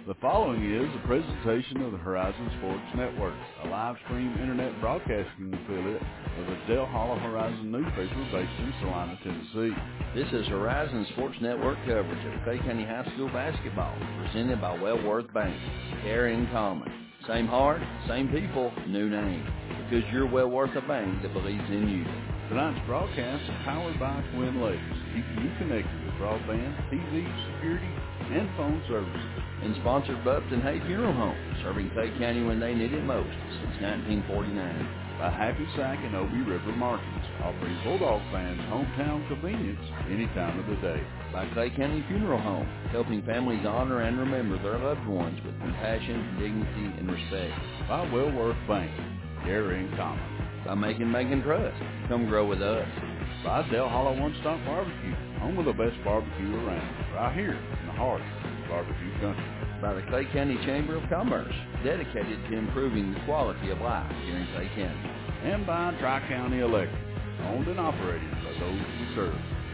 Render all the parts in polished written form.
The following is a presentation of the Horizon Sports Network, a live stream internet broadcasting affiliate of the Dale Hollow Horizon newspaper based in Salina, Tennessee. This is Horizon Sports Network coverage of Clay County High School basketball, presented by Wellworth Bank. Care in common. Same heart, same people, new name. Because you're well worth a bank that believes in you. Tonight's broadcast is powered by Twin Lakes, keeping you connected with broadband, TV, security, and phone services. And sponsored by Upton Hay Funeral Home, serving Clay County when they need it most since 1949. By Happy Sack and Obie River Markets, offering Bulldog fans hometown convenience any time of the day. By Clay County Funeral Home, helping families honor and remember their loved ones with compassion, dignity, and respect. By Wellworth Bank, care in common. By Making Bank & Trust, come grow with us. By Dale Hollow One Stop Barbecue, home of the best barbecue around, right here in the heart of barbecue country. By the Clay County Chamber of Commerce, dedicated to improving the quality of life here in Clay County. And by Tri-County Electric, owned and operated by those we serve.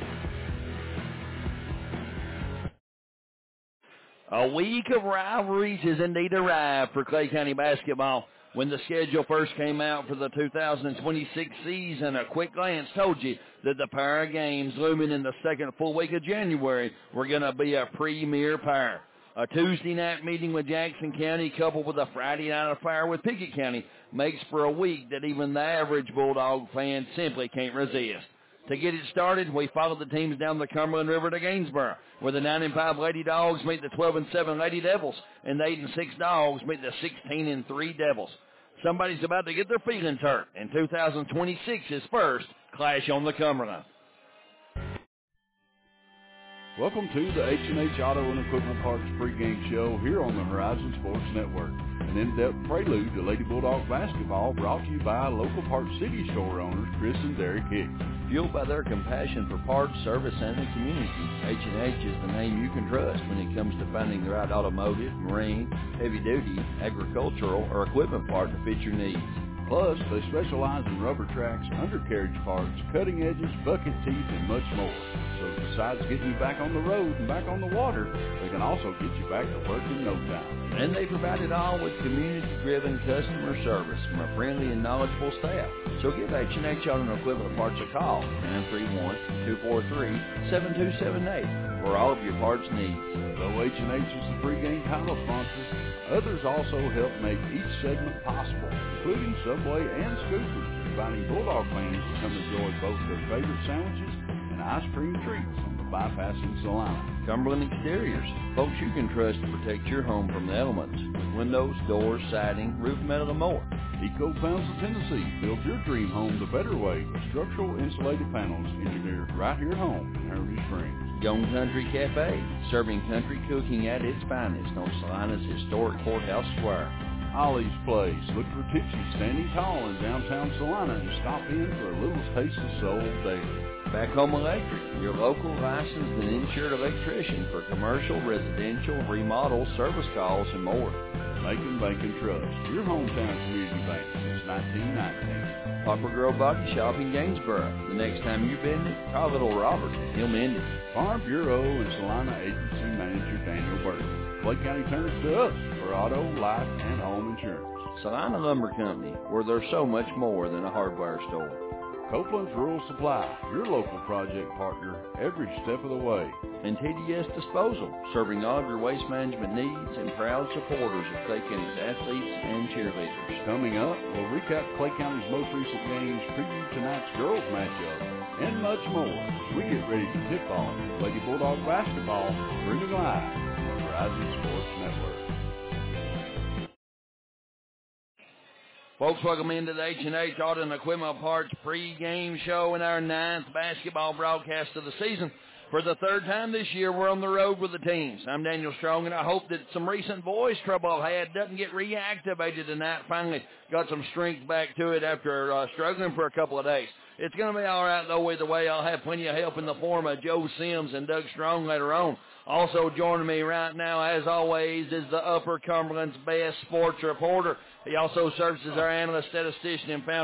A week of rivalries is indeed arrived for Clay County basketball. When the schedule first came out for the 2026 season, a quick glance told you that the pair of games looming in the second full week of January were going to be a premier pair. A Tuesday night meeting with Jackson County coupled with a Friday night affair with Pickett County makes for a week that even the average Bulldog fan simply can't resist. To get it started, we followed the teams down the Cumberland River to Gainsboro, where the 9-5 Lady Dogs meet the 12-7 Lady Devils, and the 8-6 Dogs meet the 16-3 Devils. Somebody's about to get their feelings hurt in 2026's first Clash on the Cumberland. Welcome to the H&H Auto and Equipment Parts pregame show here on the Horizon Sports Network. An in-depth prelude to Lady Bulldog basketball brought to you by local Parts City store owners Chris and Derek Hicks. Fueled by their compassion for parts, service, and the community, H&H is the name you can trust when it comes to finding the right automotive, marine, heavy-duty, agricultural, or equipment part to fit your needs. Plus, they specialize in rubber tracks, undercarriage parts, cutting edges, bucket teeth, and much more. So besides getting you back on the road and back on the water, they can also get you back to work in no time. And they provide it all with community-driven customer service from a friendly and knowledgeable staff. So give H&H Auto and Equipment Parts a call, 931-243-7278, for all of your parts needs. Though H&H is the pregame title sponsor, others also help make each segment possible, including Subway and Scoopers, inviting Bulldog fans to come enjoy both their favorite sandwiches and ice cream treats on the bypass in Salina. Cumberland Exteriors, folks you can trust to protect your home from the elements with windows, doors, siding, roof metal, and more. Eco Panels of Tennessee, build your dream home the better way with structural insulated panels engineered right here at home in Heritage Springs. Gone Country Cafe, serving country cooking at its finest on Salina's historic Courthouse Square. Ollie's Place, look for Tipsy standing tall in downtown Salina and stop in for a little taste of soul daily. Back Home Electric, your local licensed and insured electrician for commercial, residential, remodel, service calls, and more. Making Bank & Trust, your hometown community bank since 1919. Popper Grove Body Shop in Gainsboro. The next time you bend it, call little Robert. He'll mend it. Farm Bureau and Salina Agency Manager Daniel Burton. Clay County turns to us for auto, life, and home insurance. Salina Lumber Company, where there's so much more than a hardware store. Copeland's Rural Supply, your local project partner every step of the way. And TDS Disposal, serving all of your waste management needs and proud supporters of Clay County's athletes and cheerleaders. Coming up, we'll recap Clay County's most recent games, preview tonight's girls matchup, and much more as we get ready to tip off Lady Bulldog basketball, streaming live on the Horizon Sports Network. Folks, welcome into the H&H Auto and Equipment Parts pregame show in our 9th basketball broadcast of the season. For the third time this year, we're on the road with the teams. I'm Daniel Strong, and I hope that some recent voice trouble I've had doesn't get reactivated tonight. Finally got some strength back to it after struggling for a couple of days. It's going to be all right, though, either way. I'll have plenty of help in the form of Joe Sims and Doug Strong later on. Also joining me right now, as always, is the Upper Cumberland's best sports reporter. He also serves as our analyst, statistician, and founder,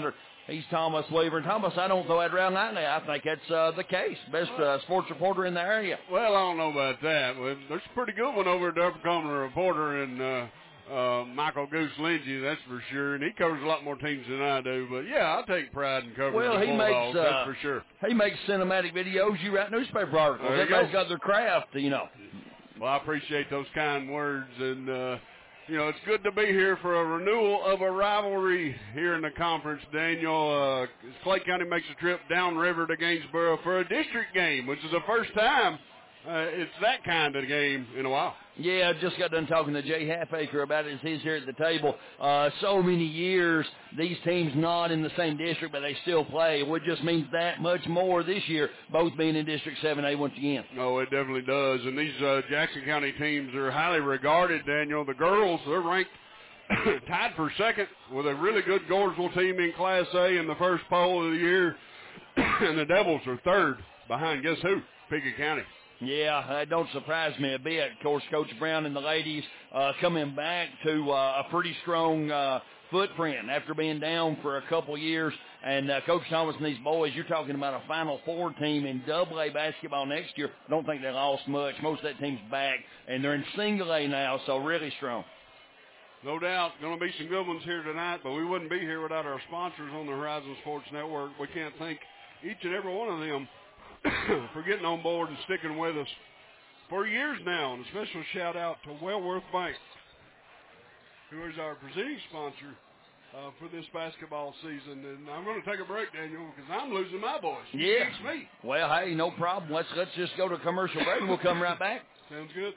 He's Thomas Weaver. And Thomas, I don't throw that around lightly. I think that's the case. Best sports reporter in the area. Well, I don't know about that. Well, there's a pretty good one over at the Upper Common Reporter and Michael Goose Lindsay, that's for sure. And he covers a lot more teams than I do. But, yeah, I take pride in covering the Bulldogs, that's for sure. He makes cinematic videos. You write newspaper articles. Everybody's got their craft, you know. Well, I appreciate those kind words. And, you know, it's good to be here for a renewal of a rivalry here in the conference, Daniel. Clay County makes a trip downriver to Gainesboro for a district game, which is the first time it's that kind of game in a while. Yeah, I just got done talking to Jay Halfacre about it as he's here at the table. So many years, these teams not in the same district, but they still play. It just means that much more this year, both being in District 7A once again. Oh, it definitely does. And these Jackson County teams are highly regarded, Daniel. The girls, they're ranked tied for second with a really good Goresville team in Class A in the first poll of the year. And the Devils are third behind, guess who? Pickett County. Yeah, that don't surprise me a bit. Of course, Coach Brown and the ladies coming back to a pretty strong footprint after being down for a couple years. And Coach Thomas and these boys, you're talking about a Final Four team in AA basketball next year. I don't think they lost much. Most of that team's back, and they're in Single A now, so really strong. No doubt, going to be some good ones here tonight, but we wouldn't be here without our sponsors on the Horizon Sports Network. We can't thank each and every one of them for getting on board and sticking with us for years now. And a special shout out to Wellworth Bank, who is our presenting sponsor for this basketball season. And I'm going to take a break, Daniel, because I'm losing my voice. Yeah. It's me. Well, hey, no problem. Let's just go to a commercial break and we'll come right back. Sounds good.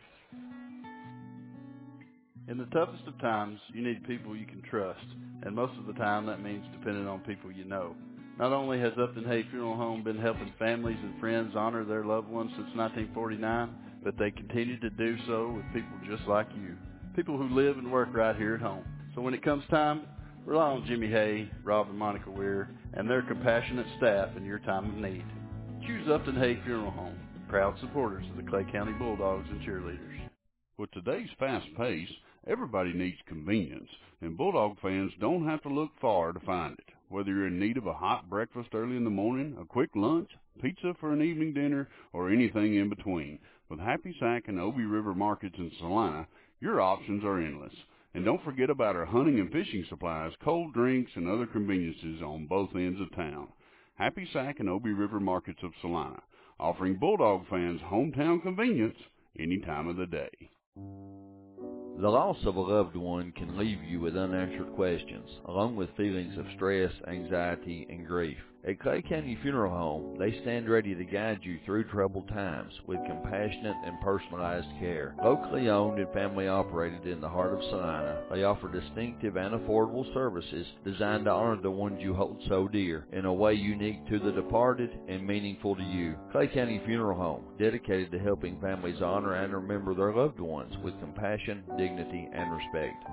In the toughest of times, you need people you can trust, and most of the time that means depending on people you know. Not only has Upton Hay Funeral Home been helping families and friends honor their loved ones since 1949, but they continue to do so with people just like you, people who live and work right here at home. So when it comes time, rely on Jimmy Hay, Rob and Monica Weir, and their compassionate staff in your time of need. Choose Upton Hay Funeral Home, proud supporters of the Clay County Bulldogs and cheerleaders. With today's fast pace, everybody needs convenience, and Bulldog fans don't have to look far to find it. Whether you're in need of a hot breakfast early in the morning, a quick lunch, pizza for an evening dinner, or anything in between, with Happy Sack and Obie River Markets in Salina, your options are endless. And don't forget about our hunting and fishing supplies, cold drinks, and other conveniences on both ends of town. Happy Sack and Obie River Markets of Salina, offering Bulldog fans hometown convenience any time of the day. The loss of a loved one can leave you with unanswered questions, along with feelings of stress, anxiety, and grief. At Clay County Funeral Home, they stand ready to guide you through troubled times with compassionate and personalized care. Locally owned and family operated in the heart of Salina, they offer distinctive and affordable services designed to honor the ones you hold so dear in a way unique to the departed and meaningful to you. Clay County Funeral Home, dedicated to helping families honor and remember their loved ones with compassion, dignity, and respect.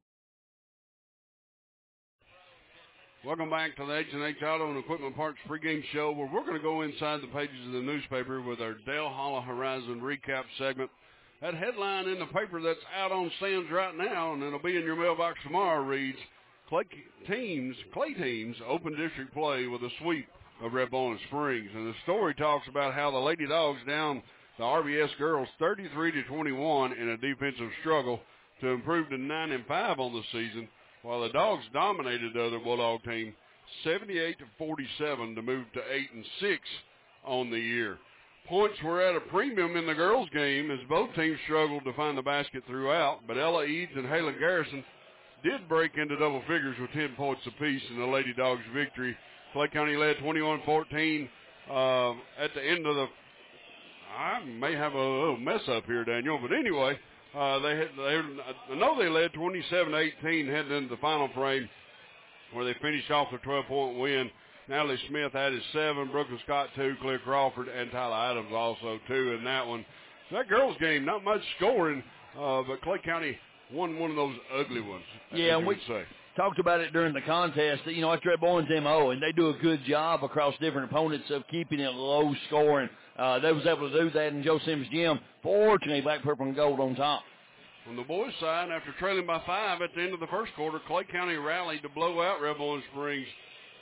Welcome back to the H&H Auto and Equipment Parts pregame show, where we're going to go inside the pages of the newspaper with our Dale Hollow Horizon recap segment. That headline in the paper that's out on stands right now, and it'll be in your mailbox tomorrow, reads, Clay teams open district play with a sweep of Red Bowling Springs. And the story talks about how the Lady Dogs down the RBS girls 33-21 in a defensive struggle to improve to 9-5 on the season, while the Dogs dominated the other Bulldog team 78-47 to move to 8-6 on the year. Points were at a premium in the girls' game as both teams struggled to find the basket throughout, but Ella Eads and Halen Garrison did break into double figures with 10 points apiece in the Lady Dogs' victory. Clay County led 21-14 at the end of the – I may have a little mess up here, Daniel, but anyway – I know they led 27-18 heading into the final frame, where they finished off a 12-point win. Natalie Smith added 7, Brooklyn Scott 2, Claire Crawford, and Tyler Adams also 2 in that one. So that girls' game, not much scoring, but Clay County won one of those ugly ones. Yeah, and we talked about it during the contest. You know, that's Red Bowling's MO, and they do a good job across different opponents of keeping it low scoring. They was able to do that in Joe Sims' gym. Fortunately, Black, Purple, and Gold on top. On the boys' side, after trailing by 5 at the end of the first quarter, Clay County rallied to blow out Red Bowling Springs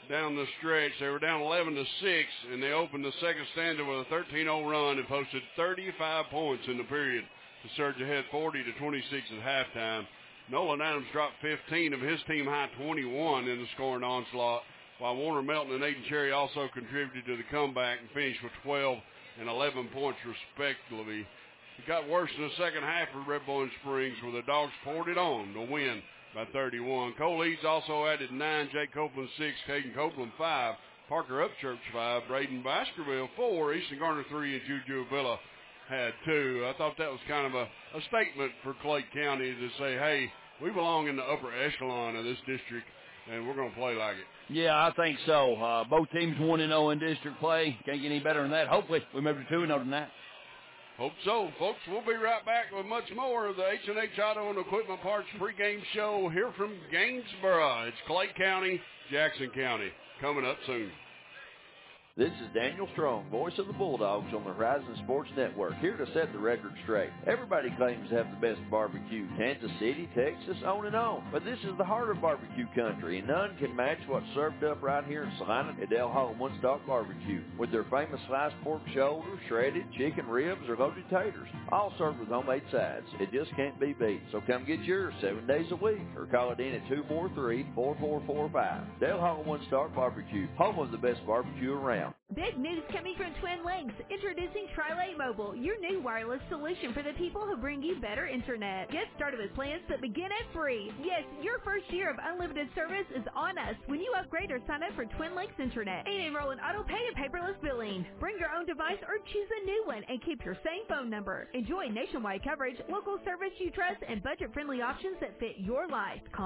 down the stretch. They were down 11-6, and they opened the second stanza with a 13-0 run and posted 35 points in the period to surge ahead 40-26 at halftime. Nolan Adams dropped 15 of his team-high 21 in the scoring onslaught, while Warner Melton and Aiden Cherry also contributed to the comeback and finished with 12 and 11 points respectively. It got worse in the second half for Red Bowling Springs, where the Dogs poured it on to win by 31. Cole Eads also added 9, Jake Copeland 6, Caden Copeland 5, Parker Upchurch 5, Braden Baskerville 4, Easton Garner 3, and Juju Avila had 2. I thought that was kind of a statement for Clay County to say, hey, we belong in the upper echelon of this district, and we're going to play like it. Yeah, I think so. Both teams 1-0 in district play. Can't get any better than that. Hopefully, we may be 2-0 than that. Hope so, folks. We'll be right back with much more of the H&H Auto and Equipment Parts pregame show here from Gainesboro. It's Clay County, Jackson County, coming up soon. This is Daniel Strong, voice of the Bulldogs on the Horizon Sports Network, here to set the record straight. Everybody claims to have the best barbecue, Kansas City, Texas, on and on. But this is the heart of barbecue country, and none can match what's served up right here in Salina at Dale Hall One Stock Barbecue, with their famous sliced pork shoulder, shredded chicken ribs, or loaded taters, all served with homemade sides. It just can't be beat. So come get yours 7 days a week, or call it in at 243-4445. Dale Hall One Stock Barbecue, home of the best barbecue around. Big news coming from Twin Lakes. Introducing Trilay Mobile, your new wireless solution for the people who bring you better internet. Get started with plans that begin at free. Yes, your first year of unlimited service is on us when you upgrade or sign up for Twin Lakes Internet and enroll in auto pay and paperless billing. Bring your own device or choose a new one and keep your same phone number. Enjoy nationwide coverage, local service you trust, and budget-friendly options that fit your life. Call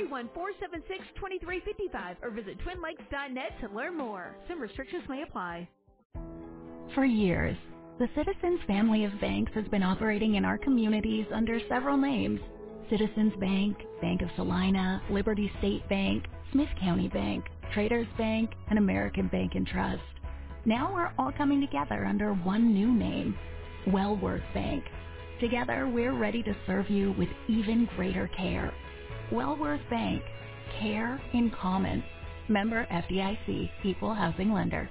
931-476-2355 or visit twinlakes.net to learn more. Some restrictions may apply. For years, the Citizens family of banks has been operating in our communities under several names: Citizens Bank, Bank of Salina, Liberty State Bank, Smith County Bank, Traders Bank, and American Bank and Trust. Now we're all coming together under one new name, Wellworth Bank. Together, we're ready to serve you with even greater care. Wellworth Bank, care in common. Member FDIC, Equal Housing Lender.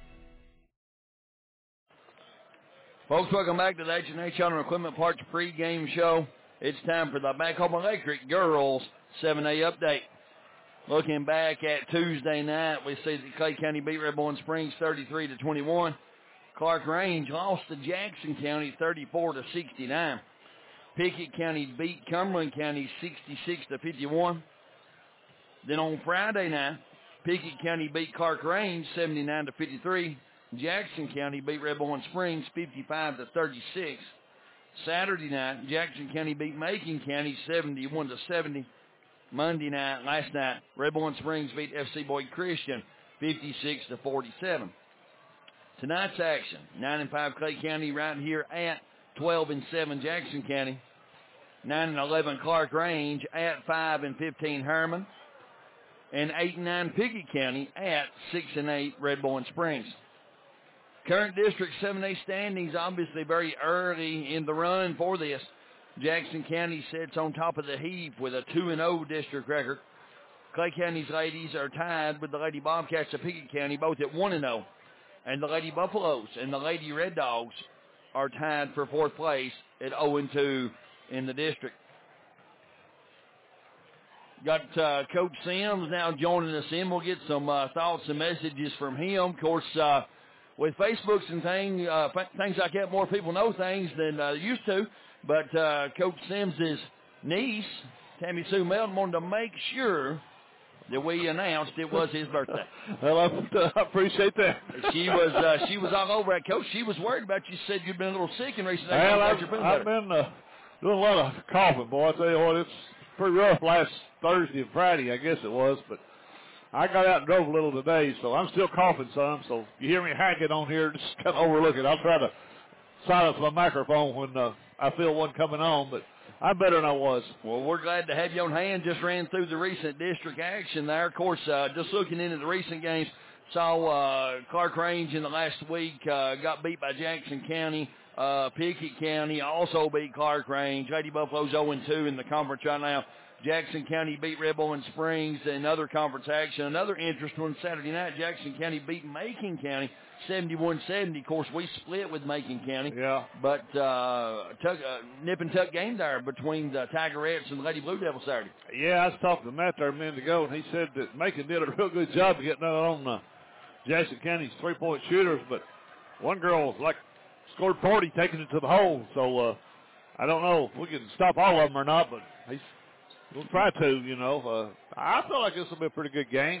Folks, welcome back to the H&H Auto and Equipment Parts pregame show. It's time for the Back Home Electric Girls 7A update. Looking back at Tuesday night, we see that Clay County beat Red Bowling Springs 33-21. Clark Range lost to Jackson County 34-69. Pickett County beat Cumberland County 66-51. Then on Friday night, Pickett County beat Clark Range 79-53. Jackson County beat Red Bowling Springs 55-36. Saturday night, Jackson County beat Macon County 71-70. Monday night, last night, Red Bowling Springs beat FC Boyd Christian 56-47. Tonight's action: 9-5 Clay County right here at 12-7 Jackson County. 9-11 Clark Range at 5-15 Herman. And 8-9 Pickett County at 6-8 Red Bowling Springs. Current District 7A standings, obviously very early in the run for this. Jackson County sits on top of the heap with a 2-0 district record. Clay County's ladies are tied with the Lady Bobcats of Pickett County, both at 1-0. And the Lady Buffaloes and the Lady Red Dogs are tied for fourth place at 0-2 in the district. Got Coach Sims now joining us in. We'll get some thoughts and messages from him. Of course, with Facebooks and things like that, more people know things than used to. But Coach Sims' niece, Tammy Sue Melton, wanted to make sure that we announced it was his birthday. Well, I appreciate that. She was all over it, Coach. She was worried about you. Said you'd been a little sick in recent days. Well, I've been doing a lot of coughing, boy. I tell you what, it's pretty rough last Thursday and Friday, I guess it was, but I got out and drove a little today, so I'm still coughing some. So if you hear me hacking on here, just kind of overlook it. I'll try to silence my microphone when I feel one coming on, but I'm better than I was. Well, we're glad to have you on hand. Just ran through the recent district action there. Of course, just looking into the recent games, saw Clark Range in the last week got beat by Jackson County. Pickett County also beat Clark Range. Lady Buffalo's 0-2 in the conference right now. Jackson County beat Red Bowling Springs in other conference action. Another interesting one Saturday night, Jackson County beat Macon County 71-70. Of course, we split with Macon County. Yeah. But nip and tuck game there between the Tigerettes and the Lady Blue Devils Saturday. Yeah, I was talking to Matt there a minute ago, and he said that Macon did a real good job of getting on Jackson County's three-point shooters, but one girl scored 40, taking it to the hole. So I don't know if we can stop all of them or not, but we'll try to, I feel like this will be a pretty good game,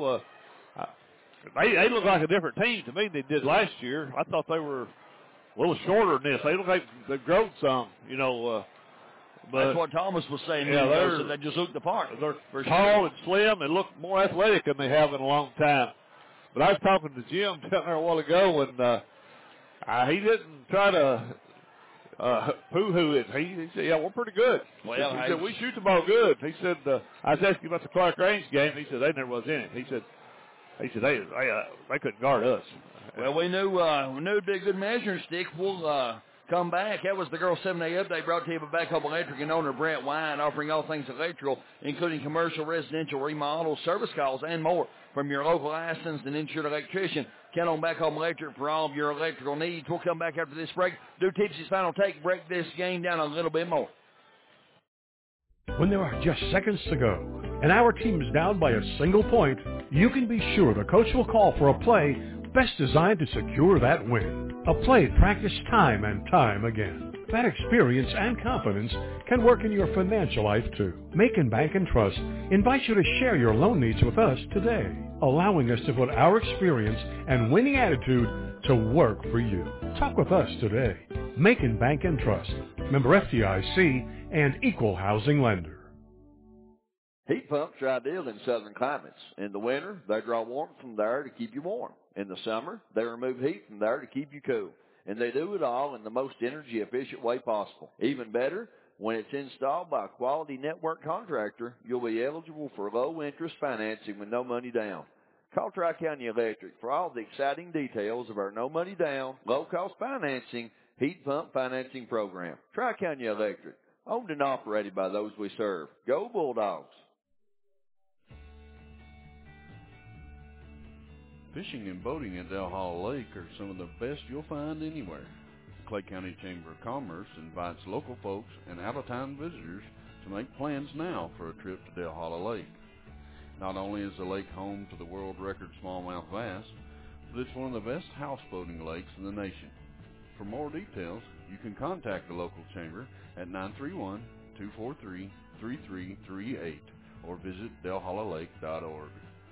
They look like a different team to me than they did last year. I thought they were a little shorter than this. They look like they've grown some, But that's what Thomas was saying. Yeah, they just looked the part. They're tall and slim and look more athletic than they have in a long time. But I was talking to Jim down there a while ago, and he didn't try to poo-hoo it. He said, yeah, we're pretty good. Well, he said, we shoot the ball good. He said, I was asking about the Clark Range game. He said, they never was in it. He said they couldn't guard us. Well, we knew it'd be a good measuring stick. We'll come back. That was the Girls 7A update brought to you by Backup Electric and owner Brent Wine, offering all things electrical, including commercial, residential, remodels, service calls, and more from your local licensed and insured electrician. Count on Backup Electric for all of your electrical needs. We'll come back after this break. Do Tipsy's final take, break this game down a little bit more. When there are just seconds to go and our team is down by a single point, you can be sure the coach will call for a play best designed to secure that win. A play practiced time and time again. That experience and confidence can work in your financial life too. Macon Bank and Trust invites you to share your loan needs with us today, allowing us to put our experience and winning attitude to work for you. Talk with us today. Macon Bank and Trust, member FDIC and equal housing lender. Heat pumps are ideal in southern climates. In the winter, they draw warmth from there to keep you warm. In the summer, they remove heat from there to keep you cool. And they do it all in the most energy-efficient way possible. Even better, when it's installed by a quality network contractor, you'll be eligible for low-interest financing with no money down. Call Tri-County Electric for all the exciting details of our no-money-down, low-cost financing heat pump financing program. Tri-County Electric, owned and operated by those we serve. Go Bulldogs! Fishing and boating at Dale Hollow Lake are some of the best you'll find anywhere. The Clay County Chamber of Commerce invites local folks and out-of-town visitors to make plans now for a trip to Dale Hollow Lake. Not only is the lake home to the world record smallmouth bass, but it's one of the best houseboating lakes in the nation. For more details, you can contact the local chamber at 931-243-3338 or visit DaleHollowLake.org.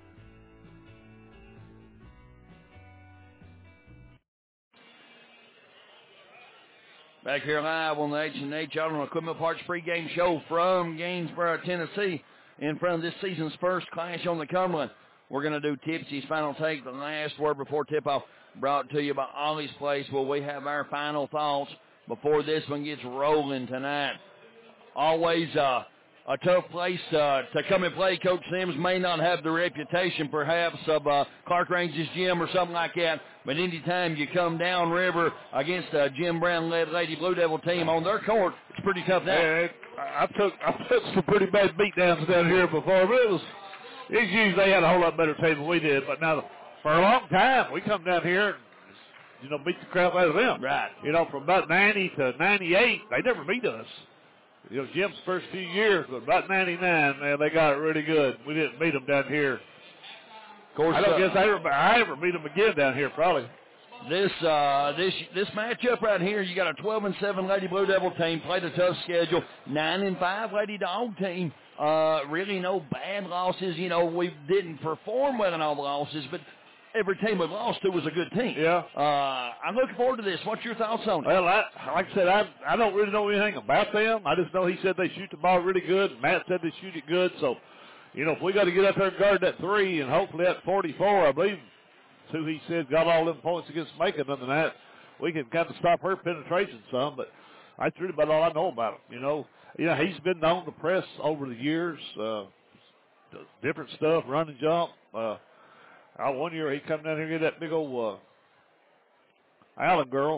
Back here live on the H&H Auto Equipment Parts pregame show from Gainesboro, Tennessee, in front of this season's first clash on the Cumberland. We're going to do Tipsy's final take, the last word before tip-off, brought to you by Ollie's Place, where we have our final thoughts before this one gets rolling tonight. Always a tough place to come and play. Coach Sims may not have the reputation, perhaps, of Clark Range's gym or something like that, but anytime you come downriver against a Jim Brown-led Lady Blue Devil team on their court, it's pretty tough now. Yeah, I took some pretty bad beatdowns down here before, but it's usually they had a whole lot better team than we did. But now, for a long time, we come down here and, beat the crap out of them. Right. From about 90 to 98, they never beat us. Jim's first few years, but about 99, man, they got it really good. We didn't beat them down here. Of course, I don't guess I ever beat them again down here, probably. This matchup right here, you got a 12-7 Lady Blue Devil team, played a tough schedule. 9-5 Lady Dog team. Really no bad losses. We didn't perform well in all the losses, but every team we lost to was a good team. Yeah. I'm looking forward to this. What's your thoughts on it? Well, like I said, I don't really know anything about them. I just know he said they shoot the ball really good. Matt said they shoot it good. So, if we got to get up there and guard that 3 and hopefully that 44, I believe, who he said got all them points against Macon, other than that, we can kind of stop her penetration some. But that's really about all I know about him. He's been known to press over the years, different stuff, run and jump. One year he come down here and get that big old Allen girl.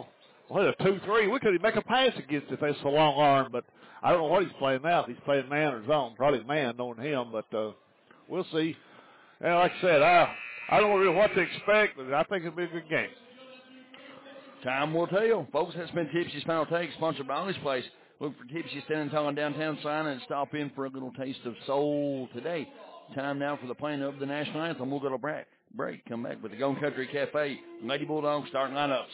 well, a 2-3. We could make a pass against if it's a long arm, but I don't know what he's playing now. If he's playing man or zone, probably man, knowing him, but we'll see. And like I said, I don't know really what to expect, but I think it'll be a good game. Time will tell. Folks, that's been Tipsy's Final Take, sponsored by Ollie's Place. Look for Tipsy standing tall in downtown Salina and stop in for a little taste of soul today. Time now for the playing of the national anthem. We'll go to break. Come back with the Golden Country Cafe. Lady Bulldogs starting lineups.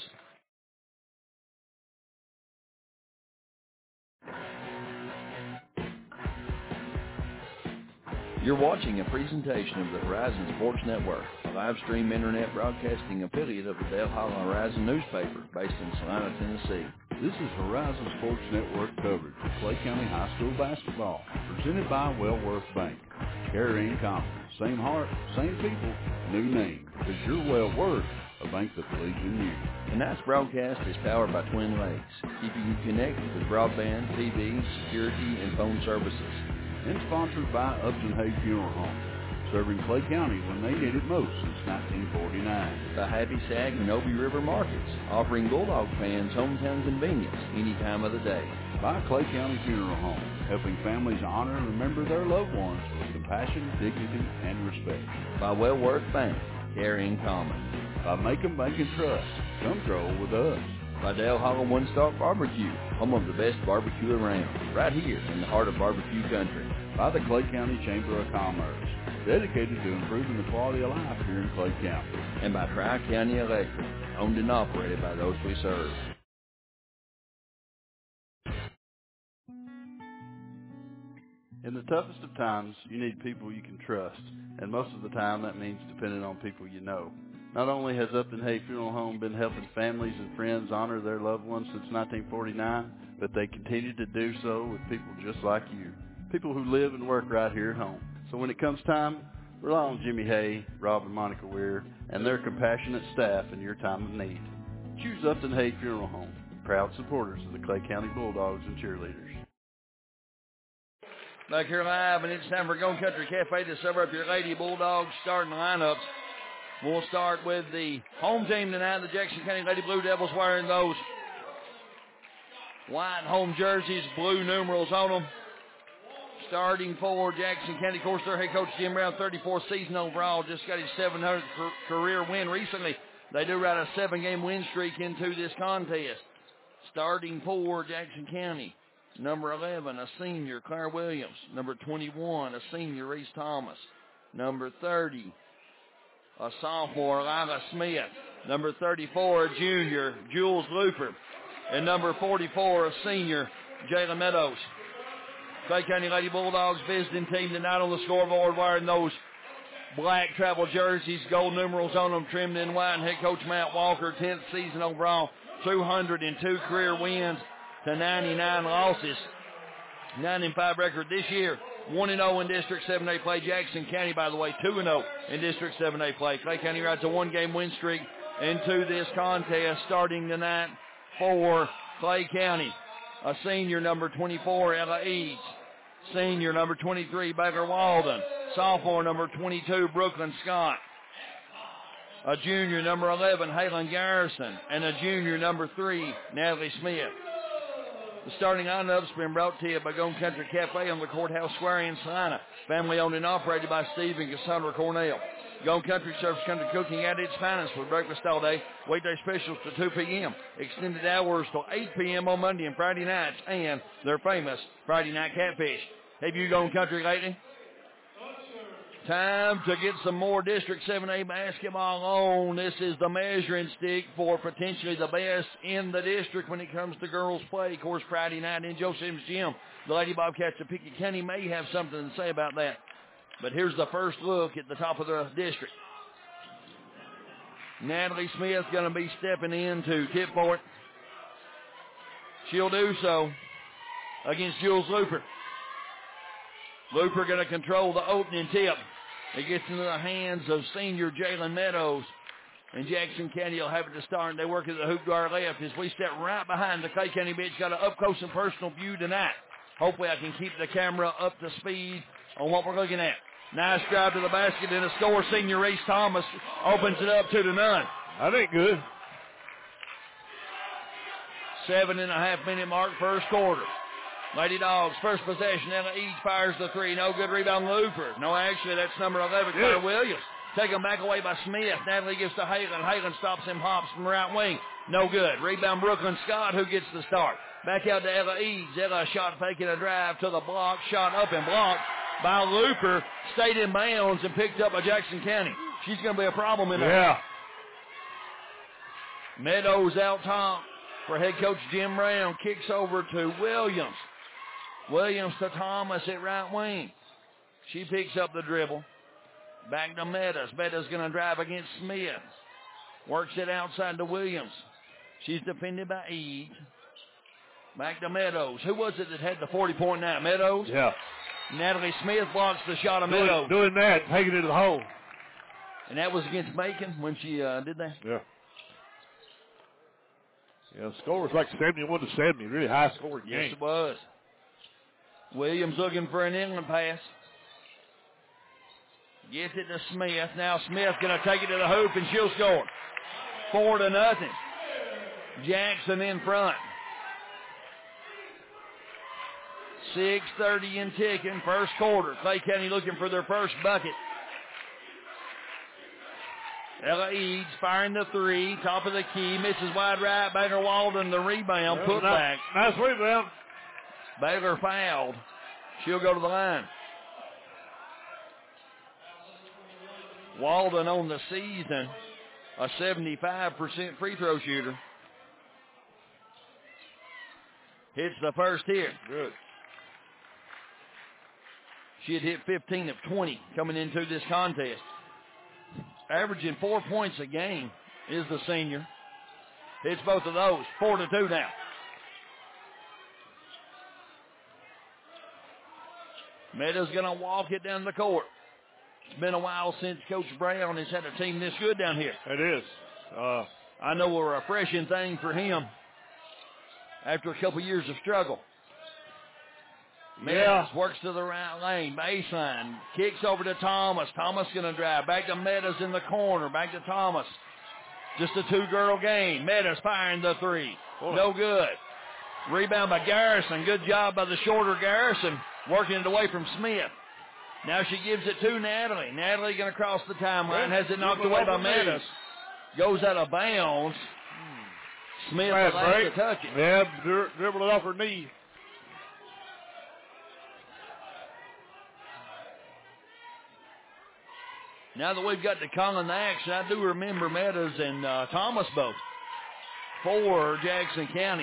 You're watching a presentation of the Horizon Sports Network, a live stream internet broadcasting affiliate of the Dale Hollow Horizon newspaper based in Salina, Tennessee. This is Horizon Sports Network coverage of Clay County High School basketball, presented by Wellworth Bank. Carrying confidence, same heart, same people, new name, because you're well worth a bank that believes in you. Tonight's broadcast is powered by Twin Lakes, keeping you connected with broadband, TV, security, and phone services. And sponsored by Upton Hay Funeral Home, serving Clay County when they need it most since 1949. The Happy Sag and Obie River Markets, offering Bulldog fans hometown convenience any time of the day. By Clay County Funeral Home, helping families honor and remember their loved ones with compassion, dignity, and respect. By Wellworth Bank, carrying common. By Macon Bank and Trust, come troll with us. By Dale Hollow One Star Barbecue, home of the best barbecue around, right here in the heart of barbecue country. By the Clay County Chamber of Commerce, dedicated to improving the quality of life here in Clay County. And by Tri-County Electric, owned and operated by those we serve. In the toughest of times, you need people you can trust, and most of the time that means depending on people you know. Not only has Upton Hay Funeral Home been helping families and friends honor their loved ones since 1949, but they continue to do so with people just like you, people who live and work right here at home. So when it comes time, rely on Jimmy Hay, Rob and Monica Weir, and their compassionate staff in your time of need. Choose Upton Hay Funeral Home, proud supporters of the Clay County Bulldogs and cheerleaders. Back here live, and it's time for Golden Country Cafe to serve up your Lady Bulldogs starting lineups. We'll start with the home team tonight, the Jackson County Lady Blue Devils, wearing those white home jerseys, blue numerals on them. Starting for Jackson County, of course, their head coach Jim Brown, 34th season overall, just got his 700th career win recently. They do ride a 7-game win streak into this contest. Starting for Jackson County, number 11, a senior, Claire Williams. Number 21, a senior, Reese Thomas. Number 30, a sophomore, Lila Smith. Number 34, a junior, Jules Looper. And number 44, a senior, Jayla Meadows. Clay County Lady Bulldogs visiting team tonight on the scoreboard wearing those black travel jerseys, gold numerals on them, trimmed in white. And head coach Matt Walker, 10th season overall, 202 career wins to 99 losses. 9-5 record this year. 1-0 in District 7A play. Jackson County, by the way, 2-0 in District 7A play. Clay County rides a 1-game win streak into this contest starting tonight for Clay County. A senior, number 24, Ella Eads. Senior, number 23, Baker Walden. Sophomore, number 22, Brooklyn Scott. A junior, number 11, Halen Garrison. And a junior, number 3, Natalie Smith. The starting lineup's been brought to you by Golden Country Cafe on the Courthouse Square in Salina. Family owned and operated by Steve and Cassandra Cornell. Golden Country serves country cooking at its finest with breakfast all day, weekday specials to 2 p.m., extended hours till 8 p.m. on Monday and Friday nights, and their famous Friday night catfish. Have you Golden Country lately? Time to get some more District 7A basketball on. This is the measuring stick for potentially the best in the district when it comes to girls play. Of course, Friday night in Joe Sims Gym, the Lady Bobcats of Pickett County may have something to say about that. But here's the first look at the top of the district. Natalie Smith going to be stepping in to tip for it. She'll do so against Jules Looper. Looper going to control the opening tip. It gets into the hands of senior Jalen Meadows. And Jackson County will have it to start. They work at the hoop to our left as we step right behind the Clay County bench. Got an up-close and personal view tonight. Hopefully I can keep the camera up to speed on what we're looking at. Nice drive to the basket and a score. Senior Reese Thomas opens it up 2-0. I think good. 7.5 minute mark, first quarter. Lady Dogs, first possession. Ella Eads fires the three. No good. Rebound, Looper. No, actually, that's number 11, Claire Williams. Taken back away by Smith. Natalie gives to Halen. Halen stops him, hops from right wing. No good. Rebound, Brooklyn Scott, who gets the start. Back out to Ella Eads. Ella shot faking a drive to the block. Shot up and blocked by Looper. Stayed in bounds and picked up by Jackson County. She's going to be a problem in there. Yeah. Meadows out top for head coach Jim Brown. Kicks over to Williams. Williams to Thomas at right wing. She picks up the dribble. Back to Meadows. Meadows going to drive against Smith. Works it outside to Williams. She's defended by Eads. Back to Meadows. Who was it that had the 40-point night? Meadows? Yeah. Natalie Smith blocks the shot of Meadows. Doing that, taking it to the hole. And that was against Macon when she did that? Yeah. Yeah, the score was like 71-70. Really high scoring game. Yes, it was. Williams looking for an inland pass. Gets it to Smith. Now Smith going to take it to the hoop, and she'll score. 4-0. Jackson in front. 6:30 and ticking. First quarter. Clay County looking for their first bucket. Ella Eads firing the three. Top of the key. Misses wide right. Baylor Walden the rebound. Put back. Nice rebound. Baylor fouled. She'll go to the line. Walden on the season, a 75% free throw shooter. Hits the first here. Good. She had hit 15 of 20 coming into this contest. Averaging 4 points a game is the senior. Hits both of those. 4-2 now. Meadows going to walk it down the court. It's been a while since Coach Brown has had a team this good down here. It is. I know a refreshing thing for him after a couple years of struggle. Meadows works to the right lane, baseline, kicks over to Thomas. Thomas going to drive. Back to Meadows in the corner. Back to Thomas. Just a two-girl game. Meadows firing the three. No good. Rebound by Garrison. Good job by the shorter Garrison, working it away from Smith. Now she gives it to Natalie. Natalie going to cross the timeline. Has it knocked away by Meadows. Goes out of bounds. Smith allows to touch it. Yeah, dribbled it off her knee. Now that we've got to Colin the action, I do remember Meadows and Thomas both for Jackson County.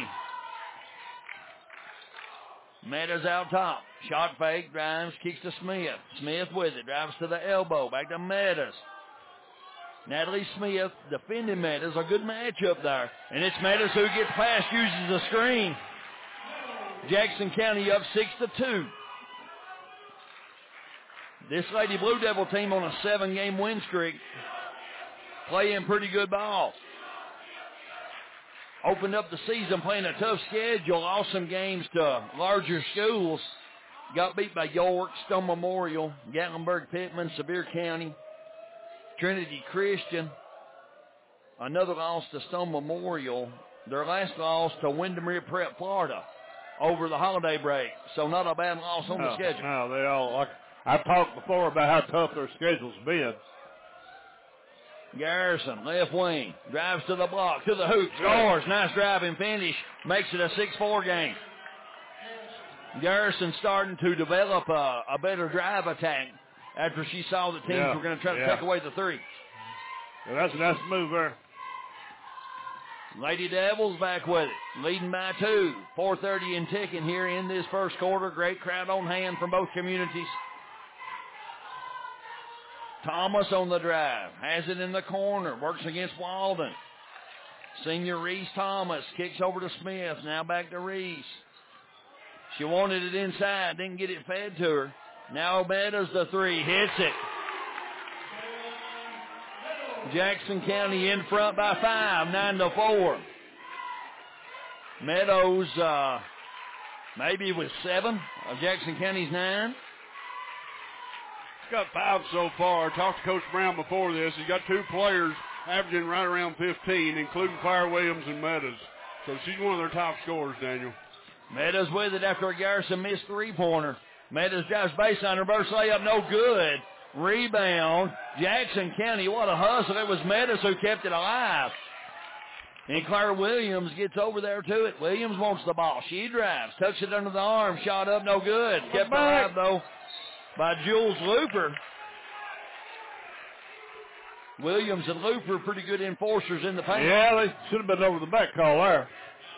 Meadows out top. Shot fake, drives, kicks to Smith. Smith with it, drives to the elbow. Back to Meadows. Natalie Smith defending Meadows. A good matchup there. And it's Meadows who gets past, uses the screen. Jackson County up 6-2. This Lady Blue Devil team on a 7-game win streak, playing pretty good ball. Opened up the season playing a tough schedule, lost some games to larger schools. Got beat by York, Stone Memorial, Gatlinburg Pittman, Sevier County, Trinity Christian. Another loss to Stone Memorial. Their last loss to Windermere Prep, Florida, over the holiday break. So not a bad loss on the schedule. No, they all like. I've talked before about how tough their schedule's been. Garrison, left wing, drives to the block, to the hoop, scores. Nice driving finish, makes it a 6-4 game. Garrison starting to develop a better drive attack after she saw the teams were going to try to take away the three. Yeah, that's a nice move there. Lady Devils back with it, leading by 2. 4:30 and ticking here in this first quarter. Great crowd on hand from both communities. Thomas on the drive. Has it in the corner. Works against Walden. Senior Reese Thomas kicks over to Smith. Now back to Reese. She wanted it inside. Didn't get it fed to her. Now Meadows the three. Hits it. Jackson County in front by 5. 9-4. Meadows maybe with 7 of Jackson County's 9. He's got 5 so far. I talked to Coach Brown before this. He's got 2 players averaging right around 15, including Claire Williams and Meadows. So she's one of their top scorers, Daniel. Meadows with it after a Garrison missed three-pointer. Meadows drives baseline, reverse layup, no good. Rebound, Jackson County. What a hustle. It was Meadows who kept it alive. And Claire Williams gets over there to it. Williams wants the ball. She drives, tucks it under the arm, shot up, no good. Kept alive, though, by Jules Looper. Williams and Looper, pretty good enforcers in the paint. Yeah, they should have been over the back call there.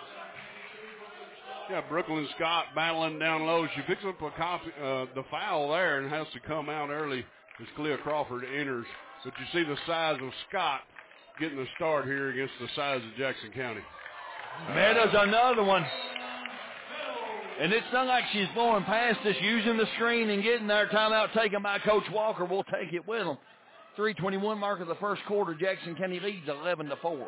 Yeah, Brooklyn Scott battling down low. She picks up the foul there and has to come out early as Clea Crawford enters. But you see the size of Scott getting the start here against the size of Jackson County. Meadows another one. And it's not like she's blowing past us, using the screen and getting there. Timeout taken by Coach Walker. We'll take it with them. 3:21 mark of the first quarter. Jackson County leads 11-4.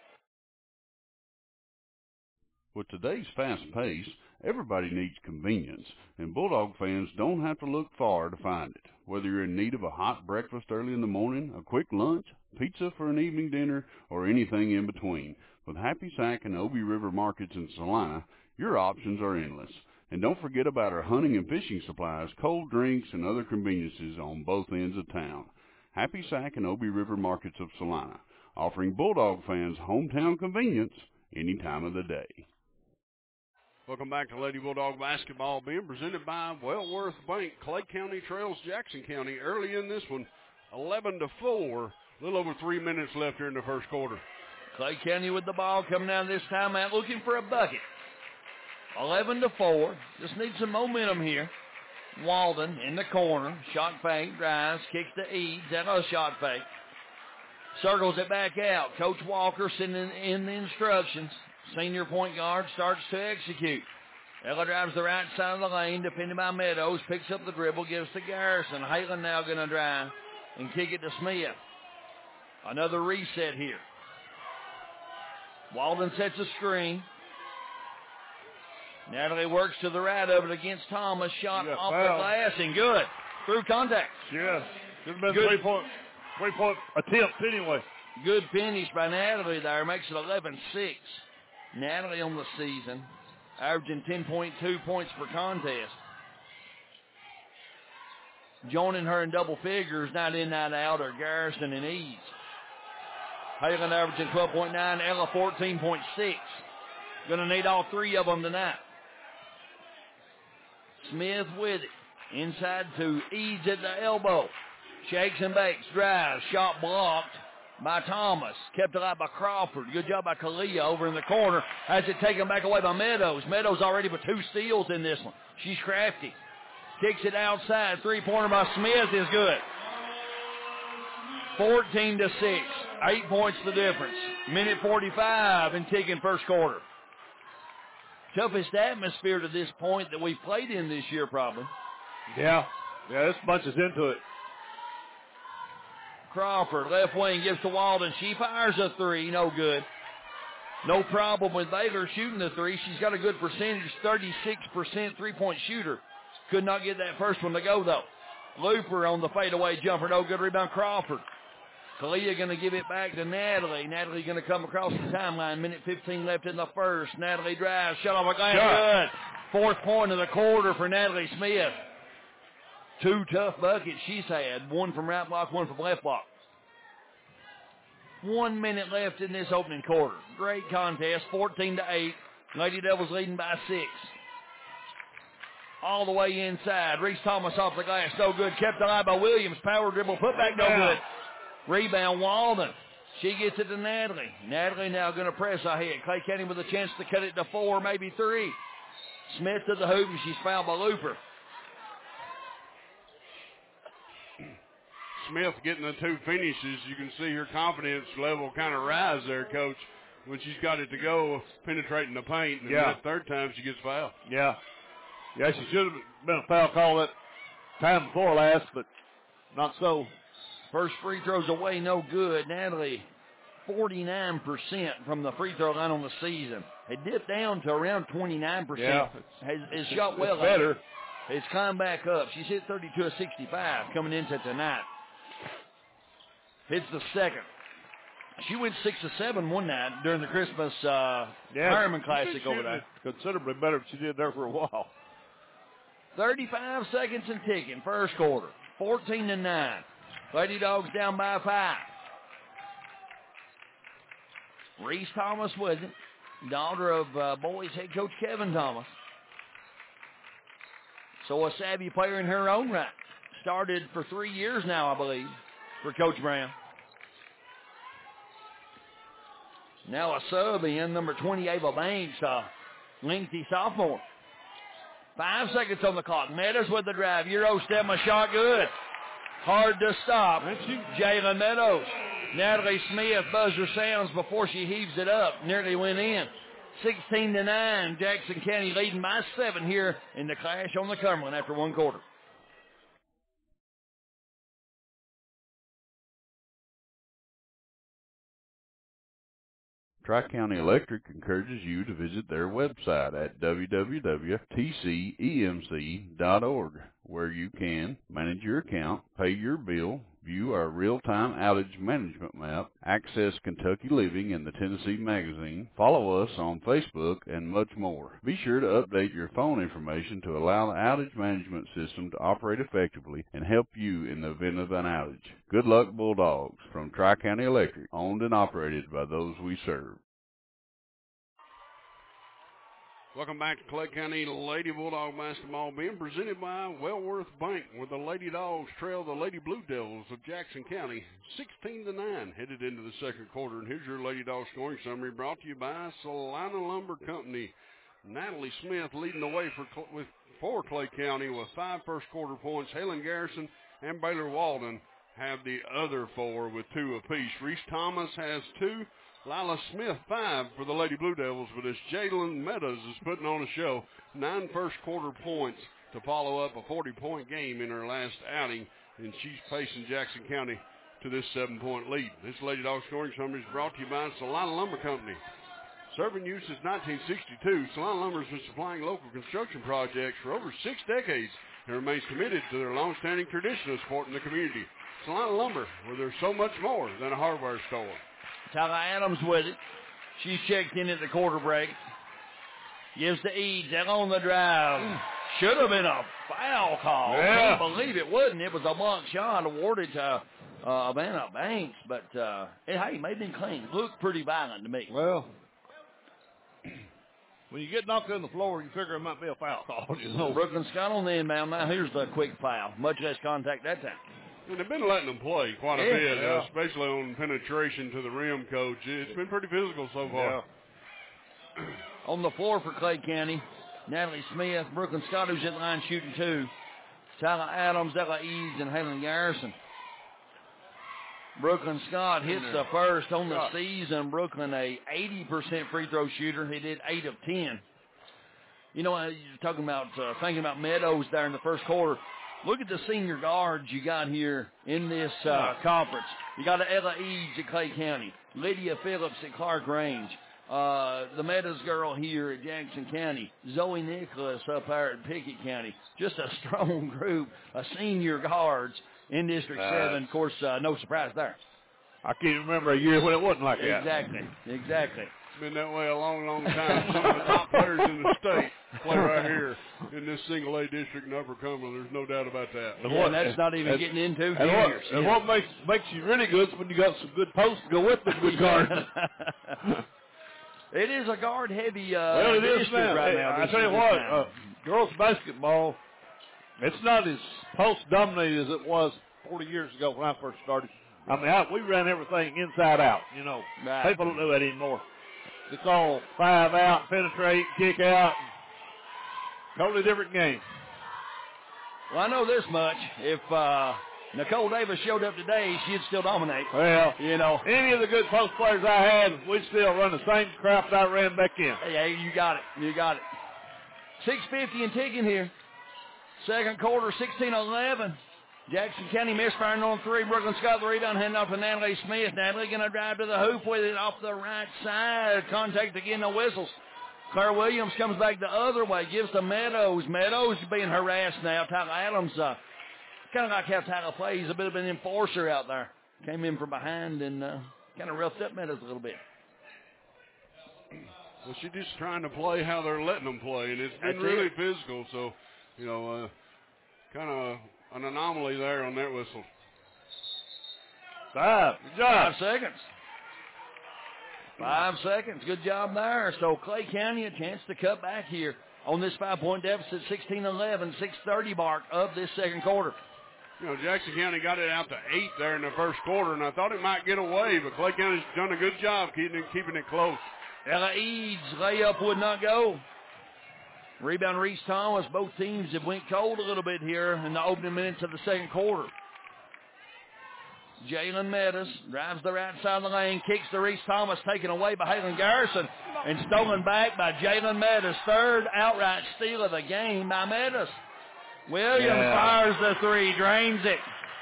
With today's fast pace, everybody needs convenience, and Bulldog fans don't have to look far to find it. Whether you're in need of a hot breakfast early in the morning, a quick lunch, pizza for an evening dinner, or anything in between, with Happy Sack and Obie River Markets in Salina, your options are endless. And don't forget about our hunting and fishing supplies, cold drinks, and other conveniences on both ends of town. Happy Sack and Obie River Markets of Salina, offering Bulldog fans hometown convenience any time of the day. Welcome back to Lady Bulldog basketball, being presented by Wellworth Bank. Clay County trails Jackson County early in this one, 11-4. A little over 3 minutes left here in the first quarter. Clay County with the ball coming down this time out, looking for a bucket. 11-4. Just need some momentum here. Walden in the corner, shot fake, drives, kicks to Eads, another shot fake. Circles it back out. Coach Walker sending in the instructions. Senior point guard starts to execute. Ella drives the right side of the lane, defended by Meadows, picks up the dribble, gives to Garrison. Halen now going to drive and kick it to Smith. Another reset here. Walden sets a screen. Natalie works to the right of it against Thomas. Shot off the glass and good. Through contact. Yeah. Should have been three-point attempt anyway. Good finish by Natalie there. Makes it 11-6. Natalie on the season, averaging 10.2 points per contest. Joining her in double figures, night in, night out, are Garrison and Eads. Halen averaging 12.9, Ella 14.6. Going to need all three of them tonight. Smith with it. Inside to Eads at the elbow. Shakes and bakes, drives, shot blocked by Thomas. Kept alive by Crawford. Good job by Kalia over in the corner. Has it taken back away by Meadows. Meadows already with 2 steals in this one. She's crafty. Kicks it outside. Three-pointer by Smith is good. 14-6. 8 points the difference. Minute 45 and ticking first quarter. Toughest atmosphere to this point that we've played in this year, probably. Yeah, this bunch is into it. Crawford, left wing, gives to Walden. She fires a three, no good. No problem with Baylor shooting the three. She's got a good percentage, 36% three-point shooter. Could not get that first one to go, though. Looper on the fadeaway jumper, no good. Rebound, Crawford. Kalia going to give it back to Natalie. Natalie going to come across the timeline. Minute 15 left in the first. Natalie drives, shot off a glass, good. 4th point of the quarter for Natalie Smith. 2 tough buckets she's had. 1 from right block, 1 from left block. 1 minute left in this opening quarter. Great contest, 14-8. Lady Devils leading by 6. All the way inside. Reese Thomas off the glass, no good. Kept alive by Williams. Power dribble, put back, no good. Rebound, Walden. She gets it to Natalie. Natalie now going to press ahead. Clay County with a chance to cut it to 4, maybe 3. Smith to the hoop, and she's fouled by Looper. Smith getting the 2 finishes. You can see her confidence level kind of rise there, Coach, when she's got it to go, penetrating the paint. And that third time she gets fouled. Yeah, she should have been a foul call that time before last, but not so. First free throws away, no good. Natalie, 49% from the free throw line on the season. It dipped down to around 29%. Yeah, has shot well. It's better. It's climbed back up. She's hit 32 of 65 coming into tonight. Hits the second. She went 6 of 7 one night during the Christmas Fireman Classic over there. Considerably better than she did there for a while. 35 seconds and ticking, first quarter. 14-9. Lady Dogs down by 5. Reese Thomas with it, daughter of boys head coach Kevin Thomas. So a savvy player in her own right. Started for 3 years now, I believe, for Coach Brown. Now a sub in, number 20, Ava Banks, lengthy sophomore. 5 seconds on the clock. Meadows with the drive. Euro step, a shot good. Hard to stop. Jalen Meadows. Natalie Smith, buzzer sounds before she heaves it up. Nearly went in. 16-9. Jackson County leading by 7 here in the clash on the Cumberland after one quarter. Tri-County Electric encourages you to visit their website at www.tcemc.org, where you can manage your account, pay your bill, view our real-time outage management map, access Kentucky Living and the Tennessee Magazine, follow us on Facebook, and much more. Be sure to update your phone information to allow the outage management system to operate effectively and help you in the event of an outage. Good luck, Bulldogs, from Tri-County Electric, owned and operated by those we serve. Welcome back to Clay County Lady Bulldog basketball, being presented by Wellworth Bank, where the Lady Dogs trail the Lady Blue Devils of Jackson County 16-9, headed into the second quarter. And here's your Lady Dogs scoring summary, brought to you by Salina Lumber Company. Natalie Smith leading the way for Clay County with 5 first-quarter points. Halen Garrison and Baylor Walden have the other 4 with 2 apiece. Reese Thomas has 2. Lila Smith 5 for the Lady Blue Devils, but as Jalen Meadows is putting on a show, 9 first-quarter points to follow up a 40-point game in her last outing, and she's pacing Jackson County to this 7-point lead. This Lady Dog scoring summary is brought to you by Salina Lumber Company. Serving you since 1962, Salina Lumber has been supplying local construction projects for over 6 decades and remains committed to their long-standing tradition of supporting the community. Salina Lumber, where there's so much more than a hardware store. Tyler Adams with it. She's checked in at the quarter break. Gives to Eads. They're on the drive. Should have been a foul call. Yeah. I can't believe it wasn't. It was a block shot awarded to Vanna Banks. But, hey, made him clean. Looked pretty violent to me. Well, when you get knocked on the floor, you figure it might be a foul call. You know. Brooklyn Scott on the inbound. Now here's the quick foul. Much less contact that time. And they've been letting them play quite a bit, especially on penetration to the rim, Coach. It's been pretty physical so far. Yeah. On the floor for Clay County, Natalie Smith, Brooklyn Scott, who's at the line shooting 2. Tyler Adams, Ella Eads, and Halen Garrison. Brooklyn Scott hits the first on the season. Brooklyn, a 80% free throw shooter. He did 8 of 10. You know, you're talking about thinking about Meadows there in the first quarter. Look at the senior guards you got here in this conference. You got Ella Eads at Clay County, Lydia Phillips at Clark Range, the Meadows girl here at Jackson County, Zoe Nicholas up there at Pickett County. Just a strong group of senior guards in District 7. Of course, no surprise there. I can't remember a year when it wasn't like that. Exactly. It's been that way a long, long time. Some of the top players in the state play right here in this single A district in Upper Cumberland. There's no doubt about that. And that's not even getting into juniors. And what makes you really good is when you got some good posts to go with the good guards. It is a guard-heavy well, it is now. right now. I tell you what, girls basketball, it's not as post-dominated as it was 40 years ago when I first started. I mean, we ran everything inside out, you know. Right. People don't do that anymore. It's all 5 out, penetrate, kick out. Totally different game. Well, I know this much. If Nicole Davis showed up today, she'd still dominate. Well, you know, any of the good post players I had, we'd still run the same crap that I ran back in. Yeah, you got it. 6:50 and ticking here. Second quarter, 16-11. Jackson County misfiring on 3. Brooklyn Scott the rebound, handing off to Natalie Smith. Natalie going to drive to the hoop with it off the right side. Contact again, no whistles. Claire Williams comes back the other way, gives to Meadows. Meadows being harassed now. Tyler Adams, kind of like how Tyler plays, a bit of an enforcer out there. Came in from behind and kind of roughed up Meadows a little bit. Well, she's just trying to play how they're letting them play, and it's been That's really it. physical. So, kind of an anomaly there on that whistle. 5. Good job. 5 seconds. 5 seconds. Good job there. So Clay County a chance to cut back here on this 5-point deficit, 16-11, 6:30 mark of this second quarter. Jackson County got it out to 8 there in the first quarter, and I thought it might get away, but Clay County's done a good job keeping it close. Ella Eads, layup would not go. Rebound Reese Thomas. Both teams have went cold a little bit here in the opening minutes of the second quarter. Jalen Meadows drives the right side of the lane, kicks to Reese Thomas, taken away by Halen Garrison, and stolen back by Jalen Meadows. Third outright steal of the game by Meadows. Williams fires the three, drains it.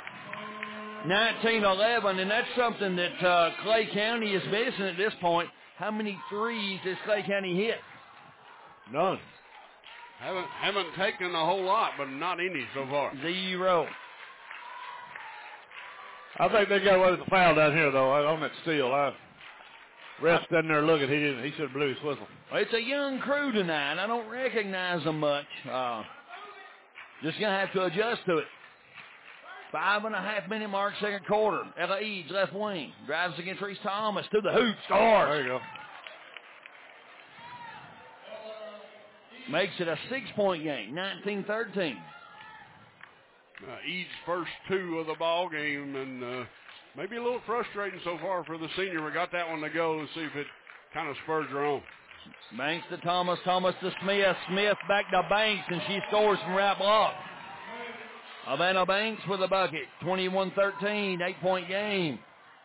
19-11, and that's something that Clay County is missing at this point. How many threes has Clay County hit? None. Haven't taken a whole lot, but not any so far. 0. I think they got away with the foul down here, though, on that steal. Ref's down there looking. He should have blew his whistle. Well, it's a young crew tonight. I don't recognize them much. Just going to have to adjust to it. 5.5-minute mark, second quarter. Ella Eads, left wing. Drives against Reese Thomas to the hoop. Scores. There you go. Makes it a 6-point game, 19-13. Eads' first 2 of the ball game, and maybe a little frustrating so far for the senior. We got that one to go and see if it kind of spurs her on. Banks to Thomas, Thomas to Smith. Smith back to Banks, and she scores from right block. Havana Banks with a bucket. 21-13, 8-point game.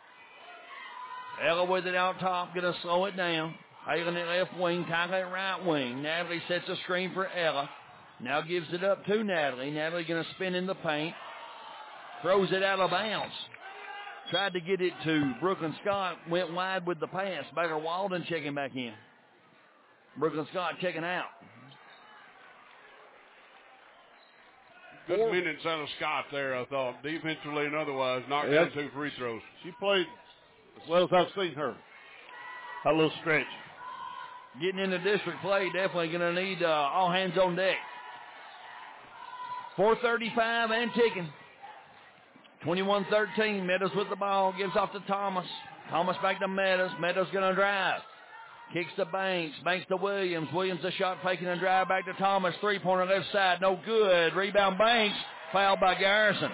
Ella with it out top, going to slow it down. Halen at left wing, Tyler at right wing. Natalie sets a screen for Ella. Now gives it up to Natalie. Natalie going to spin in the paint. Throws it out of bounds. Tried to get it to Brooklyn Scott. Went wide with the pass. Baker Walden checking back in. Brooklyn Scott checking out. Good minutes out of Scott there, I thought. Defensively and otherwise, knocked down 2 free throws. She played as well as I've seen her. A little stretch. Getting into district play, definitely going to need all hands on deck. 4:35 and ticking. 21-13. Meadows with the ball. Gives off to Thomas. Thomas back to Meadows. Meadows going to drive. Kicks to Banks. Banks to Williams. Williams a shot faking and drive back to Thomas. Three-pointer left side. No good. Rebound Banks. Fouled by Garrison.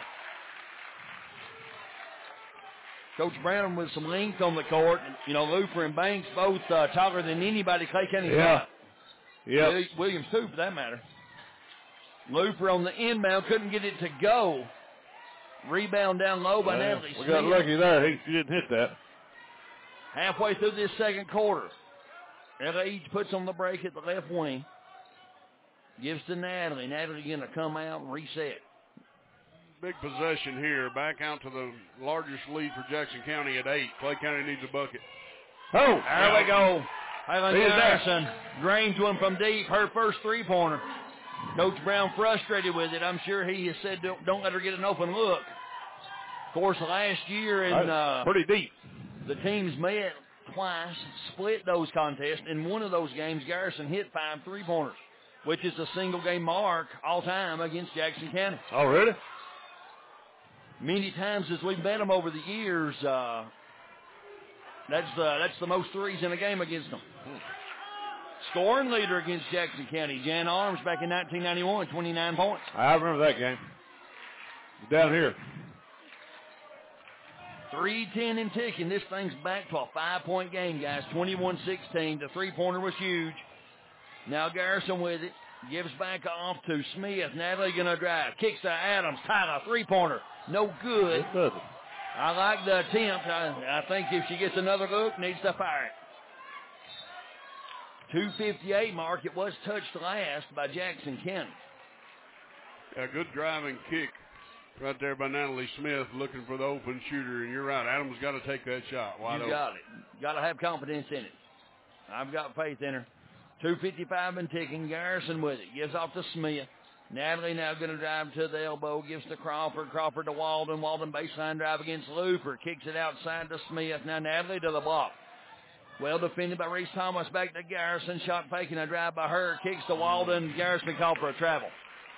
Coach Brown with some length on the court. Looper and Banks both taller than anybody Clay County's got. Yeah. Williams too, for that matter. Looper on the inbound. Couldn't get it to go. Rebound down low by Natalie We Smith. got lucky there. He didn't hit that. Halfway through this second quarter. Ella Eads puts on the break at the left wing. Gives to Natalie. Natalie going to come out and reset. Big possession here. Back out to the largest lead for Jackson County at 8. Clay County needs a bucket. Oh, there we go. Helen Garrison drains one from deep. Her first three-pointer. Coach Brown frustrated with it. I'm sure he has said, don't let her get an open look. Of course, last year in pretty deep. The teams met twice, split those contests. In one of those games, Garrison hit 5 3-pointers, which is a single-game mark all-time against Jackson County. Oh, really? Many times as we've met them over the years, that's the most threes in a game against them. Scoring leader against Jackson County, Jan Arms, back in 1991, 29 points. I remember that game. Down here. 3:10 and ticking. This thing's back to a 5-point game, guys. 21-16. The three-pointer was huge. Now Garrison with it. Gives back off to Smith. Natalie going to drive. Kicks to Adams. Tyler, three-pointer. No good. It doesn't. I like the attempt. I think if she gets another look, needs to fire it. 2:58 mark. It was touched last by Jackson County. A good driving kick right there by Natalie Smith, looking for the open shooter. And you're right, Adams got to take that shot. Wide open. You got it. Got to have confidence in it. I've got faith in her. 2:55 and ticking. Garrison with it. Gives off to Smith. Natalie now going to drive to the elbow, gives to Crawford. Crawford to Walden. Walden baseline drive against Looper. Kicks it outside to Smith. Now Natalie to the block. Well defended by Reese Thomas. Back to Garrison. Shot faking a drive by her. Kicks to Walden. Garrison called for a travel.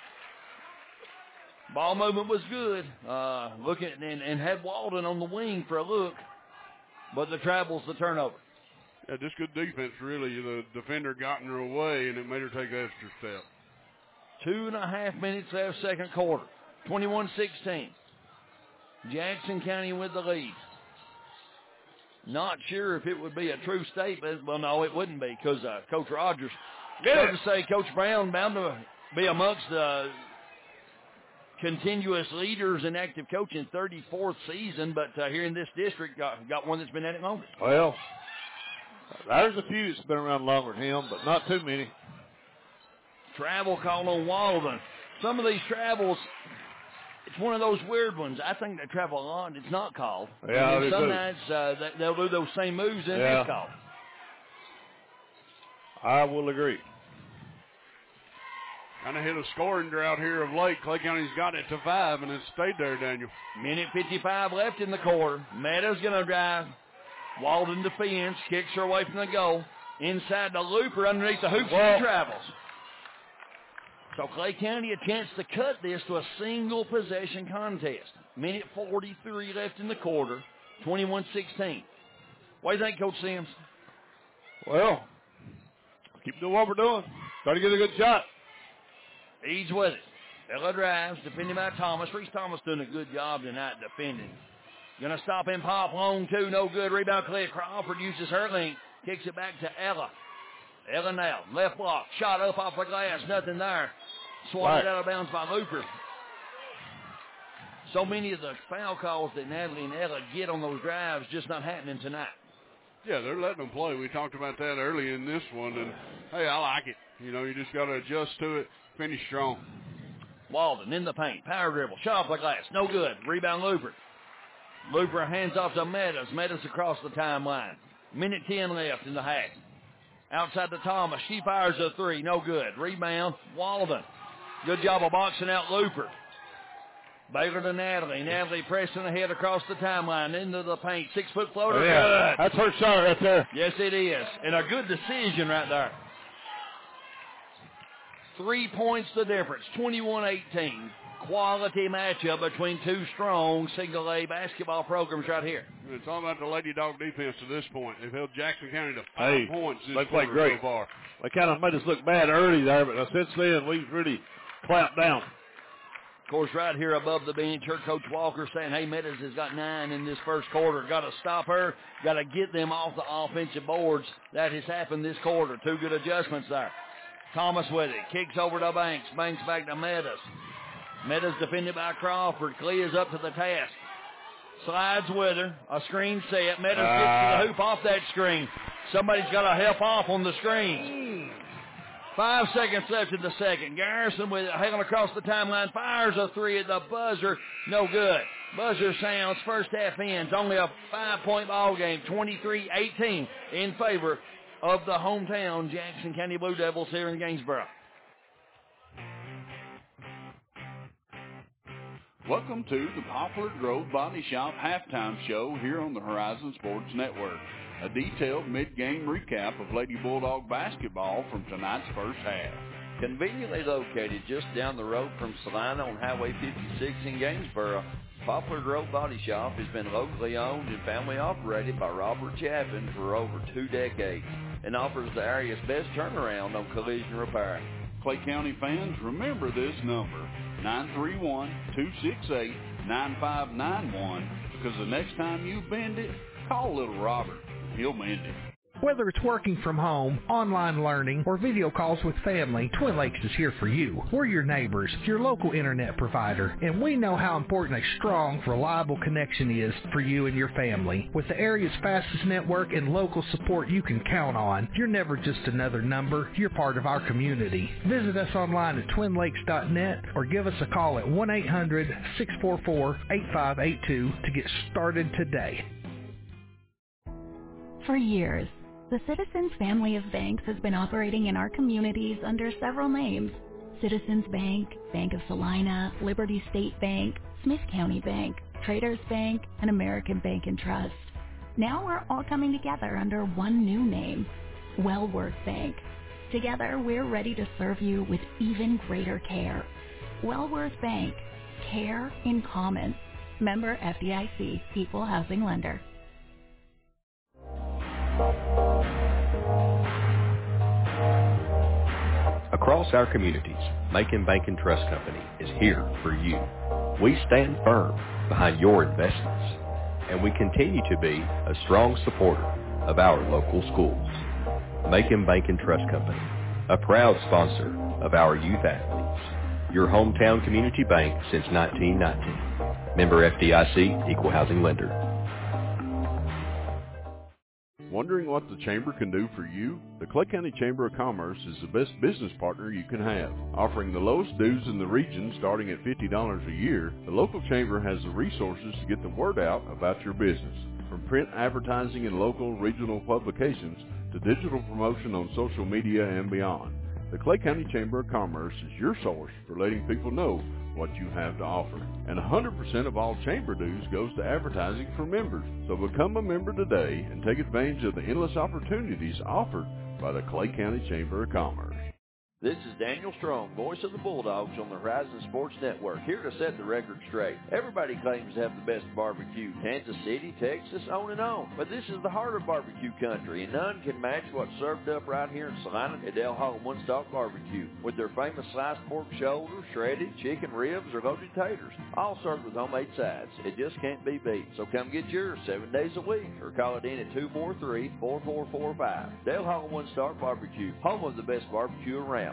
Ball movement was good. Looking and had Walden on the wing for a look. But the travel's the turnover. Yeah, just good defense, really. The defender got in her way, and it made her take the extra step. 2.5 minutes left, second quarter. 21-16. Jackson County with the lead. Not sure if it would be a true statement. Well, no, it wouldn't be because Coach Rogers started to say Coach Brown bound to be amongst the continuous leaders in active coaching, 34th season, but here in this district got one that's been at it longer. Well, there's a few that's been around longer than him, but not too many. Travel call on Walden. Some of these travels, it's one of those weird ones. I think they travel a lot. It's not called. Yeah, and some nights they'll do those same moves and it's called. I will agree. Kind of hit a scoring drought here of late. Clay County's got it to 5, and it's stayed there, Daniel. Minute 55 left in the quarter. Meadows going to drive. Walden defends. Kicks her away from the goal. Inside the Looper underneath the hoops. She travels. So Clay County a chance to cut this to a single possession contest. Minute 43 left in the quarter. 21-16. What do you think, Coach Sims? Well, keep doing what we're doing. Try to get a good shot. Eads with it. Ella drives, defended by Thomas. Reese Thomas doing a good job tonight defending. Going to stop and pop long two. No good. Rebound Clay Crawford uses her length. Kicks it back to Ella. Ella now. Left block. Shot up off the glass. Nothing there. Swatted out of bounds by Looper. So many of the foul calls that Natalie and Ella get on those drives just not happening tonight. Yeah, they're letting them play. We talked about that early in this one, and, hey, I like it. You know, you just got to adjust to it, finish strong. Walden in the paint. Power dribble. Shot off the glass. No good. Rebound Looper. Looper hands off to Meadows. Meadows across the timeline. Minute 10 left in the half. Outside to Thomas. She fires a three. No good. Rebound Walden. Good job of boxing out Looper. Baylor to Natalie. Natalie pressing ahead across the timeline into the paint. 6-foot floater. Yeah, good. That's her shot right there. Yes, it is. And a good decision right there. 3 points the difference. 21-18. Quality matchup between two strong single-A basketball programs right here. It's all about the Lady Dog defense to this point. They've held Jackson County to 5 points this they played great. So far. They kind of made us look bad early there, but since then we've really clamped down. Of course, right here above the bench, her Coach Walker saying, hey, Meadows has got 9 in this first quarter. Got to stop her. Got to get them off the offensive boards. That has happened this quarter. 2 good adjustments there. Thomas with it. Kicks over to Banks. Banks back to Meadows. Meadows defended by Crawford. Clears up to the task. Slides with her. A screen set. Meadows gets to the hoop off that screen. Somebody's got to help off on the screens. 5 seconds left in the second. Garrison with it hanging across the timeline. Fires a three at the buzzer. No good. Buzzer sounds. First half ends. Only a 5-point ball game. 23-18 in favor of the hometown Jackson County Blue Devils here in Gainsboro. Welcome to the Poplar Grove Body Shop halftime show here on the Horizon Sports Network. A detailed mid-game recap of Lady Bulldog basketball from tonight's first half. Conveniently located just down the road from Salina on Highway 56 in Gainsboro, Poplar Grove Body Shop has been locally owned and family operated by Robert Chaffin for over 2 decades and offers the area's best turnaround on collision repair. Clay County fans, remember this number, 931-268-9591, because the next time you bend it, call little Robert. He'll mend it. Whether it's working from home, online learning, or video calls with family, Twin Lakes is here for you. We're your neighbors, your local internet provider, and we know how important a strong, reliable connection is for you and your family. With the area's fastest network and local support you can count on, you're never just another number, you're part of our community. Visit us online at twinlakes.net or give us a call at 1-800-644-8582 to get started today. For years, the Citizens family of banks has been operating in our communities under several names: Citizens Bank, Bank of Salina, Liberty State Bank, Smith County Bank, Traders Bank, and American Bank and Trust. Now we're all coming together under one new name, Wellworth Bank. Together, we're ready to serve you with even greater care. Wellworth Bank. Care in common. Member FDIC, Equal Housing Lender. Across our communities, Macon Bank and Trust Company is here for you. We stand firm behind your investments, and we continue to be a strong supporter of our local schools. Macon Bank and Trust Company, a proud sponsor of our youth athletes. Your hometown community bank since 1919. Member FDIC, Equal Housing Lender. Wondering what the Chamber can do for you? The Clay County Chamber of Commerce is the best business partner you can have. Offering the lowest dues in the region starting at $50 a year, the local Chamber has the resources to get the word out about your business. From print advertising in local and regional publications to digital promotion on social media and beyond. The Clay County Chamber of Commerce is your source for letting people know what you have to offer. And 100% of all chamber dues goes to advertising for members. So become a member today and take advantage of the endless opportunities offered by the Clay County Chamber of Commerce. This is Daniel Strong, voice of the Bulldogs on the Horizon Sports Network, here to set the record straight. Everybody claims to have the best barbecue. Kansas City, Texas, on and on. But this is the heart of barbecue country, and none can match what's served up right here in Salina at Del Hall One Stop Barbecue, with their famous sliced pork shoulder, shredded chicken ribs, or loaded taters, all served with homemade sides. It just can't be beat. So come get yours 7 days a week, or call it in at 243-4445. Del Hall One Stop Barbecue, home of the best barbecue around.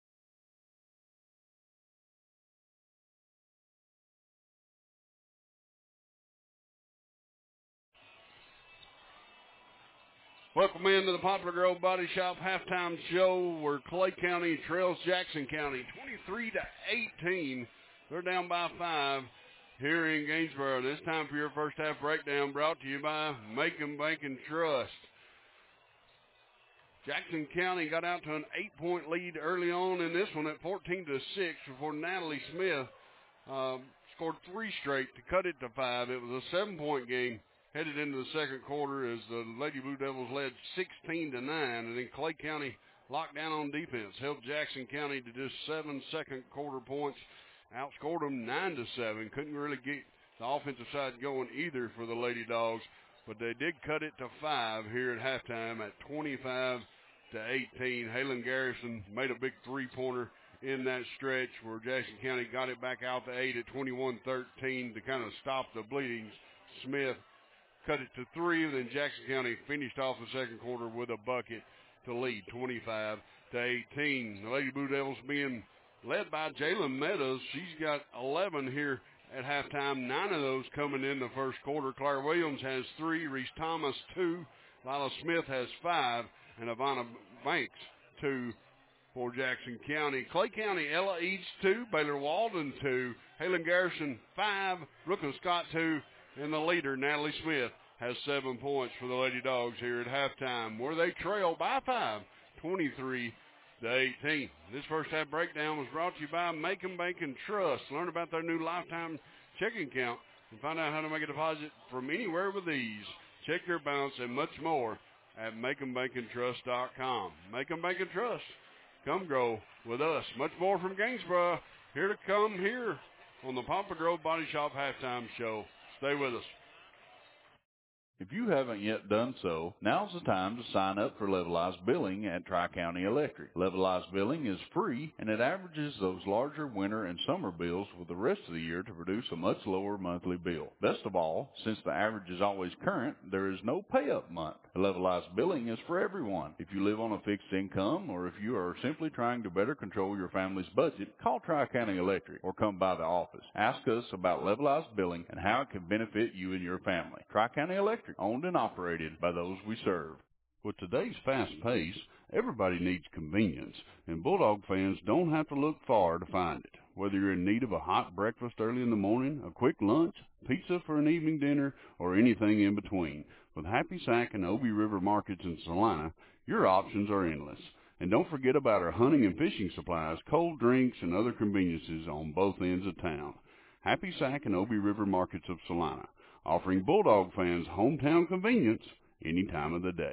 Welcome into the Poplar Grove Body Shop halftime show where Clay County trails Jackson County 23-18. They're down by 5 here in Gainesboro. This time for your first half breakdown brought to you by Macon Bank and Trust. Jackson County got out to an 8-point lead early on in this one at 14-6 before Natalie Smith scored 3 straight to cut it to 5. It was a 7-point game headed into the second quarter as the Lady Blue Devils led 16-9, and then Clay County locked down on defense, held Jackson County to just 7 second quarter points, outscored them 9-7. Couldn't really get the offensive side going either for the Lady Dogs, but they did cut it to 5 here at halftime at 25-18. Halen Garrison made a big three-pointer in that stretch where Jackson County got it back out to 8 at 21-13 to kind of stop the bleedings. Smith cut it to 3, and then Jackson County finished off the second quarter with a bucket to lead 25-18. The Lady Blue Devils being led by Jalen Meadows. She's got 11 here at halftime, 9 of those coming in the first quarter. Claire Williams has 3, Reese Thomas 2, Lila Smith has 5, and Ivana Banks 2 for Jackson County. Clay County, Ella Eads 2, Baylor Walden 2, Halen Garrison 5, Brooklyn Scott 2, and the leader, Natalie Smith, has 7 points for the Lady Dogs here at halftime, where they trail by 5, 23-18. This first half breakdown was brought to you by Macon Bank and Trust. Learn about their new lifetime checking account and find out how to make a deposit from anywhere with ease. Check your balance and much more at MaconBankandTrust.com. Macon Bank and Trust. Come grow with us. Much more from Gainesboro. Here to come here on the Poplar Grove Body Shop halftime show. Stay with us. If you haven't yet done so, now's the time to sign up for Levelized Billing at Tri-County Electric. Levelized Billing is free, and it averages those larger winter and summer bills with the rest of the year to produce a much lower monthly bill. Best of all, since the average is always current, there is no pay-up month. Levelized Billing is for everyone. If you live on a fixed income, or if you are simply trying to better control your family's budget, call Tri-County Electric or come by the office. Ask us about Levelized Billing and how it can benefit you and your family. Tri-County Electric, owned and operated by those we serve. With today's fast pace, everybody needs convenience, and Bulldog fans don't have to look far to find it. Whether you're in need of a hot breakfast early in the morning, a quick lunch, pizza for an evening dinner, or anything in between, with Happy Sack and Obie River markets in Salina, your options are endless. And don't forget about our hunting and fishing supplies, cold drinks, and other conveniences on both ends of town. Happy Sack and Obi River Markets of Salina, offering Bulldog fans hometown convenience any time of the day.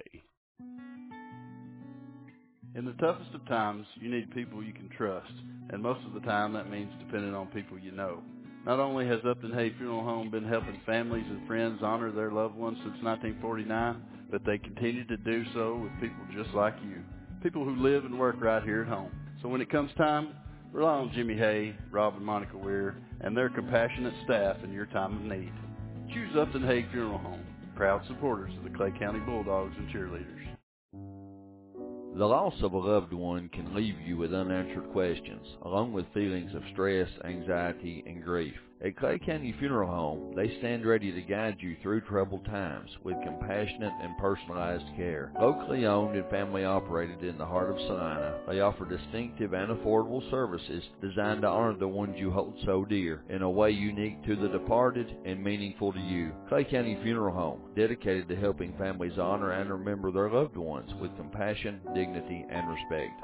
In the toughest of times, you need people you can trust, and most of the time that means depending on people you know. Not only has Upton Hay Funeral Home been helping families and friends honor their loved ones since 1949, but they continue to do so with people just like you, people who live and work right here at home. So when it comes time, rely on Jimmy Hay, Rob and Monica Weir, and their compassionate staff in your time of need. Choose Upton Hay Funeral Home, proud supporters of the Clay County Bulldogs and cheerleaders. The loss of a loved one can leave you with unanswered questions, along with feelings of stress, anxiety, and grief. At Clay County Funeral Home, they stand ready to guide you through troubled times with compassionate and personalized care. Locally owned and family operated in the heart of Salina, they offer distinctive and affordable services designed to honor the ones you hold so dear in a way unique to the departed and meaningful to you. Clay County Funeral Home, dedicated to helping families honor and remember their loved ones with compassion, dignity, and respect.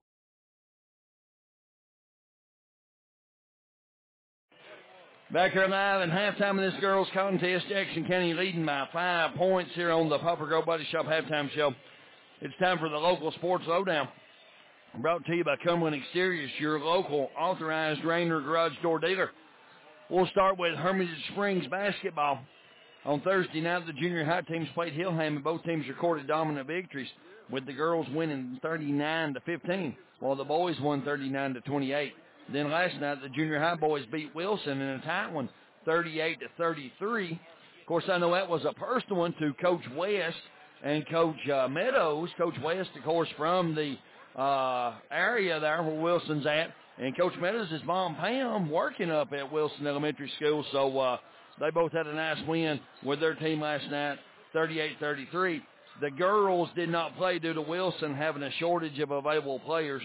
Back here live in halftime of this girls' contest, Jackson County leading by 5 points here on the Poplar Grove Body Shop halftime show. It's time for the local sports lowdown. Brought to you by Cumberland Exteriors, your local authorized Rainer garage door dealer. We'll start with Hermitage Springs basketball. On Thursday night, the junior high teams played Hillham, and both teams recorded dominant victories, with the girls winning 39-15, while the boys won 39-28. Then last night, the junior high boys beat Wilson in a tight one, 38-33. Of course, I know that was a personal one to Coach West and Coach Meadows. Coach West, of course, from the area there where Wilson's at, and Coach Meadows' mom, Pam, working up at Wilson Elementary School. So they both had a nice win with their team last night, 38-33. The girls did not play due to Wilson having a shortage of available players.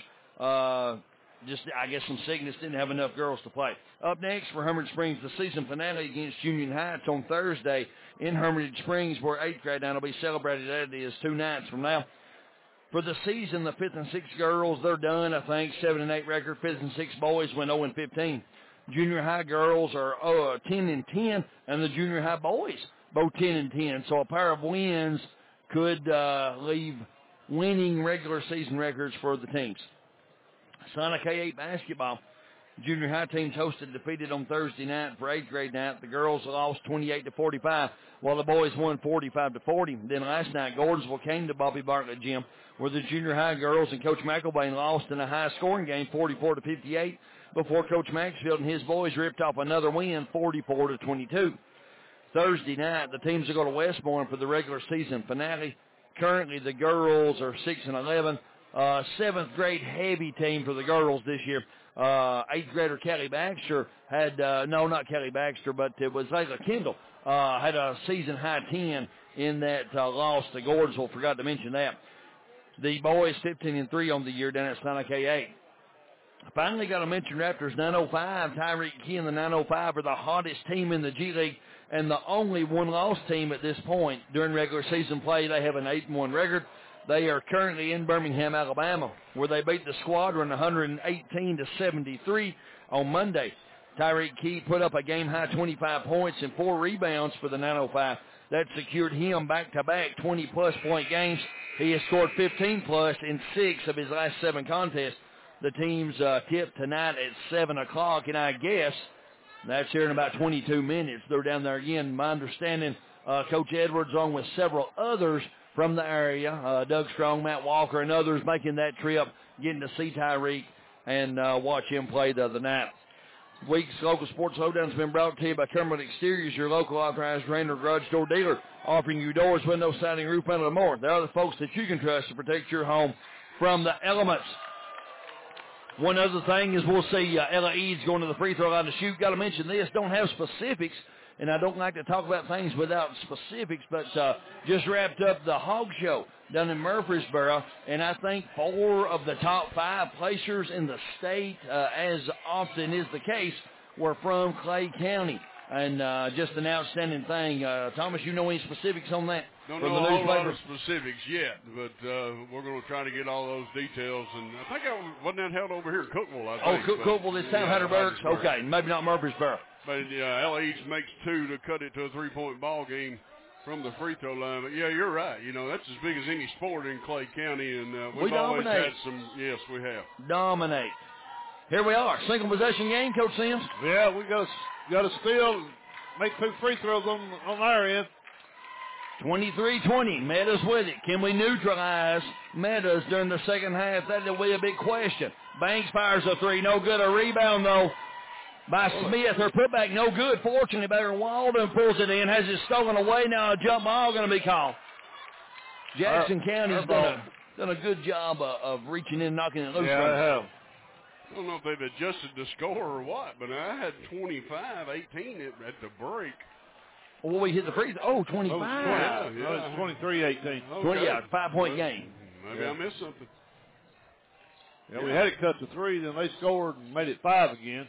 I guess some sickness, didn't have enough girls to play. Up next for Hermitage Springs, the season finale against Union Heights on Thursday in Hermitage Springs, where 8th grade now will be celebrated. That is 2 nights from now. For the season, the 5th and 6th girls, they're done, I think, 7-8 record. 5th and 6th boys went 0-15. Junior high girls are 10-10, and the junior high boys both 10-10. So a pair of wins could leave winning regular season records for the teams. Salina K8 basketball. Junior high teams hosted defeated on Thursday night for 8th grade night. The girls lost 28-45, while the boys won 45-40. Then last night, Gordonsville came to Bobby Bartlett Gym, where the junior high girls and Coach McElvain lost in a high-scoring game, 44-58, before Coach Maxfield and his boys ripped off another win, 44-22. Thursday night, the teams will go to Westbourne for the regular season finale. Currently, the girls are 6-11. 7th grade heavy team for the girls this year. 8th grader Kelly Baxter had, not Kelly Baxter, but it was Layla Kendall, had a season high 10 in that loss to Gordonsville. Forgot to mention that. The boys 15-3 on the year down at Salina K8. Finally got to mention Raptors 905. Tyreek Key and the 905 are the hottest team in the G League and the only one-loss team at this point during regular season play. They have an 8-1 record. They are currently in Birmingham, Alabama, where they beat the Squadron 118-73 on Monday. Tyreek Key put up a game-high 25 points and 4 rebounds for the 905. That secured him back-to-back 20-plus point games. He has scored 15-plus in 6 of his last 7 contests. The team's tip tonight at 7 o'clock, and I guess that's here in about 22 minutes. They're down there again. My understanding, Coach Edwards, along with several others from the area, Doug Strong, Matt Walker, and others making that trip, getting to see Tyreek and watch him play the other night. Week's local sports lowdown has been brought to you by Cumberland Exteriors, your local authorized Rainer garage door dealer, offering you doors, windows, siding, roof, and more. They are the folks that you can trust to protect your home from the elements. One other thing is we'll see Ella Eads going to the free throw line to shoot. Got to mention this, don't have specifics, and I don't like to talk about things without specifics, but just wrapped up the Hog Show down in Murfreesboro, and I think 4 of the top 5 placers in the state, as often is the case, were from Clay County. And just an outstanding thing. Thomas, you know any specifics on that? Don't know a whole lot of specifics yet, but we're going to try to get all those details. And I think wasn't that held over here in Cookeville, I think. Cookeville this time, Hattersburg. Okay, maybe not Murfreesboro. But LH makes 2 to cut it to a 3-point ball game from the free throw line. But, yeah, you're right. You know, that's as big as any sport in Clay County. And we've always had some, yes, we have. Dominate. Here we are, single possession game, Coach Sims. Yeah, we got to steal, make 2 free throws on our end. 23-20, Meadows with it. Can we neutralize Meadows during the second half? That will be a big question. Banks fires a 3, no good. A rebound, though, by Smith. Her putback, no good. Fortunately, Baker Walden pulls it in, has it stolen away. Now a jump ball going to be called. Jackson County's done a good job of reaching in, knocking it loose. Yeah, they have. I don't know if they've adjusted the score or what, but I had 25-18 at the break. Well, we hit the free throw. 25. It's 23-18. Okay. 5-point game. Maybe I missed something. Yeah, we had it cut to 3, then they scored and made it 5 again.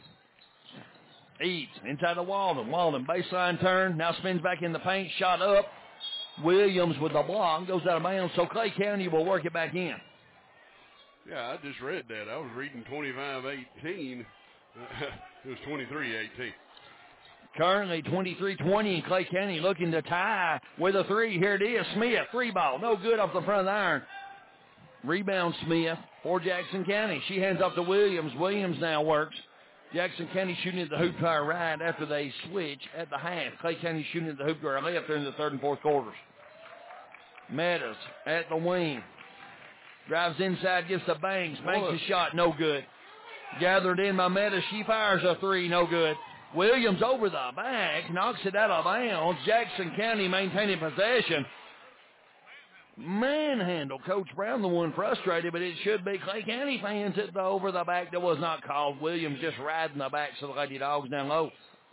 Eads inside the Walden. Walden baseline turn. Now spins back in the paint. Shot up. Williams with the block. Goes out of bounds. So Clay County will work it back in. Yeah, I just read that. I was reading 25-18. It was 23-18. Currently 23-20 in Clay County looking to tie with a 3. Here it is. Smith, 3 ball. No good off the front of the iron. Rebound Smith for Jackson County. She hands off to Williams. Williams now works. Jackson County shooting at the hoop to our right after they switch at the half. Clay County shooting at the hoop to our left during the third and fourth quarters. Meadows at the wing. Drives inside, gets to Banks. Banks a shot, no good. Gathered in by Meadows. She fires a 3, no good. Williams over the back, knocks it out of bounds. Jackson County maintaining possession. Manhandle. Coach Brown, the one frustrated, but it should be Clay County fans at the over the back that was not called. Williams just riding the backs of the Lady Dogs down low.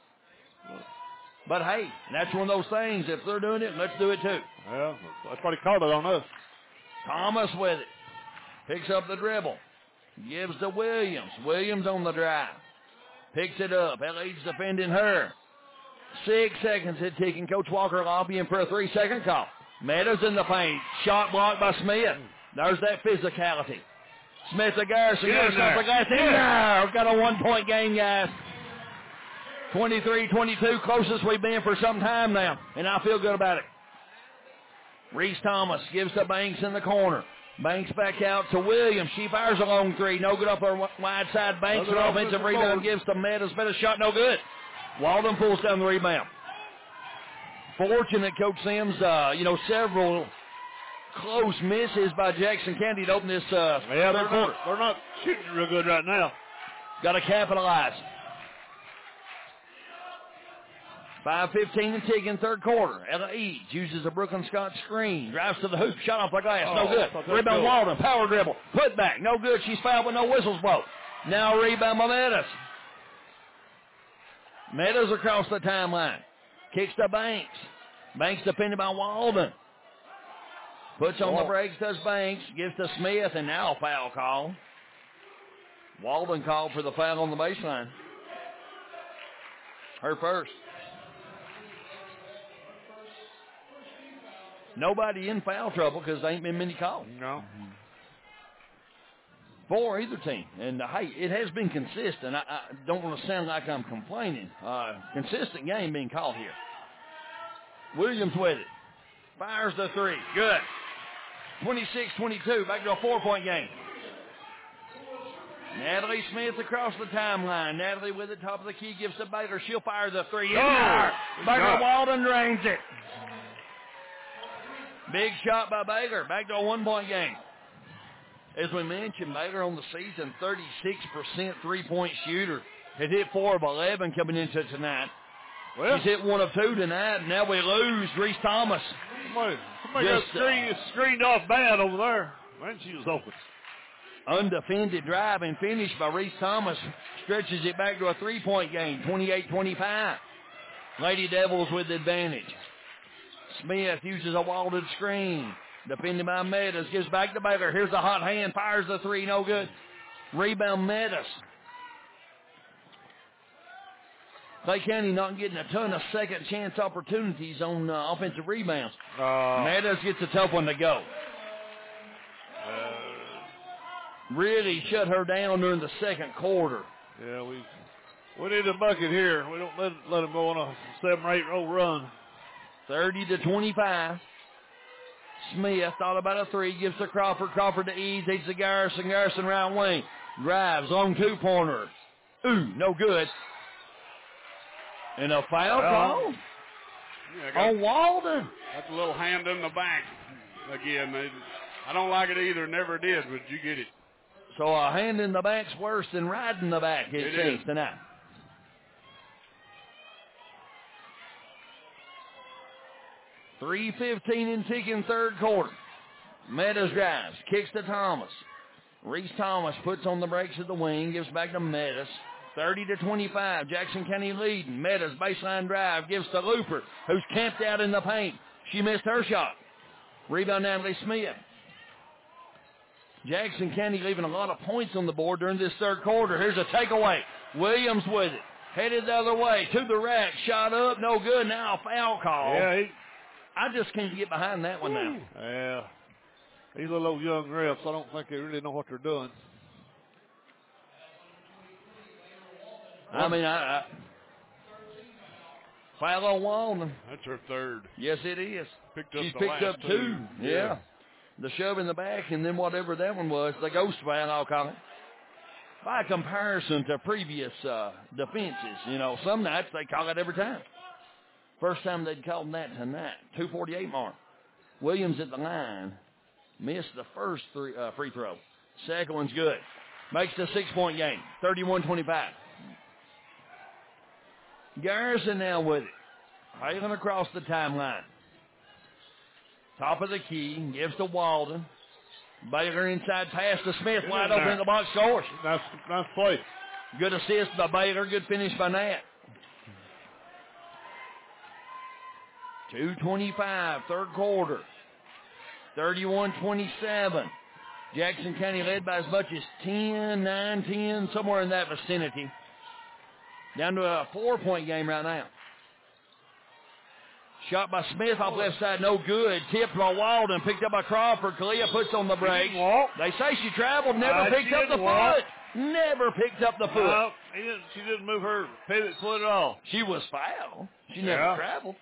But, hey, that's one of those things. If they're doing it, let's do it too. Well, that's what he called it on us. Thomas with it. Picks up the dribble. Gives to Williams. Williams on the drive. Picks it up. LA's defending her. 6 seconds it ticking. Coach Walker lobbying for a 3-second call. Meadows in the paint. Shot blocked by Smith. There's that physicality. Smith to Garrison. Garrison off the glass. In there. Got a 1-point game, guys. 23-22. Closest we've been for some time now. And I feel good about it. Reese Thomas gives to Banks in the corner. Banks back out to Williams. She fires a long 3. No good up her wide side. Banks an offensive rebound. Gives to Meadows. Better shot. No good. Walden pulls down the rebound. Fortunate, Coach Sims, several close misses by Jackson County to open this third quarter. They're not shooting real good right now. Got to capitalize. 5:15 and ticking, third quarter. Ella Eads uses a Brooklyn Scott screen. Drives to the hoop. Shot off the glass. No good. Rebound Walden. Power dribble. Put back. No good. She's fouled with no whistles blow. Now rebound by Meadows. Meadows across the timeline. Kicks to Banks. Banks defended by Walden. Puts on the brakes, does Banks. Gives to Smith, and now a foul call. Walden called for the foul on the baseline. Her first. Nobody in foul trouble because there ain't been many calls. No. For either team. And, hey, it has been consistent. I don't want to sound like I'm complaining. Consistent game being called here. Williams with it. Fires the 3. Good. 26-22. Back to a 4-point game. Natalie Smith across the timeline. Natalie with the top of the key gives to Baker. She'll fire the 3. In there. Baker Walden drains it. Big shot by Baker. Back to a 1-point game. As we mentioned, Baker on the season, 36% three-point shooter. Had hit 4 of 11 coming into tonight. Well, she's hit 1 of 2 tonight, and now we lose Reese Thomas. Somebody got screened off bad over there. Man, she was open. Undefended drive and finish by Reese Thomas. Stretches it back to a 3-point game, 28-25. Lady Devils with the advantage. Smith uses a Walden screen. Defended by Meadows. Gives back to Baker. Here's a hot hand. Fires the 3. No good. Rebound Meadows. Clay County not getting a ton of second chance opportunities on offensive rebounds. Meadows gets a tough one to go. Really shut her down during the second quarter. Yeah, we need a bucket here. We don't let them go on a 7 or 8 row run. 30-25. Smith thought about a three, gives to Crawford. Crawford to Eads, Eads to Garrison. Garrison right wing. Drives, long two-pointer. Ooh, no good. And a foul call on Walden. That's a little hand in the back. Again, I don't like it either. Never did, but you get it. So a hand in the back's worse than right in the back, it seems tonight. .3:15 and ticking third quarter. Meadows drives, kicks to Thomas. Reese Thomas puts on the brakes at the wing, gives back to Meadows. 30-25, Jackson County leading. Meadows baseline drive, gives to Looper, who's camped out in the paint. She missed her shot. Rebound, Natalie Smith. Jackson County leaving a lot of points on the board during this third quarter. Here's a takeaway. Williams with it. Headed the other way, to the rack, shot up, no good. Now a foul call. Yeah, I just can't get behind that one now. Yeah. These little old young refs, I don't think they really know what they're doing. I mean, foul on Walden. That's her third. Yes, it is. She's the picked up last two. Yeah. The shove in the back, and then whatever that one was, the ghost foul, I'll call it. By comparison to previous defenses, you know, some nights they call it every time. First time they'd called that tonight. 2:48 mark. Williams at the line. Missed the first free throw. Second one's good. Makes the 6-point game. 31-25. Garrison now with it. Hailing across the timeline. Top of the key. Gives to Walden. Baylor inside pass to Smith. Wide open in the box. Scores. Nice play. Good assist by Baylor. Good finish by Nat. 2:25, third quarter. 31-27. Jackson County led by as much as 10, 9, 10, somewhere in that vicinity. Down to a 4-point game right now. Shot by Smith off left side, no good. Tipped by Walden, picked up by Crawford. Kalia puts on the brakes. They say she traveled, never picked up the foot. Never picked up the foot. No, she didn't move her pivot foot at all. She was fouled. She never traveled.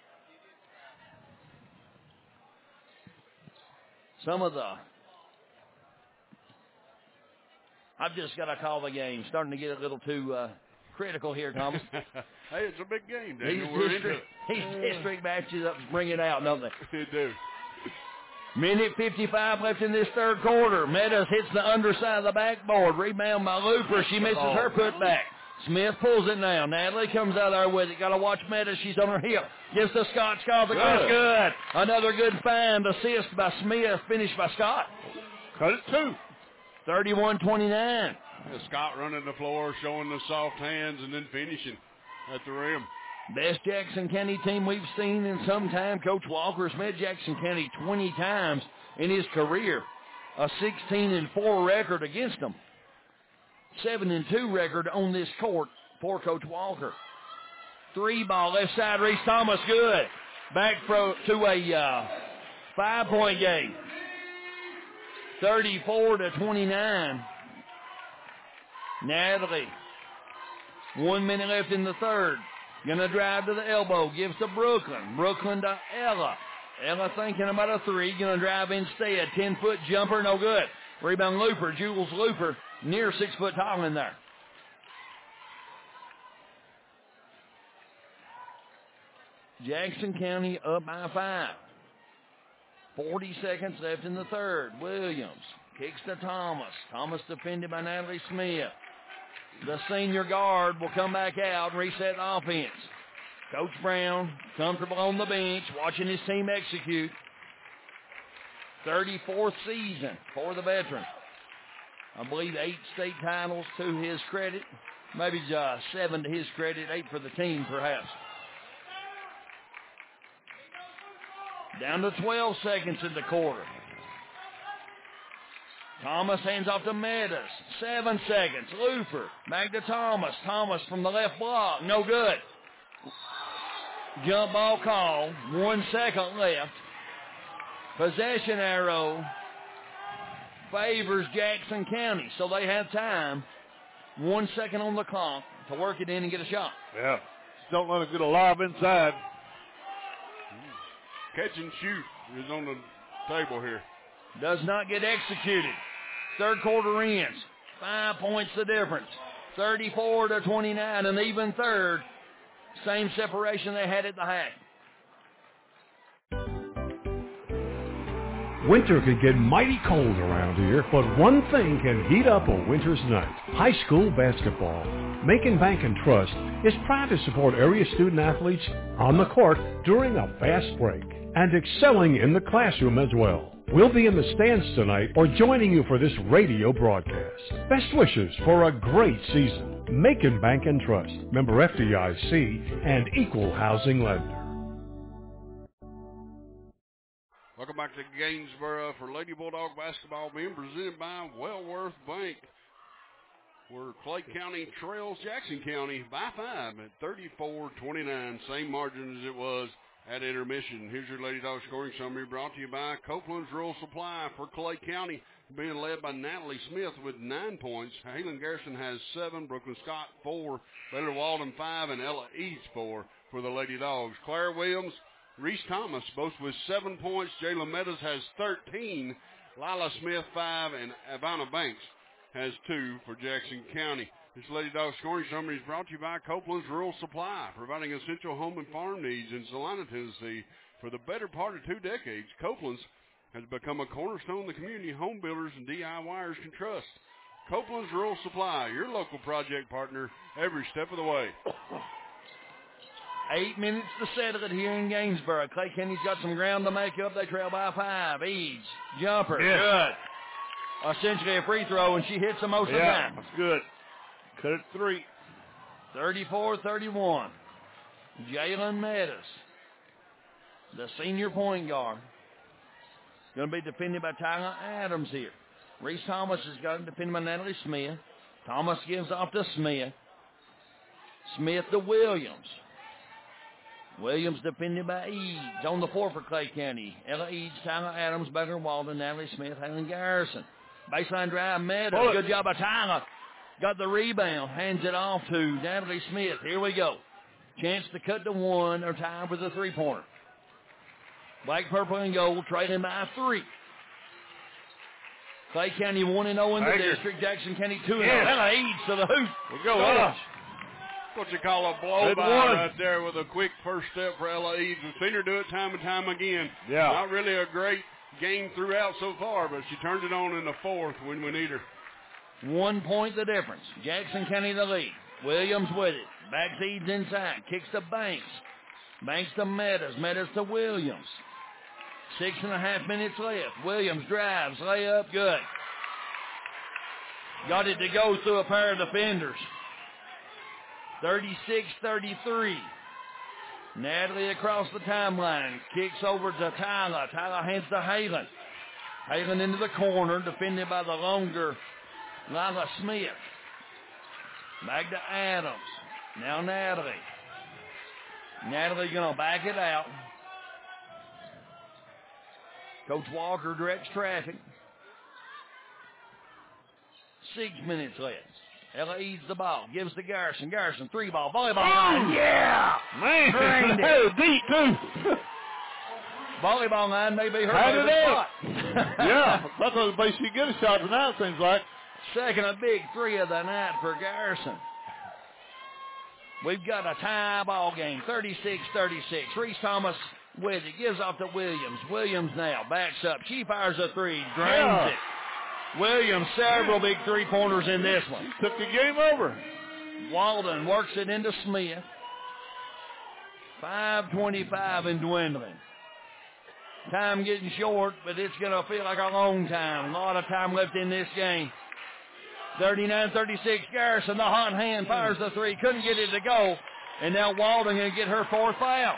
I've just got to call the game. Starting to get a little too critical here, Thomas. Hey, it's a big game, Daniel. These district matches up bring it out, don't they? They do. Minute 55 left in this third quarter. Meadows hits the underside of the backboard. Rebound by Looper. She misses her putback. Smith pulls it now. Natalie comes out there with it. Got to watch Meadows. She's on her hip. Gives to Scott. Scott, the cross. Good. Another good find. Assist by Smith. Finished by Scott. Cut it 2. 31-29. Scott running the floor, showing the soft hands, and then finishing at the rim. Best Jackson County team we've seen in some time. Coach Walker's met Jackson County 20 times in his career. A 16-4 record against them. 7-2 record on this court for Coach Walker. 3-ball left side, Reese Thomas, good. Back to a 5-point game. 34-29. Natalie, 1 minute left in the third. Gonna drive to the elbow, gives to Brooklyn. Brooklyn to Ella. Ella thinking about a three, gonna drive instead. 10-foot jumper, no good. Rebound Looper, Jules Looper, near 6 foot tall in there. Jackson County up by 5. 40 seconds left in the third. Williams kicks to Thomas. Thomas defended by Natalie Smith. The senior guard will come back out and reset the offense. Coach Brown, comfortable on the bench, watching his team execute. 34th season for the veteran. I believe 8 state titles to his credit. Maybe 7 to his credit, 8 for the team perhaps. Down to 12 seconds in the quarter. Thomas hands off to Meadows. 7 seconds. Looper back to Thomas. Thomas from the left block. No good. Jump ball call. 1 second left. Possession arrow favors Jackson County, so they have time. 1 second on the clock to work it in and get a shot. Yeah. Just don't let it get a lob inside. Catch and shoot is on the table here. Does not get executed. Third quarter ends. 5 points the difference. 34-29, an even third. Same separation they had at the half. Winter can get mighty cold around here, but one thing can heat up a winter's night. High school basketball. Macon Bank and Trust is proud to support area student athletes on the court during a fast break and excelling in the classroom as well. We'll be in the stands tonight or joining you for this radio broadcast. Best wishes for a great season. Macon Bank and Trust, member FDIC and equal housing lender. Welcome back to Gainesboro for Lady Bulldog basketball being presented by Wellworth Bank, where Clay County trails Jackson County by 5 at 34-29, same margin as it was at intermission. Here's your Lady Dog scoring summary brought to you by Copeland's Rural Supply for Clay County, being led by Natalie Smith with 9 points. Halen Garrison has 7, Brooklyn Scott 4, Baylor Walden 5, and Ella Eads 4 for the Lady Dogs. Claire Williams, Reese Thomas, both with 7 points. Jayla Meadows has 13. Lila Smith, 5, and Ivana Banks has 2 for Jackson County. This Lady Dog scoring summary is brought to you by Copeland's Rural Supply, providing essential home and farm needs in Salina, Tennessee. For the better part of 2 decades, Copeland's has become a cornerstone the community home builders and DIYers can trust. Copeland's Rural Supply, your local project partner every step of the way. 8 minutes to settle it here in Gainesboro. Clay County's got some ground to make up. They trail by 5. Eads, jumper, good. Essentially a free throw, and she hits the most of the time. That's good. Cut it 3. 34-31. Jalen Meadows, the senior point guard, going to be defended by Tyler Adams here. Reese Thomas has got it defended by Natalie Smith. Thomas gives off to Smith. Smith to Williams. Williams defended by Eads. On the floor for Clay County. Ella Eads, Tyler Adams, Baylor Walden, Natalie Smith, Helen Garrison. Baseline drive, Meadows. Good job by Tyler. Got the rebound. Hands it off to Natalie Smith. Here we go. Chance to cut to 1 or tie for the three-pointer. Black, purple, and gold trailing by 3. Clay County 1-0 in the district. Jackson County 2-0. Ella Eads to the hoop. We go. What you call a blow-by right there with a quick first step for Ella Eads. We've seen her do it time and time again. Yeah. Not really a great game throughout so far, but she turned it on in the fourth when we need her. 1 point the difference. Jackson County the lead. Williams with it. Backs Eads inside. Kicks to Banks. Banks to Meadows. Meadows to Williams. 6.5 minutes left. Williams drives. Layup. Good. Got it to go through a pair of defenders. 36-33. Natalie across the timeline. Kicks over to Tyler. Tyler hands to Halen. Halen into the corner, defended by the longer Lila Smith. Back to Adams. Now Natalie. Natalie going to back it out. Coach Walker directs traffic. 6 minutes left. Ella Eads the ball. Gives to Garrison. Garrison, 3-ball. Volleyball line. Yeah! Man, that was deep, too. Volleyball line may be her favorite spot. Yeah, that's the place she get a shot tonight, it seems like. Second, a big 3 of the night for Garrison. We've got a tie ball game, 36-36. Reese Thomas with it. Gives off to Williams. Williams now backs up. She fires a 3. Drains it. Williams, several big three-pointers in this one. He took the game over. Walden works it into Smith. 5:25 and dwindling. Time getting short, but it's going to feel like a long time. A lot of time left in this game. 39-36, Garrison, the hot hand, fires the 3. Couldn't get it to go. And now Walden going to get her 4th foul.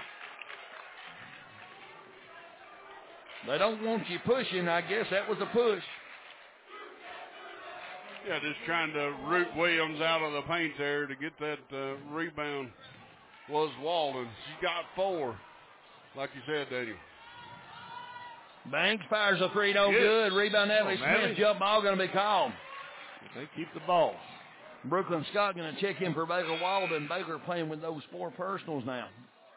They don't want you pushing. I guess that was a push. Yeah, just trying to root Williams out of the paint there to get that rebound. was Walden. She got 4, like you said, Daniel. Banks fires a three, no good. Rebound, Natalie Smith. Jump ball going to be called. They keep the ball. Brooklyn Scott going to check in for Baker Walden. Baker playing with those 4 personals now.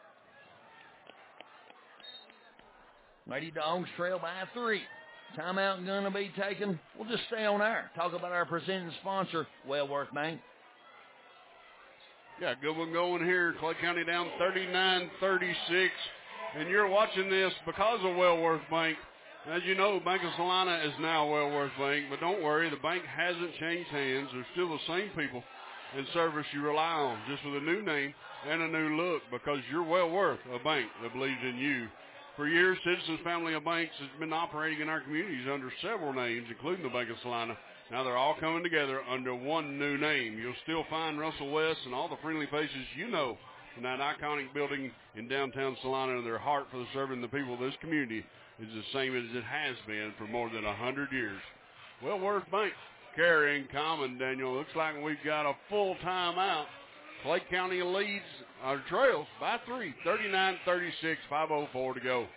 Lady Dogs trail by 3. Timeout going to be taken. We'll just stay on air. Talk about our presenting sponsor, Wellworth Bank. Yeah, good one going here. Clay County down 39-36. And you're watching this because of Wellworth Bank. As you know, Bank of Salina is now Wellworth Bank. But don't worry, the bank hasn't changed hands. They're still the same people and service you rely on, just with a new name and a new look, because you're well worth a bank that believes in you. For years, Citizens Family of Banks has been operating in our communities under several names, including the Bank of Salina. Now they're all coming together under one new name. You'll still find Russell West and all the friendly faces you know in that iconic building in downtown Salina. Their heart for serving the people of this community is the same as it has been for more than 100 years. Wellworth Bank carrying common, Daniel. Looks like we've got a full timeout. Clay County leads our trails by 3, 39-36, 5:04 to go.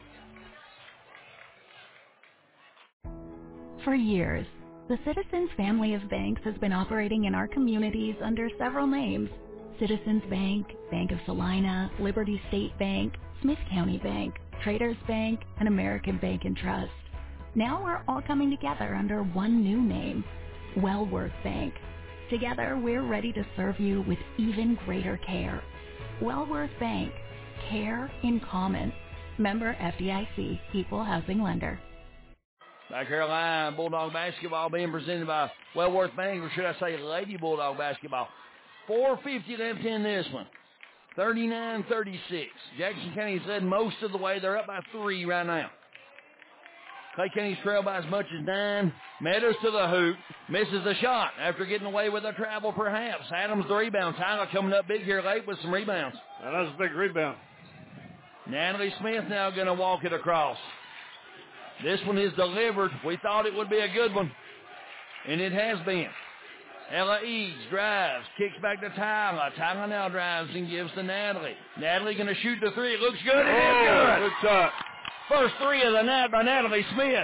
For years, the Citizens family of banks has been operating in our communities under several names. Citizens Bank, Bank of Salina, Liberty State Bank, Smith County Bank, Traders Bank, and American Bank and Trust. Now we're all coming together under one new name, Wellworth Bank. Together, we're ready to serve you with even greater care. Wellworth Bank. Care in common. Member FDIC, Equal Housing Lender. South Carolina Bulldog basketball being presented by Wellworth Bank, or should I say Lady Bulldog basketball. 4:50 left in this one. 39-36. Jackson County's led most of the way. They're up by 3 right now. Clay County's trailed by as much as 9. Meadows to the hoop. Misses the shot after getting away with a travel perhaps. Adams the rebound. Tyler coming up big here late with some rebounds. That was a big rebound. Natalie Smith now going to walk it across. This one is delivered. We thought it would be a good one, and it has been. Ella Eads drives, kicks back to Tyler. Tyler now drives and gives to Natalie. Natalie going to shoot the 3. It looks good. It is good. Good shot. First 3 of the night by Natalie Smith.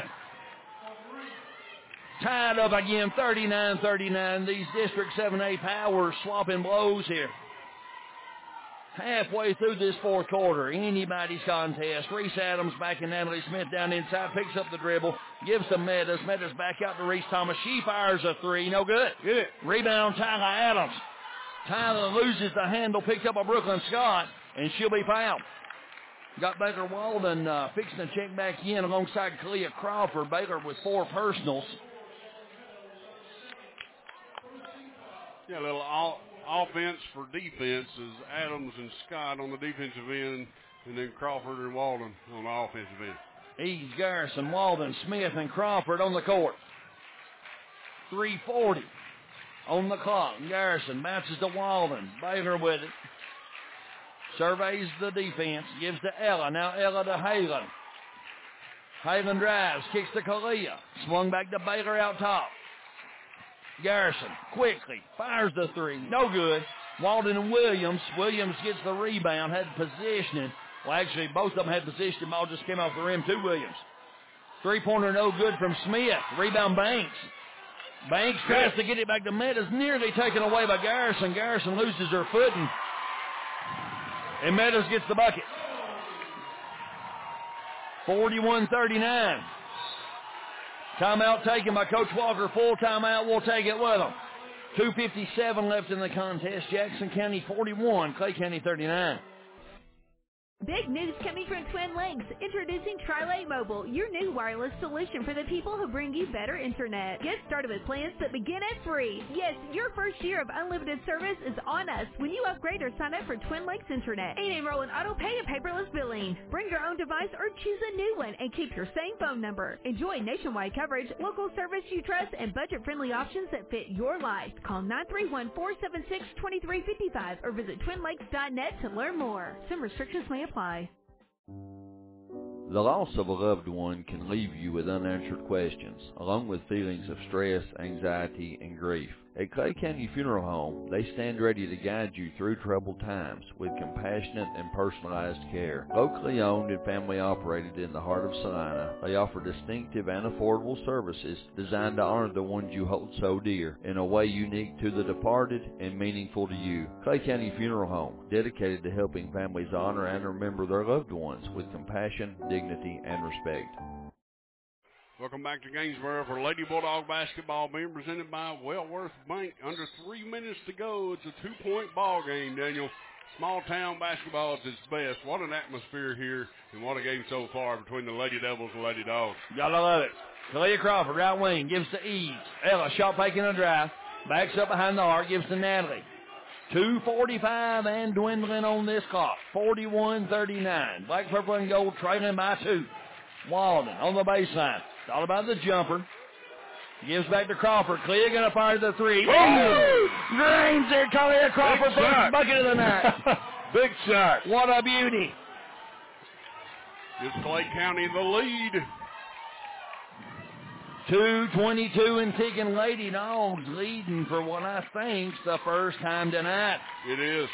Tied up again, 39-39. These District 7A powers swapping blows here. Halfway through this fourth quarter, anybody's contest. Reese Adams back in Natalie Smith down inside, picks up the dribble, gives to Meadows. Meadows back out to Reese Thomas. She fires a 3, no good. Get it. Rebound, Tyler Adams. Tyler loses the handle, picks up a Brooklyn Scott, and she'll be fouled. Got Baker Walden fixing to check back in alongside Kalia Crawford. Baker with 4 personals. Yeah, a little offense for defense is Adams and Scott on the defensive end, and then Crawford and Walden on the offensive end. Eads, Garrison, Walden, Smith, and Crawford on the court. 3:40 on the clock. Garrison bounces to Walden. Baker with it. Surveys the defense, gives to Ella. Now Ella to Halen. Halen drives, kicks to Kalia. Swung back to Baker out top. Garrison quickly fires the 3. No good. Walden and Williams. Williams gets the rebound, had positioning. Well, actually, both of them had position. Ball just came off the rim to Williams. 3-pointer no good from Smith. Rebound Banks. Banks tries to get it back to Meadows. Nearly taken away by Garrison. Garrison loses her footing. And Meadows gets the bucket. 41-39. Timeout taken by Coach Walker. Full timeout. We'll take it with him. 2:57 left in the contest. Jackson County 41, Clay County 39. Big news coming from Twin Lakes. Introducing Trilay Mobile, your new wireless solution for the people who bring you better internet. Get started with plans that begin at free. Yes, your first year of unlimited service is on us when you upgrade or sign up for Twin Lakes Internet. And enroll in auto pay and paperless billing. Bring your own device or choose a new one and keep your same phone number. Enjoy nationwide coverage, local service you trust, and budget-friendly options that fit your life. Call 931-476-2355 or visit twinlakes.net to learn more. Some restrictions may apply. The loss of a loved one can leave you with unanswered questions, along with feelings of stress, anxiety, and grief. At Clay County Funeral Home, they stand ready to guide you through troubled times with compassionate and personalized care. Locally owned and family operated in the heart of Salina, they offer distinctive and affordable services designed to honor the ones you hold so dear in a way unique to the departed and meaningful to you. Clay County Funeral Home, dedicated to helping families honor and remember their loved ones with compassion, dignity, and respect. Welcome back to Gainesboro for Lady Bulldog basketball being presented by Wellworth Bank. Under 3 minutes to go. It's a 2-point ball game, Daniel. Small town basketball at its best. What an atmosphere here, and what a game so far between the Lady Devils and Lady Dogs. Gotta love it. Kalia Crawford, right wing, gives to Eads. Ella, shot fake in a drive. Backs up behind the arc, gives to Natalie. 2:45 and dwindling on this clock. 41-39. Black, purple, and gold trailing by 2. Walden on the baseline. It's all about the jumper. Gives back to Crawford. Clea going to fire the 3. Oh! Drains it. Clea Crawford, first bucket of the night. Big shot. What a beauty. Gives Clay County the lead. 2:22 and ticking. Lady Dogs leading for what I think's the first time tonight. It is.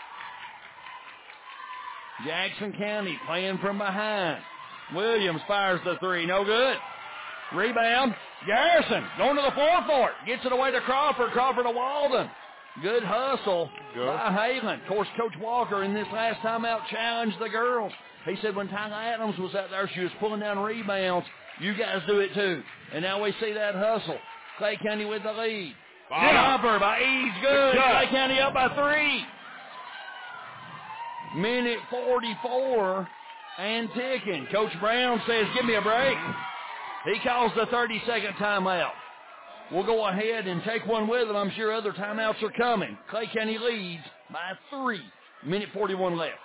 Jackson County playing from behind. Williams fires the 3. No good. Rebound. Garrison going to the floor for it. Gets it away to Crawford. Crawford to Walden. Good hustle by Halen. Of course, Coach Walker in this last timeout challenged the girls. He said when Tyler Adams was out there, she was pulling down rebounds. You guys do it too. And now we see that hustle. Clay County with the lead. Jumper by Eads. Good. Clay County up by 3. Minute 44 and ticking. Coach Brown says, give me a break. He calls the 30-second timeout. We'll go ahead and take one with him. I'm sure other timeouts are coming. Clay County leads by 3. Minute 41 left.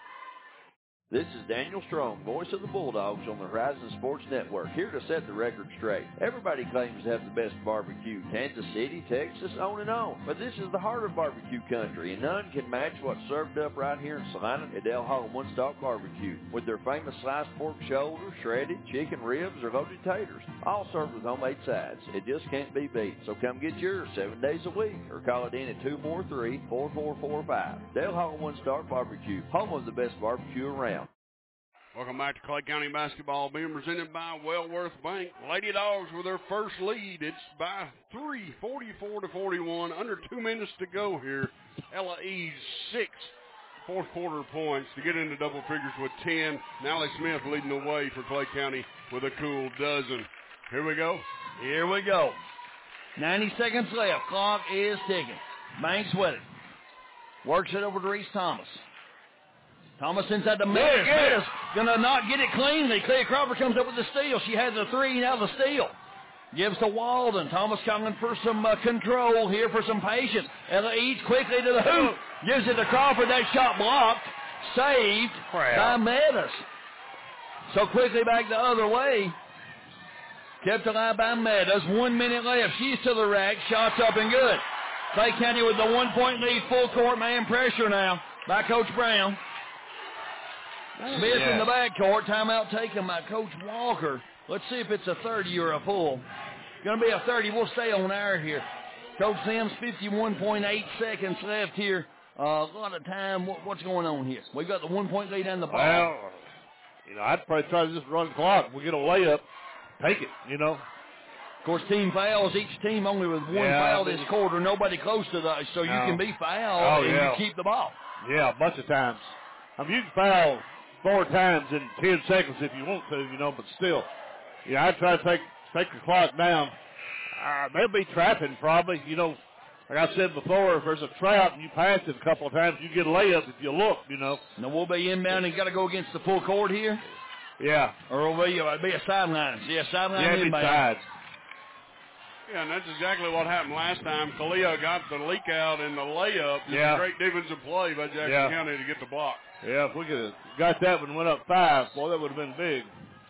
This is Daniel Strong, voice of the Bulldogs on the Horizon Sports Network, here to set the record straight. Everybody claims to have the best barbecue, Kansas City, Texas, on and on. But this is the heart of barbecue country, and none can match what's served up right here in Salina at Del Hall One Stop Barbecue, with their famous sliced pork shoulder, shredded chicken ribs, or loaded taters, all served with homemade sides. It just can't be beat. So come get yours 7 days a week, or call it in at 243-4445. Del Hall One Stop Barbecue, home of the best barbecue around. Welcome back to Clay County basketball being presented by Wellworth Bank. Lady Dogs with their first lead. It's by 3, 44-41. Under 2 minutes to go here. Ella Eads 6 fourth quarter points to get into double figures with 10. Nally Smith leading the way for Clay County with a cool dozen. Here we go. Here we go. 90 seconds left. Clock is ticking. Banks with it. Works it over to Reese Thomas. Thomas inside the middle. Meadows going to not get it cleanly. Clea Crawford comes up with the steal. She had the 3, now the steal. Gives to Walden. Thomas calling for some control here, for some patience. Ella Eads quickly to the hoop. Gives it to Crawford. That shot blocked. Saved by Meadows. So quickly back the other way. Kept alive by Meadows. 1 minute left. She's to the rack. Shots up and good. Clay County with the 1-point lead. Full court man pressure now by Coach Brown. Smith in the backcourt. Timeout taken by Coach Walker. Let's see if it's a 30 or a full. Going to be a 30. We'll stay on air here. Coach Sims, 51.8 seconds left here. A lot of time. What's going on here? We've got the 1-point lead on the ball. Well, I'd probably try to just run the clock. We get a layup, take it, Of course, team fouls. Each team only with one foul this quarter. Nobody close to that, so you can be fouled and you keep the ball. Yeah, a bunch of times. You can foul 4 times in 10 seconds if you want to, but still. I'd try to take the clock down. They'll be trapping probably, like I said before, if there's a trap and you pass it a couple of times, you get a layup if you look, Now we'll be inbound and got to go against the full court here? Yeah. Or will be a sideline? Sideline inbound. Sides. Yeah, and that's exactly what happened last time. Kalia got the leak out in the layup. It's a great defensive play by Jackson County to get the block. Yeah, if we could have got that one and went up 5, boy, that would have been big.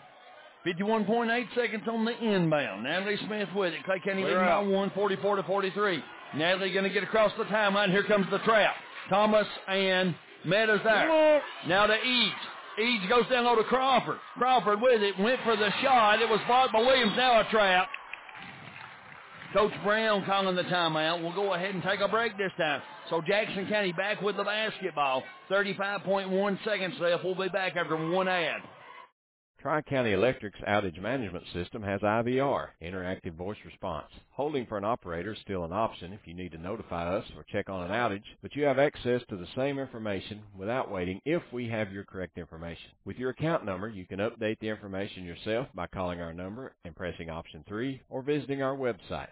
51.8 seconds on the inbound. Natalie Smith with it. Clay County leading by 1, 44-43. Natalie going to get across the timeline. Here comes the trap. Thomas and Meadows there. Now to Eads. Eads goes down low to Crawford. Crawford with it. Went for the shot. It was blocked by Williams. Now a trap. Coach Brown calling the timeout. We'll go ahead and take a break this time. So Jackson County back with the basketball. 35.1 seconds left. We'll be back after one ad. Tri-County Electric's outage management system has IVR, interactive voice response. Holding for an operator is still an option if you need to notify us or check on an outage, but you have access to the same information without waiting if we have your correct information. With your account number, you can update the information yourself by calling our number and pressing option 3 or visiting our website,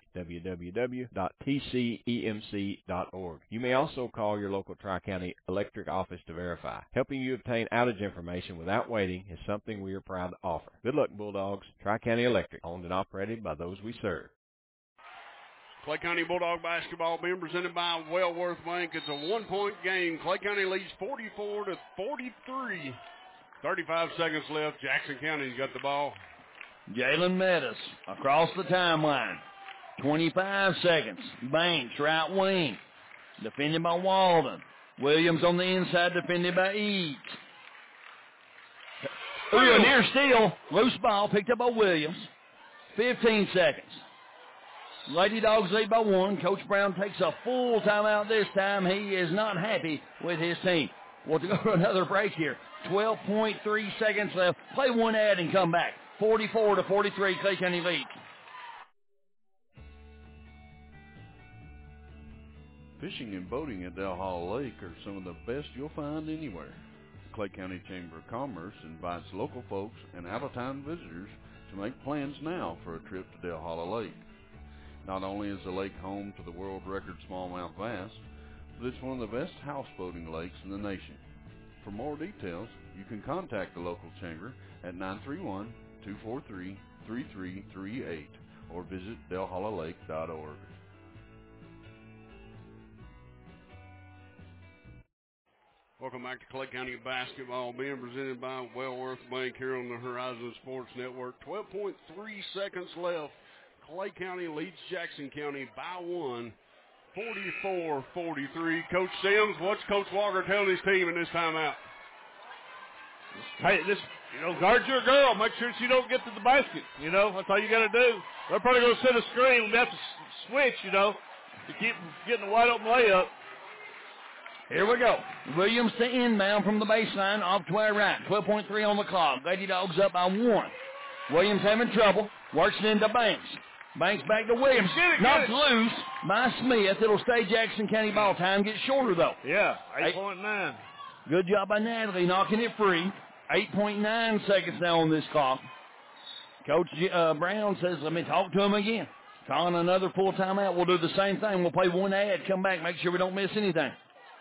www.tcemc.org. You may also call your local Tri-County Electric office to verify. Helping you obtain outage information without waiting is something we are proud to offer. Good luck, Bulldogs. Tri-County Electric, owned and operated by those we serve. Clay County Bulldog basketball being presented by Wellworth Bank. It's a 1-point game. Clay County leads 44-43. 35 seconds left. Jackson County's got the ball. Jalen Meadows across the timeline. 25 seconds. Banks, right wing. Defended by Walden. Williams on the inside, defended by Eads. Ooh, a near steal. Loose ball picked up by Williams. 15 seconds. Lady Dogs lead by 1. Coach Brown takes a full timeout this time. He is not happy with his team. We'll go to another break here. 12.3 seconds left. Play one ad and come back. 44-43, Clay County leads. Fishing and boating at Dale Hollow Lake are some of the best you'll find anywhere. The Clay County Chamber of Commerce invites local folks and out-of-town visitors to make plans now for a trip to Dale Hollow Lake. Not only is the lake home to the world record smallmouth bass, but it's one of the best houseboating lakes in the nation. For more details, you can contact the local chamber at 931-243-3338 or visit DaleHollowLake.org. Welcome back to Clay County basketball being presented by Wellworth Bank here on the Horizon Sports Network. 12.3 seconds left. Clay County leads Jackson County by 1, 44-43. Coach Sims, what's Coach Walker telling his team in this timeout? Hey, guard your girl. Make sure she don't get to the basket. That's all you got to do. They're probably going to set a screen. We'll have to switch, to keep getting a wide open layup. Here we go. Williams to inbound from the baseline, off to our right. 12.3 on the clock. Lady Dogs up by 1. Williams having trouble. Works it into Banks. Banks back to Williams. Knocked loose by Smith. It'll stay Jackson County ball. Time gets shorter, though. Yeah, 8.9. Good job by Natalie knocking it free. 8.9 seconds now on this clock. Coach Brown says, let me talk to him again. Calling another full timeout. We'll do the same thing. We'll play one ad, come back, make sure we don't miss anything.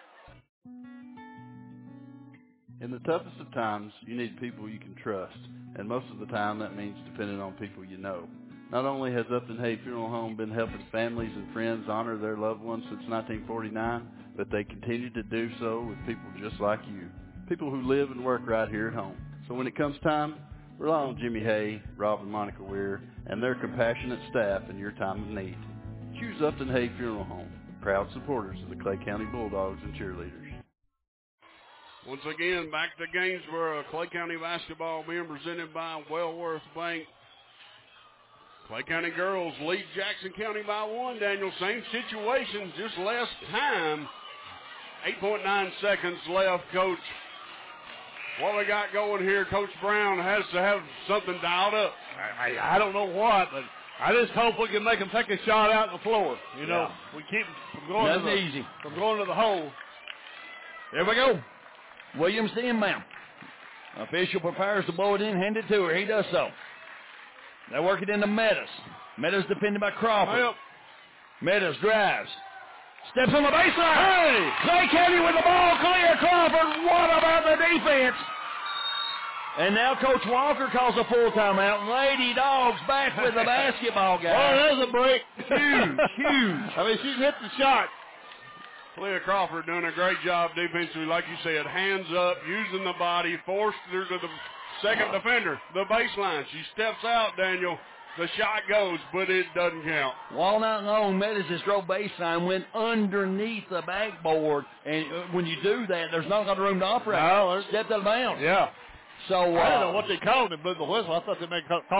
In the toughest of times, you need people you can trust, and most of the time that means depending on people you know. Not only has Upton Hay Funeral Home been helping families and friends honor their loved ones since 1949, but they continue to do so with people just like you, people who live and work right here at home. So when it comes time, rely on Jimmy Hay, Rob and Monica Weir, and their compassionate staff in your time of need. Choose Upton Hay Funeral Home, proud supporters of the Clay County Bulldogs and cheerleaders. Once again, back to Gainesboro. Clay County basketball being presented by Wellworth Bank. Clay County girls lead Jackson County by 1, Daniel. Same situation, just less time. 8.9 seconds left, Coach. What we got going here, Coach Brown has to have something dialed up. I don't know what, but I just hope we can make them take a shot out on the floor. We keep from going from going to the hole. There we go. Williams to inbound. Official prepares to blow it in, hand it to her. He does so. They work it into Meadows. Meadows defended by Crawford. Yep. Meadows drives. Steps on the baseline. Hey! Clay County with the ball clear. Crawford, what about the defense? And now Coach Walker calls a full timeout. Lady Dogs back with the basketball guy. Oh, there's a break. Huge. I mean, she's hit the shot. Leah Crawford doing a great job defensively, like you said, hands up, using the body, forced her to the second defender, the baseline. She steps out, Daniel. The shot goes, but it doesn't count. Walnut Long Meadows just drove baseline, went underneath the backboard, and when you do that, there's not got room to operate. No, stepped out of bounds. Yeah. So I don't know what they called him, blew the whistle. I thought they may call him.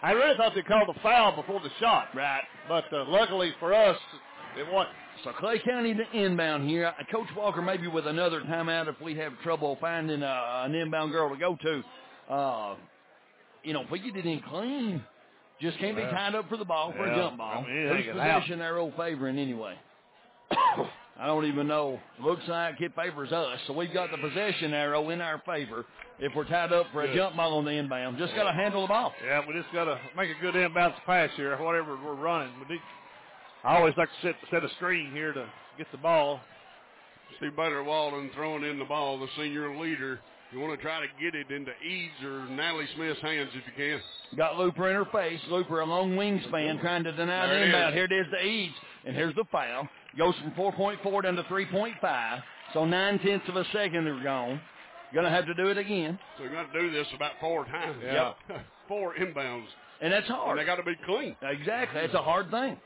I really thought they called a foul before the shot. Right. But luckily for us, it wasn't. So Clay County to inbound here. Coach Walker maybe with another timeout if we have trouble finding an inbound girl to go to. If we get it in clean, just can't be tied up for the ball for a jump ball. Whose possession arrow favoring anyway? I don't even know. Looks like it favors us. So we've got the possession arrow in our favor if we're tied up for a jump ball on the inbound. Just got to handle the ball. Yeah, we just got to make a good inbound pass here, whatever we're running. I always like to set a screen here to get the ball. Steve Butler Walden throwing in the ball, the senior leader. You want to try to get it into Eads or Natalie Smith's hands if you can. Got Looper in her face. Looper, a long wingspan, trying to deny the inbound. Here it is to Eads, and here's the foul. Goes from 4.4 down to 3.5, so 9/10 of a second they're gone. Going to have to do it again. So you're going to do this about 4 times. Yeah. Yep. 4 inbounds. And that's hard. And they got to be clean. Exactly. That's a hard thing.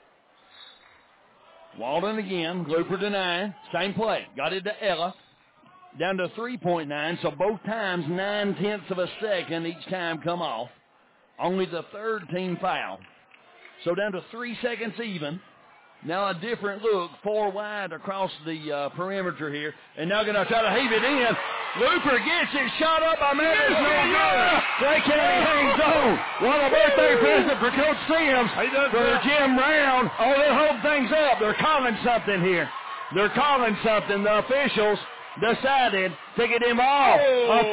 Walden again. Looper denying. Same play. Got it to Ella. Down to 3.9, so both times 9/10 of a second each time come off. Only the third team foul. So down to 3 seconds even. Now a different look, 4 wide across the perimeter here. And now going to try to heave it in. Looper gets it, shot up by Matt. It's no good. Clay County hangs on. What a birthday present for Coach Sims. For Jim Brown. Oh, they'll hold things up. They're calling something here. They're calling something. The officials decided to get him off.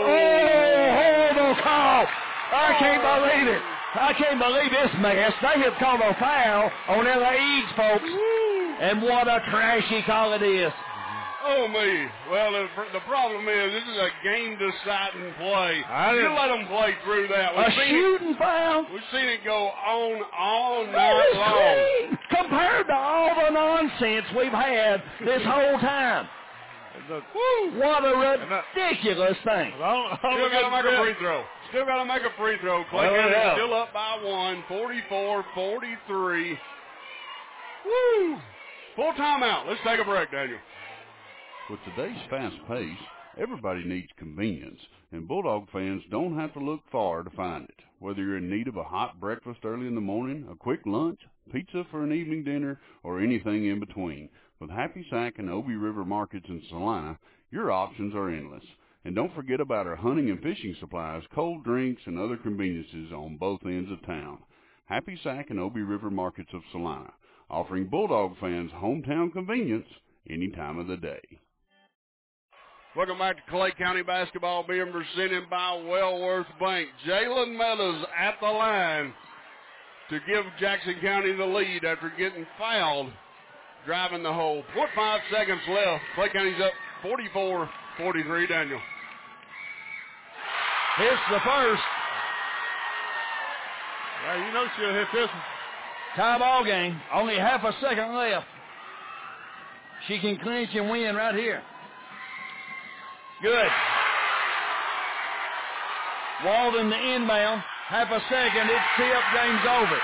Horrible call. I can't believe it. I can't believe this mess. They have called a foul on Ella Eads, folks. And what a trashy call it is. Oh, me. Well, the problem is this is a game-deciding play. You let them play through that. A shooting foul? We've seen it go on all night long. Compared to all the nonsense we've had this whole time. What a ridiculous thing. Still got to make a free throw. Still got to make a free throw. Clay County still up by 1, 44-43. Woo! Full timeout. Let's take a break, Daniel. With today's fast pace, everybody needs convenience, and Bulldog fans don't have to look far to find it. Whether you're in need of a hot breakfast early in the morning, a quick lunch, pizza for an evening dinner, or anything in between, with Happy Sack and Obie River Markets in Salina, your options are endless. And don't forget about our hunting and fishing supplies, cold drinks, and other conveniences on both ends of town. Happy Sack and Obie River Markets of Salina, offering Bulldog fans hometown convenience any time of the day. Welcome back to Clay County basketball being presented by Wellworth Bank. Jalen Meadows at the line to give Jackson County the lead after getting fouled, driving the hole. 0.5 seconds left. Clay County's up 44-43, Daniel. Here's the first. Yeah, you know she'll hit this one. Tie ball game. Only half a second left. She can clinch and win right here. Good. Walden the inbound. Half a second. It's tipped. Game's over.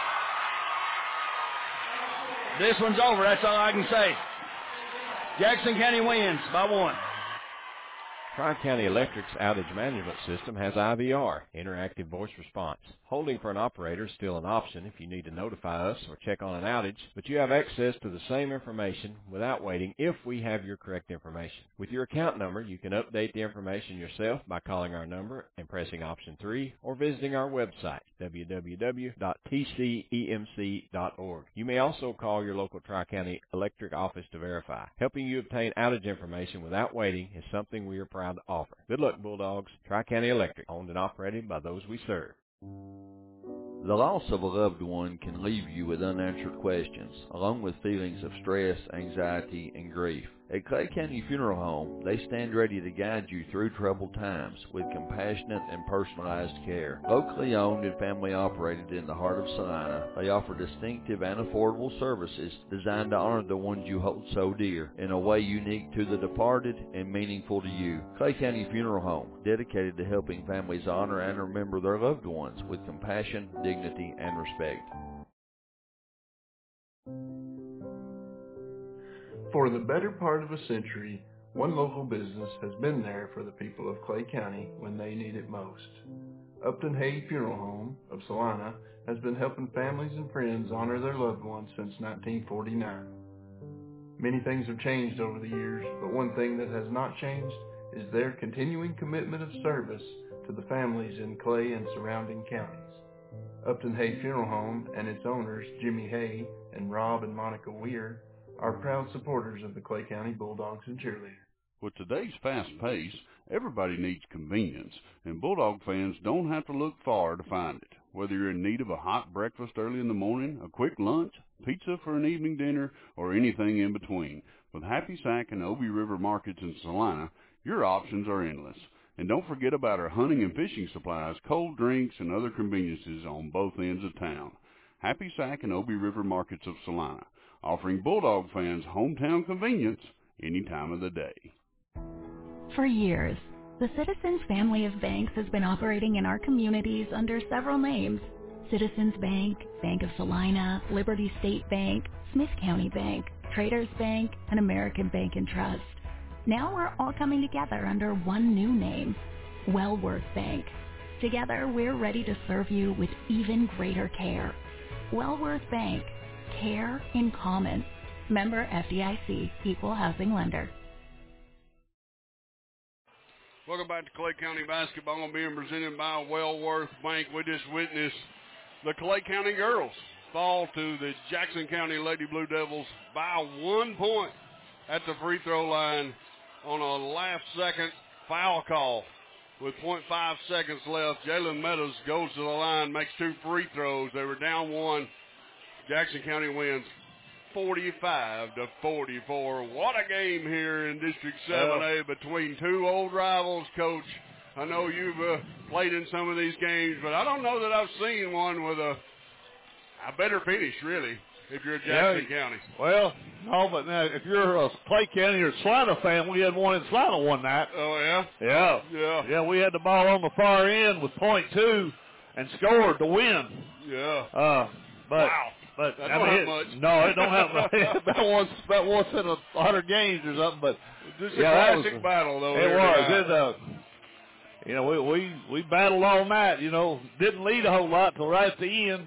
This one's over. That's all I can say. Jackson County wins by 1. Tri-County Electric's outage management system has IVR, interactive voice response. Holding for an operator is still an option if you need to notify us or check on an outage, but you have access to the same information without waiting if we have your correct information. With your account number, you can update the information yourself by calling our number and pressing option 3 or visiting our website, www.tcemc.org. You may also call your local Tri-County Electric office to verify. Helping you obtain outage information without waiting is something we are proud to offer. Good luck, Bulldogs. Tri-County Electric, owned and operated by those we serve. The loss of a loved one can leave you with unanswered questions, along with feelings of stress, anxiety, and grief. At Clay County Funeral Home, they stand ready to guide you through troubled times with compassionate and personalized care. Locally owned and family operated in the heart of Salina, they offer distinctive and affordable services designed to honor the ones you hold so dear in a way unique to the departed and meaningful to you. Clay County Funeral Home, dedicated to helping families honor and remember their loved ones with compassion, dignity, and respect. For the better part of a century, one local business has been there for the people of Clay County when they need it most. Upton Hay Funeral Home of Salina has been helping families and friends honor their loved ones since 1949. Many things have changed over the years, but one thing that has not changed is their continuing commitment of service to the families in Clay and surrounding counties. Upton Hay Funeral Home and its owners, Jimmy Hay and Rob and Monica Weir, are proud supporters of the Clay County Bulldogs and Cheerleaders. With today's fast pace, everybody needs convenience, and Bulldog fans don't have to look far to find it. Whether you're in need of a hot breakfast early in the morning, a quick lunch, pizza for an evening dinner, or anything in between, with Happy Sack and Obie River Markets in Salina, your options are endless. And don't forget about our hunting and fishing supplies, cold drinks, and other conveniences on both ends of town. Happy Sack and Obie River Markets of Salina, offering Bulldog fans hometown convenience any time of the day. For years, the Citizens family of banks has been operating in our communities under several names: Citizens Bank, Bank of Salina, Liberty State Bank, Smith County Bank, Traders Bank, and American Bank and Trust. Now we're all coming together under one new name, Wellworth Bank. Together, we're ready to serve you with even greater care. Wellworth Bank, care in common. Member FDIC, Equal Housing Lender. Welcome back to Clay County Basketball being presented by Wellworth Bank. We just witnessed the Clay County girls fall to the Jackson County Lady Blue Devils by 1 point at the free throw line on a last-second foul call. With 0.5 seconds left, Jalen Meadows goes to the line, makes 2 free throws. They were down 1. Jackson County wins 45-44. What a game here in District 7A between two old rivals, Coach. I know you've played in some of these games, but I don't know that I've seen one with a better finish, really, if you're a Jackson County. Well, no, but now if you're a Clay County or Salina fan, we had one in Salina one night. Oh, yeah? Yeah, we had the ball on the far end with .2 and scored to win. Yeah. Wow. But that don't have much. No, it don't have much. about once in 100 games or something. But just a classic battle, though. It was. We battled all night. Didn't lead a whole lot till right at the end.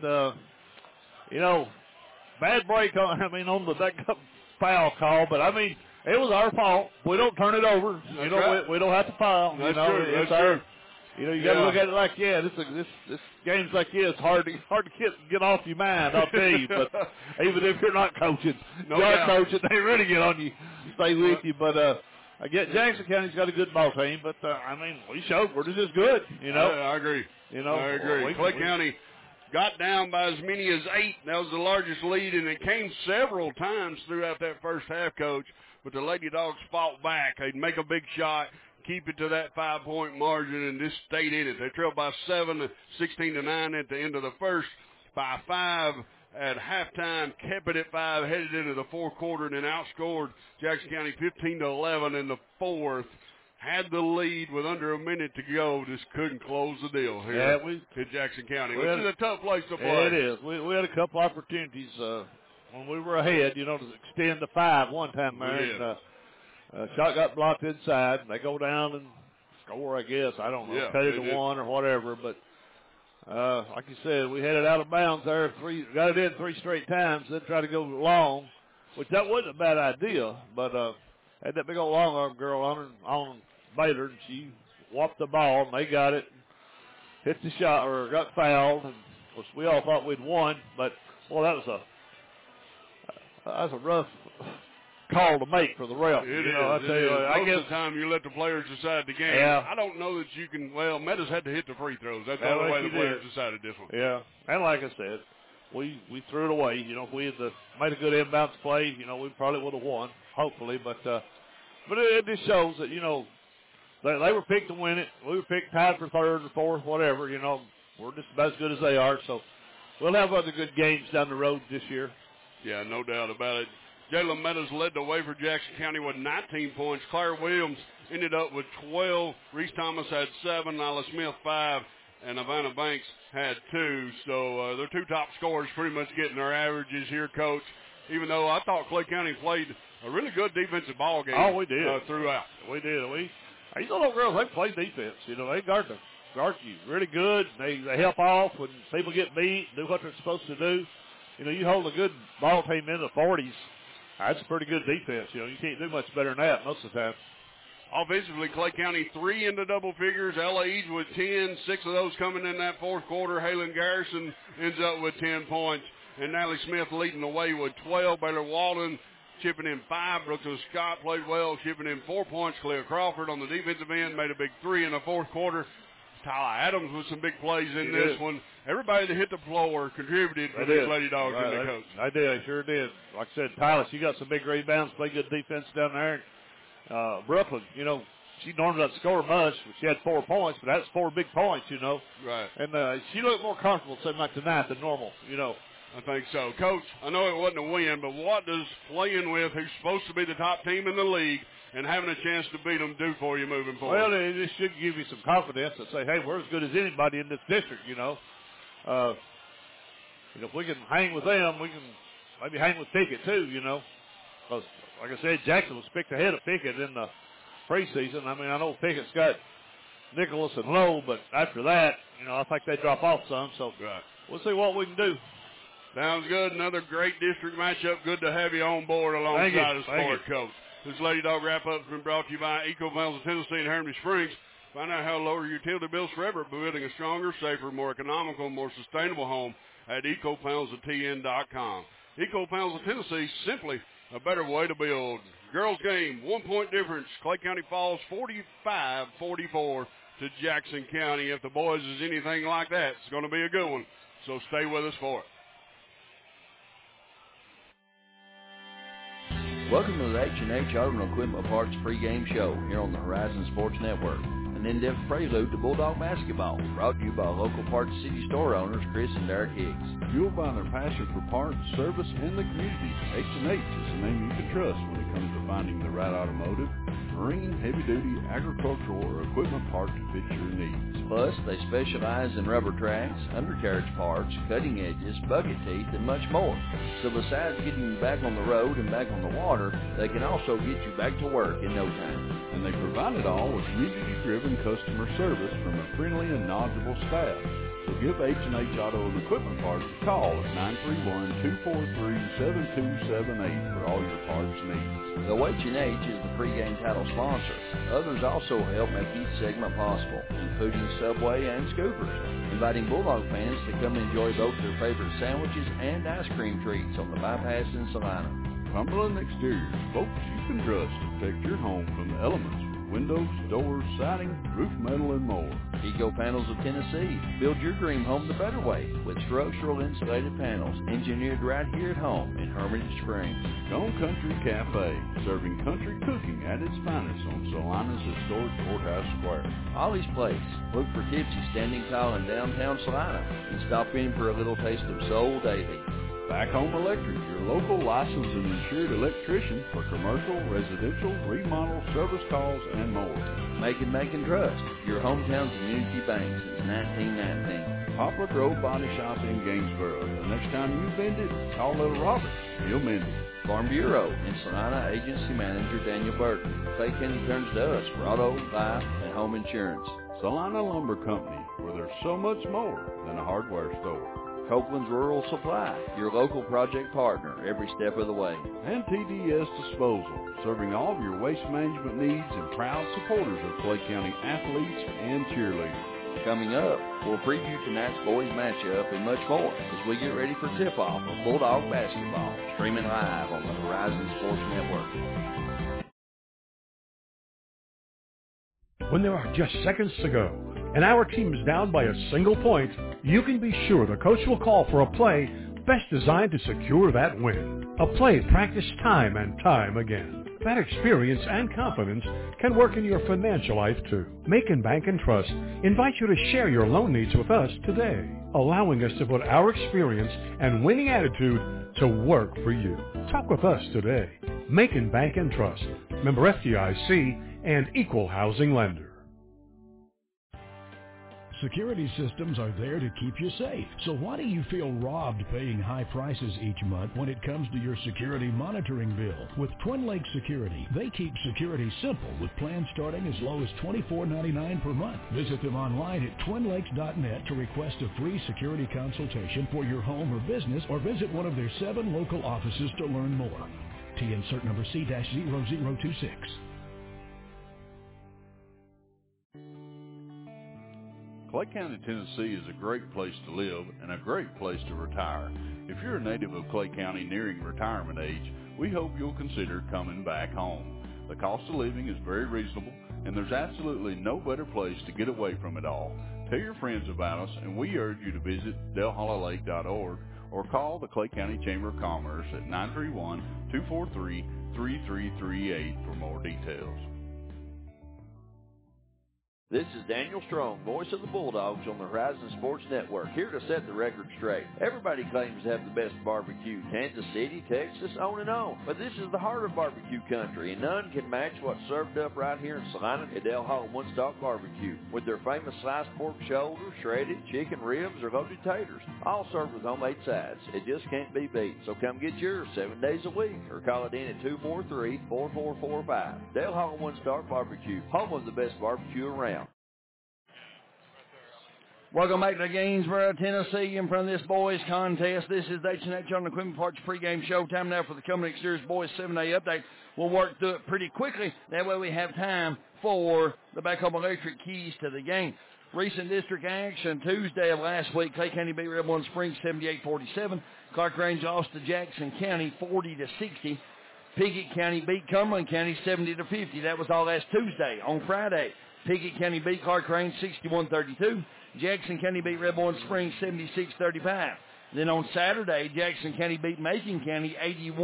Bad break on that foul call. But it was our fault. We don't turn it over. Right. We don't have to foul. That's true. That's true. You got to look at it like, this game's like it's hard to get off your mind, I'll tell you. But even if you're not coaching, coaching, they really get on you, stay with you. But I get Jackson County's got a good ball team, but we showed we're just as good. I agree. I agree. Clay County got down by as many as 8. That was the largest lead, and it came several times throughout that first half, Coach. But the Lady Dogs fought back. They'd make a big shot, keep it to that 5-point margin, and just stayed in it. They trailed by 7, 16-9 at the end of the first, by 5 at halftime, kept it at 5, headed into the fourth quarter, and then outscored Jackson County 15-11 in the fourth. Had the lead with under a minute to go, just couldn't close the deal here in Jackson County, which is a tough place to play. It is. We had a couple opportunities when we were ahead, to extend to 5 one time there. Shot got blocked inside, and they go down and score, I guess. I don't know, cut it to 1 or whatever. But like you said, we had it out of bounds there. Got it in 3 straight times, then tried to go long, which that wasn't a bad idea. But had that big old long arm girl on Baylor, and she whopped the ball, and they got it, hit the shot, or got fouled. And of course, we all thought we'd won, but boy, that was a rough call to make for the ref. I tell you, I guess the time you let the players decide the game. Yeah. I don't know that you can. Well, Meadows had to hit the free throws. That's the only way the players decided this one. Yeah, and like I said, we threw it away. If we had made a good inbounds play, we probably would have won, hopefully. But it just shows that they were picked to win it. We were picked tied for 3rd or 4th, whatever. We're just about as good as they are. So we'll have other good games down the road this year. Yeah, no doubt about it. Jalen Meadows led the way for Jackson County with 19 points. Claire Williams ended up with 12. Reese Thomas had 7. Nyla Smith 5. And Havana Banks had 2. So their 2 top scorers pretty much getting their averages here, Coach. Even though I thought Clay County played a really good defensive ball game. Oh, we did. Throughout. We did. These little girls, they play defense. They guard argue really good. They help off when people get beat, do what they're supposed to do. You know, you hold a good ball team in the 40s, that's a pretty good defense. You know, you can't do much better than that most of the time. Offensively, Clay County 3 into double figures. Ella Eads with 10, 6 of those coming in that fourth quarter. Halen Garrison ends up with 10 points. And Natalie Smith leading the way with 12. Baylor Walden chipping in 5. Brooklyn Scott played well, chipping in 4 points. Clea Crawford on the defensive end made a big 3 in the fourth quarter. Tyler Adams with some big plays in this one. Everybody that hit the floor contributed for these Lady Dogs and the coach. I did. I sure did. Like I said, Tyler, she got some big rebounds, played good defense down there. Brooklyn, you know, she normally doesn't score much, but she had 4 points, but that's 4 big points, you know. Right. And she looked more comfortable something like tonight than normal, you know. I think so. Coach, I know it wasn't a win, but what does playing with who's supposed to be the top team in the league and having a chance to beat them do for you moving forward? Well, it should give you some confidence and say, hey, we're as good as anybody in this district, you know. If we can hang with them, we can maybe hang with Pickett too, you know. Because, like I said, Jackson was picked ahead of Pickett in the preseason. I mean, I know Pickett's got Nicholas and Lowe, but after that, you know, I think they drop off some. So we'll see what we can do. Sounds good. Another great district matchup. Good to have you on board alongside us, sport coach. This Lady Dog wrap-up has been brought to you by Eco Panels of Tennessee and Hermitage Springs. Find out how to lower utility bills forever by building a stronger, safer, more economical, more sustainable home at ecopanelsoftn.com. Eco Panels of Tennessee, simply a better way to build. Girls game, 1-point difference. Clay County falls 45-44 to Jackson County. If the boys is anything like that, it's going to be a good one. So stay with us for it. Welcome to the H&H Auto and Equipment Parts pregame show here on the Horizon Sports Network. An in-depth prelude to Bulldog basketball, brought to you by local Parts City store owners Chris and Derek Higgs. Fueled by their passion for parts, service, and the community, H&H is the name you can trust when it comes to finding the right automotive, marine, heavy-duty, agricultural, or equipment part to fit your needs. Plus, they specialize in rubber tracks, undercarriage parts, cutting edges, bucket teeth, and much more. So besides getting you back on the road and back on the water, they can also get you back to work in no time. And they provide it all with community-driven customer service from a friendly and knowledgeable staff. So give H&H Auto and Equipment Parts a call at 931-243-7278 for all your parts needs. Though H&H is the pregame title sponsor, others also help make each segment possible, including Subway and Scoopers, inviting Bulldog fans to come enjoy both their favorite sandwiches and ice cream treats on the bypass in Salina. Cumberland Exteriors, folks you can trust to protect your home from the elements. Windows, doors, siding, roof metal, and more. Eco Panels of Tennessee. Build your dream home the better way with structural insulated panels engineered right here at home in Hermitage Springs. Gone Country Cafe, serving country cooking at its finest on Salina's historic Courthouse Square. Ollie's Place. Look for Tipsy standing tall in downtown Salina and stop in for a little taste of soul daily. Back Home Electric, your local licensed and insured electrician for commercial, residential, remodel, service calls, and more. Make and Trust, your hometown community bank since 1919. Poplar Grove Body Shop in Gainesboro. The next time you bend it, call Little Robert. He'll mend it. Farm Bureau in Salina Agency Manager Daniel Burton. Clay County turns to us for auto, life, and home insurance. Salina Lumber Company, where there's so much more than a hardware store. Copeland's Rural Supply, your local project partner every step of the way. And TDS Disposal, serving all of your waste management needs and proud supporters of Clay County athletes and cheerleaders. Coming up, we'll preview tonight's boys matchup and much more as we get ready for tip-off of Bulldog basketball, streaming live on the Horizon Sports Network. When there are just seconds to go, and our team is down by a single point, you can be sure the coach will call for a play best designed to secure that win. A play practiced time and time again. That experience and confidence can work in your financial life too. Macon Bank and Trust invite you to share your loan needs with us today, allowing us to put our experience and winning attitude to work for you. Talk with us today. Macon Bank and Trust, member FDIC and equal housing lender. security systems are there to keep you safe. So why do you feel robbed paying high prices each month when it comes to your security monitoring bill? With Twin Lakes Security, they keep security simple with plans starting as low as $24.99 per month. Visit them online at twinlakes.net to request a free security consultation for your home or business, or visit one of their 7 local offices to learn more. TN cert number C-0026. Clay County, Tennessee is a great place to live and a great place to retire. If you're a native of Clay County nearing retirement age, we hope you'll consider coming back home. The cost of living is very reasonable, and there's absolutely no better place to get away from it all. Tell your friends about us, and we urge you to visit delhollalake.org or call the Clay County Chamber of Commerce at 931-243-3338 for more details. This is Daniel Strong, voice of the Bulldogs on the Horizon Sports Network, here to set the record straight. Everybody claims to have the best barbecue, Kansas City, Texas, on and on. But this is the heart of barbecue country, and none can match what's served up right here in Salina at Del Hall One Stop Barbecue, with their famous sliced pork shoulder, shredded chicken ribs, or loaded taters, all served with homemade sides. It just can't be beat. So come get yours 7 days a week, or call it in at 243-4445. Del Hall One Stop Barbecue, home of the best barbecue around. Welcome back to Gainesboro, Tennessee, in front of this boys contest. This is the H&H Auto Equipment Parts pregame show. Time now for the Company Exteriors Boys 7A update. We'll work through it pretty quickly. That way we have time for the Back Home Electric keys to the game. Recent district action Tuesday of last week, Clay County beat Red One Springs 78-47. Clark Range lost to Jackson County 40-60. Pickett County beat Cumberland County 70-50. That was all last Tuesday. On Friday, Pickett County beat Clark Range 61-32. Jackson County beat Red One Springs 76-35. Then on Saturday, Jackson County beat Macon County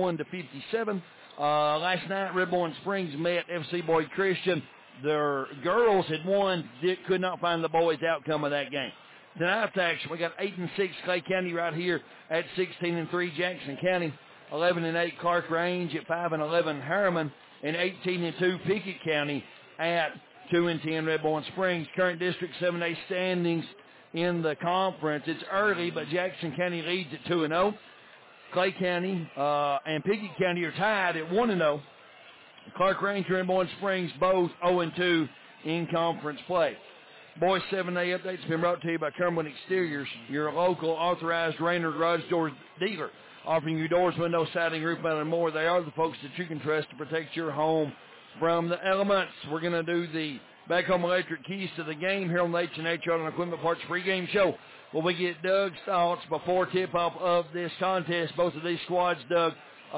81-57. Last night, Red One Springs met FC Boyd Christian. Their girls had won, could not find the boys' outcome of that game. Tonight's action, we got 8-6 Clay County right here at 16-3 Jackson County, 11-8 Clark Range at 5-11 Harriman, and 18-2 Pickett County at 2-10 Red One Springs. Current District 7A standings in the conference. It's early, but Jackson County leads at 2-0. Clay County and Pickett County are tied at 1-0. Clark Range and Red One Springs both 0-2 in conference play. Boys 7A updates been brought to you by Cumberland Exteriors, your local authorized Rainer Garage Doors dealer, offering you doors, windows, siding, roof metal, and more. They are the folks that you can trust to protect your home from the elements. We're going to do the Back Home Electric keys to the game here on the H&H Auto Equipment Parts pregame show, where we get Doug's thoughts before tip-off of this contest. Both of these squads, Doug,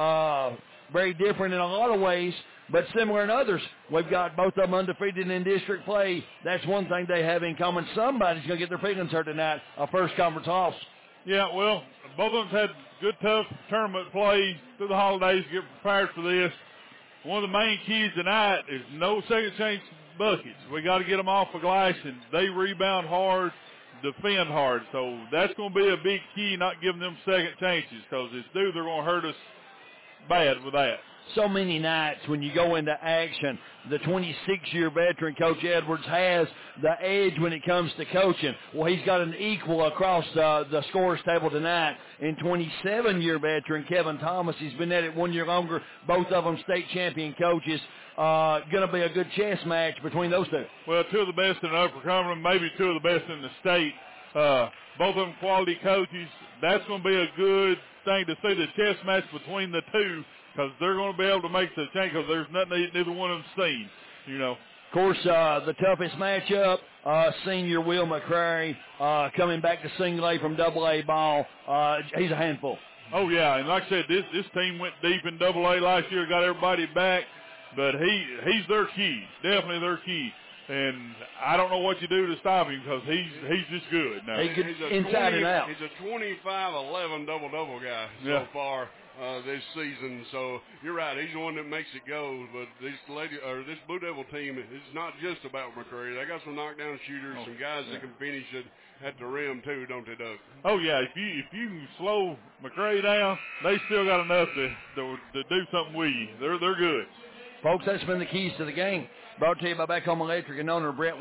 very different in a lot of ways, but similar in others. We've got both of them undefeated in district play. That's one thing they have in common. Somebody's going to get their feelings hurt tonight, a first conference loss. Yeah, well, both of them had good, tough tournament play through the holidays to get prepared for this. One of the main keys tonight is no second chance buckets. We got to get them off the glass, and they rebound hard, defend hard. So that's going to be a big key, not giving them second chances, because if they do, they're going to hurt us bad with that. So many nights when you go into action, the 26-year veteran Coach Edwards has the edge when it comes to coaching. Well, he's got an equal across the scorers table tonight. And 27-year veteran Kevin Thomas, he's been at it 1 year longer. Both of them state champion coaches. Going to be a good chess match between those two. Well, two of the best in Upper Cumberland, maybe two of the best in the state. Both of them quality coaches. That's going to be a good thing to see, the chess match between the two, because they're going to be able to make the change, because there's nothing neither one of them seen, you know. Of course, the toughest matchup, senior Will McCrary coming back to single A from AA ball. He's a handful. Oh, yeah, and like I said, this team went deep in AA last year, got everybody back, but he's their key, definitely their key. And I don't know what you do to stop him, because he's just good now. He's inside and out. He's a 25-11 double-double guy so far this season. So you're right. He's the one that makes it go. But this Blue Devil team is not just about McCrary. They got some knockdown shooters, some guys that can finish it at the rim too, don't they, Doug? Oh yeah. If you can slow McCrary down, they still got enough to do something with you. They're good. Folks, that's been the keys to the game. Brought to you by Back Home Electric and owner Brett White.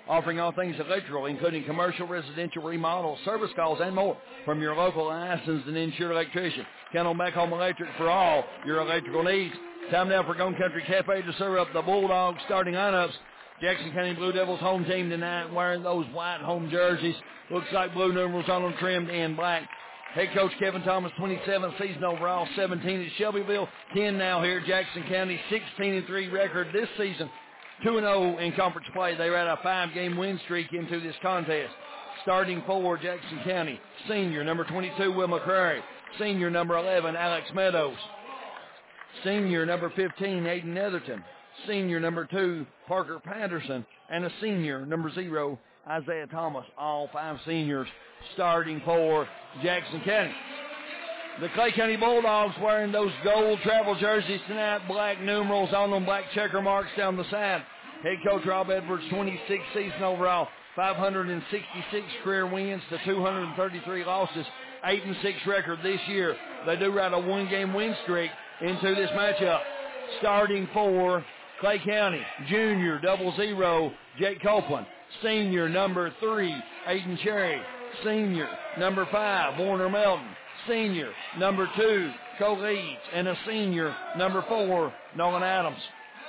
offering all things electrical, including commercial, residential remodels, service calls, and more from your local licensed and insured electrician. Count on Back Home Electric for all your electrical needs. Time now for Gone Country Cafe to serve up the Bulldogs starting lineups. Jackson County Blue Devils home team tonight wearing those white home jerseys. Looks like blue numerals on them trimmed in black. Head coach Kevin Thomas, 27 season overall, 17 at Shelbyville, 10 now here at Jackson County, 16-3 record this season, 2-0 in conference play. They ran a 5-game win streak into this contest. Starting for Jackson County, senior number 22, Will McCrary. Senior number 11, Alex Meadows. Senior number 15, Aiden Netherton. Senior number 2, Parker Patterson. And a senior number 0, Isaiah Thomas. All 5 seniors starting for Jackson County. The Clay County Bulldogs wearing those gold travel jerseys tonight, black numerals on them, black checker marks down the side. Head coach Rob Edwards, 26 season overall, 566 career wins to 233 losses, 8-6 record this year. They do ride a 1-game win streak into this matchup. Starting for Clay County, junior 00, Jake Copeland. Senior number 3, Aiden Cherry. Senior number 5, Warner Melton. Senior number 2, Cole Leeds. And a senior number 4, Nolan Adams.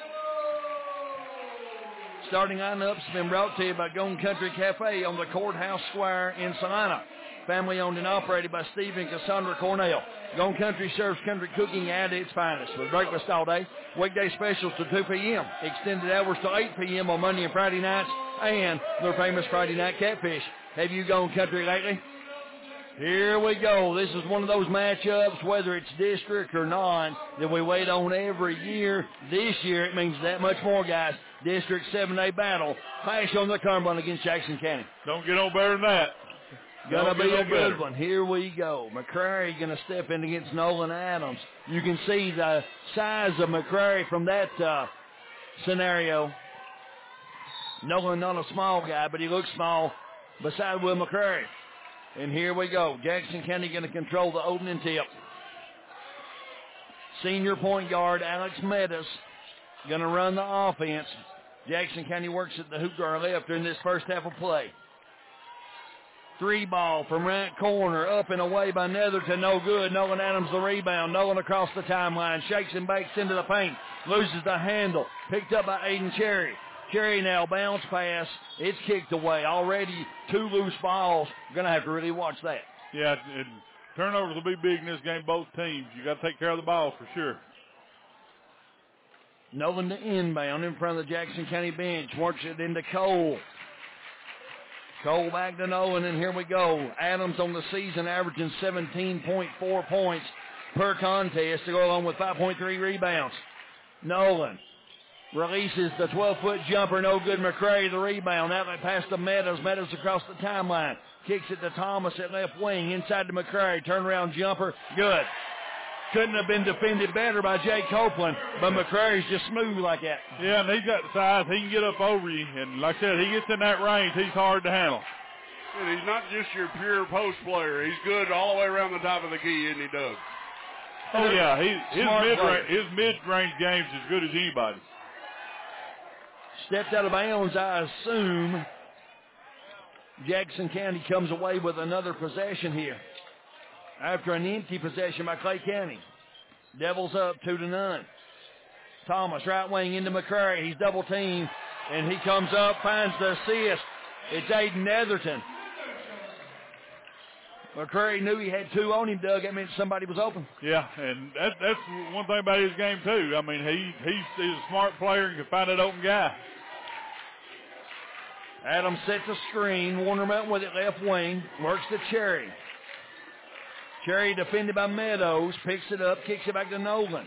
Starting lineups have been brought to you by Gone Country Cafe on the Courthouse Square in Salina. Family owned and operated by Steve and Cassandra Cornell. Gone Country serves country cooking at its finest with breakfast all day, weekday specials to 2 p.m., extended hours to 8 p.m. on Monday and Friday nights, and their famous Friday night catfish. Have you gone country lately? Here we go. This is one of those matchups, whether it's district or not, that we wait on every year. This year, it means that much more, guys. District 7A battle. Clash on the Cumberland against Jackson County. Don't get no better than that. Gonna be a good one. Here we go. McCrary gonna step in against Nolan Adams. You can see the size of McCrary from that scenario. Nolan not a small guy, but he looks small beside Will McCrary. And here we go. Jackson County going to control the opening tip. Senior point guard Alex Meadows going to run the offense. Jackson County works at the hoop guard left during this first half of play. 3 ball from right corner, up and away by Netherton, no good. Nolan Adams the rebound. Nolan across the timeline, shakes and bakes into the paint, loses the handle, picked up by Aiden Cherry. Cherry now, bounce pass. It's kicked away. Already 2 loose balls. Going to have to really watch that. Yeah, and turnovers will be big in this game, both teams. You got to take care of the ball for sure. Nolan to inbound in front of the Jackson County bench. Works it into Cole. Cole back to Nolan, and here we go. Adams on the season averaging 17.4 points per contest to go along with 5.3 rebounds. Nolan releases the 12-foot jumper, no good. McCrary the rebound. Outlet pass to Meadows. Meadows across the timeline. Kicks it to Thomas at left wing. Inside to McCrary. Turnaround jumper. Good. Couldn't have been defended better by Jake Copeland, but McCrary's just smooth like that. Yeah, and he's got the size. He can get up over you. And like I said, he gets in that range. He's hard to handle. And he's not just your pure post player. He's good all the way around the top of the key, isn't he, Doug? Oh, yeah. His mid-range game's as good as anybody's. Stepped out of bounds, I assume. Jackson County comes away with another possession here after an empty possession by Clay County. Devils up 2-0. Thomas right wing into McCrary. He's double teamed, and he comes up, finds the assist. It's Aiden Netherton. McCrary knew he had 2 on him, Doug. That meant somebody was open. Yeah, and that's one thing about his game, too. I mean, he's a smart player and can find that open guy. Adams sets a screen. Warner Mountain with it left wing. Works to Cherry. Cherry defended by Meadows. Picks it up. Kicks it back to Nolan.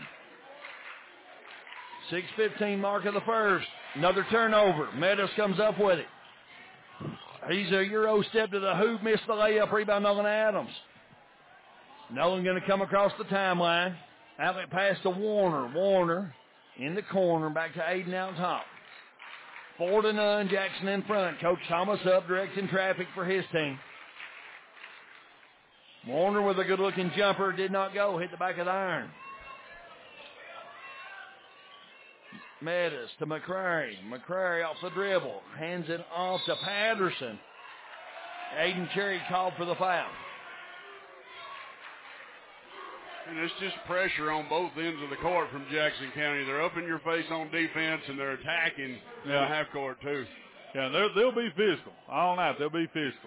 6:15 mark of the first. Another turnover. Meadows comes up with it. He's a Euro step to the hoop. Missed the layup. Rebound Nolan Adams. Nolan going to come across the timeline. Outlet pass to Warner. Warner in the corner. Back to Aiden out top. 4-0, Jackson in front. Coach Thomas up, directing traffic for his team. Warner with a good-looking jumper. Did not go. Hit the back of the iron. Meadows to McCrary. McCrary off the dribble. Hands it off to Patterson. Aiden Cherry called for the foul. And it's just pressure on both ends of the court from Jackson County. They're up in your face on defense, and they're attacking in the half court, too. Yeah, they'll be physical. All night, they'll be physical.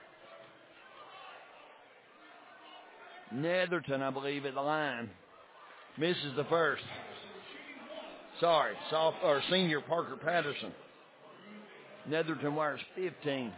Netherton, I believe, at the line. Misses the first. Sorry, senior Parker Patterson. Netherton wires 15.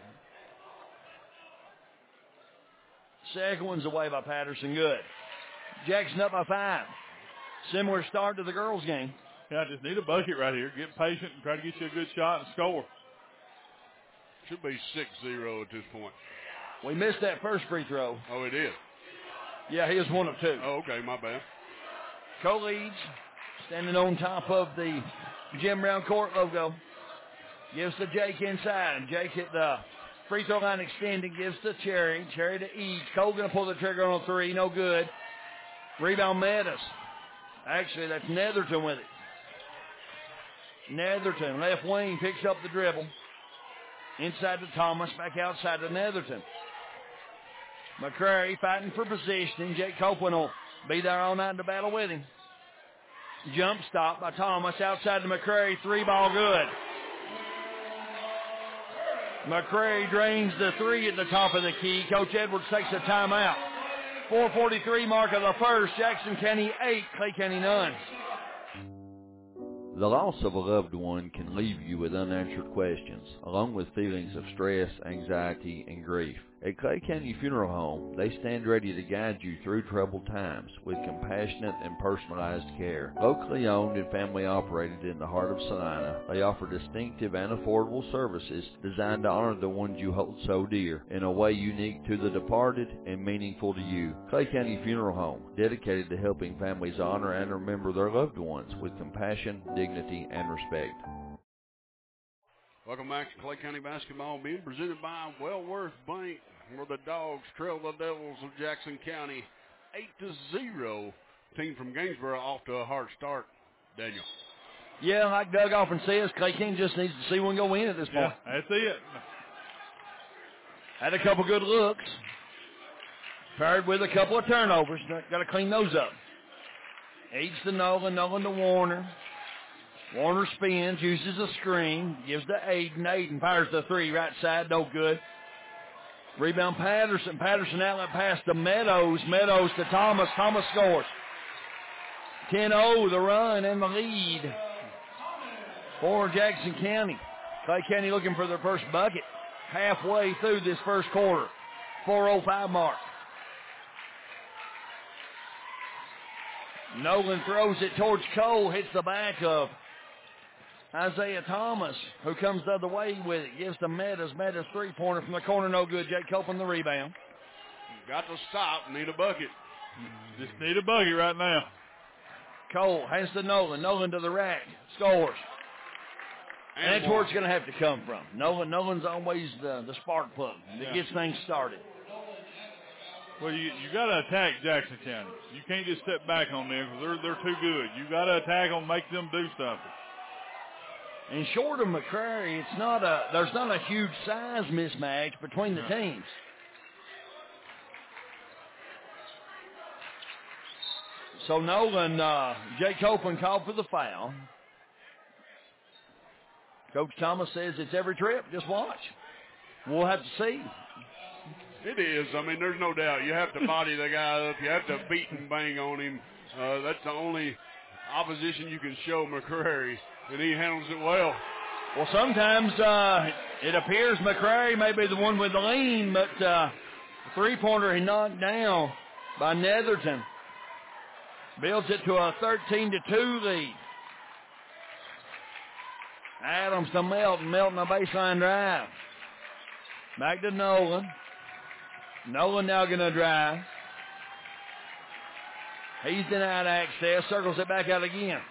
Second one's away by Patterson. Good. Jackson up by 5. Similar start to the girls' game. Yeah, just need a bucket right here. Get patient and try to get you a good shot and score. Should be 6-0 at this point. We missed that first free throw. Oh, it is? Yeah, he was 1 of 2. Oh, okay, my bad. Co-leads, standing on top of the Jim Brown court logo. Gives to Jake inside. And Jake hit the free throw line extending. Gives to Cherry. Cherry to Eads. Cole going to pull the trigger on a 3. No good. Rebound Meadows. Actually, that's Netherton with it. Netherton, left wing, picks up the dribble. Inside to Thomas, back outside to Netherton. McCrary fighting for positioning. Jake Copeland will be there all night to battle with him. Jump stop by Thomas outside to McCrary. 3 ball good. McCrary drains the 3 at the top of the key. Coach Edwards takes a timeout. 4:43 mark of the first. Jackson County 8, Clay County none. The loss of a loved one can leave you with unanswered questions, along with feelings of stress, anxiety, and grief. At Clay County Funeral Home, they stand ready to guide you through troubled times with compassionate and personalized care. Locally owned and family operated in the heart of Salina, they offer distinctive and affordable services designed to honor the ones you hold so dear in a way unique to the departed and meaningful to you. Clay County Funeral Home, dedicated to helping families honor and remember their loved ones with compassion, dignity, and respect. Welcome back to Clay County Basketball, being presented by Wellworth Bank, where the Dogs trail the Devils of Jackson County 8-0. Team from Gainesboro off to a hard start. Daniel. Yeah, like Doug often says, Clay County just needs to see one go in at this point. Yeah, that's it. Had a couple good looks, paired with a couple of turnovers. Got to clean those up. Aids to Nolan, Nolan to Warner. Warner spins, uses a screen, gives to Aiden. Aiden fires the 3, right side, no good. Rebound Patterson. Patterson outlet pass to Meadows. Meadows to Thomas. Thomas scores. 10-0, the run and the lead for Jackson County. Clay County looking for their first bucket halfway through this first quarter. 4:05 mark. Nolan throws it towards Cole, hits the back of Isaiah Thomas, who comes the other way with it. Gives to Meadows. Meadows 3-pointer from the corner, no good. Jake Copeland the rebound. Got to stop. Need a bucket. Just need a bucket right now. Cole hands to Nolan. Nolan to the rack. Scores. And that's where it's going to have to come from. Nolan's always the spark plug that gets things started. Well, you got to attack Jackson County. You can't just step back on them because they're too good. You got to attack them, make them do something. And short of McCrary, there's not a huge size mismatch between the teams. So Nolan, Jake Copeland called for the foul. Coach Thomas says it's every trip. Just watch. We'll have to see. It is. I mean, there's no doubt. You have to body the guy up. You have to beat and bang on him. That's the only opposition you can show McCrary, and he handles it well. Well, sometimes it appears McCrary may be the one with the lean, but the 3-pointer he knocked down by Netherton builds it to a 13-2 lead. Adams to Melton. Melton a baseline drive. Back to Nolan. Nolan now going to drive. He's denied access. Circles it back out again.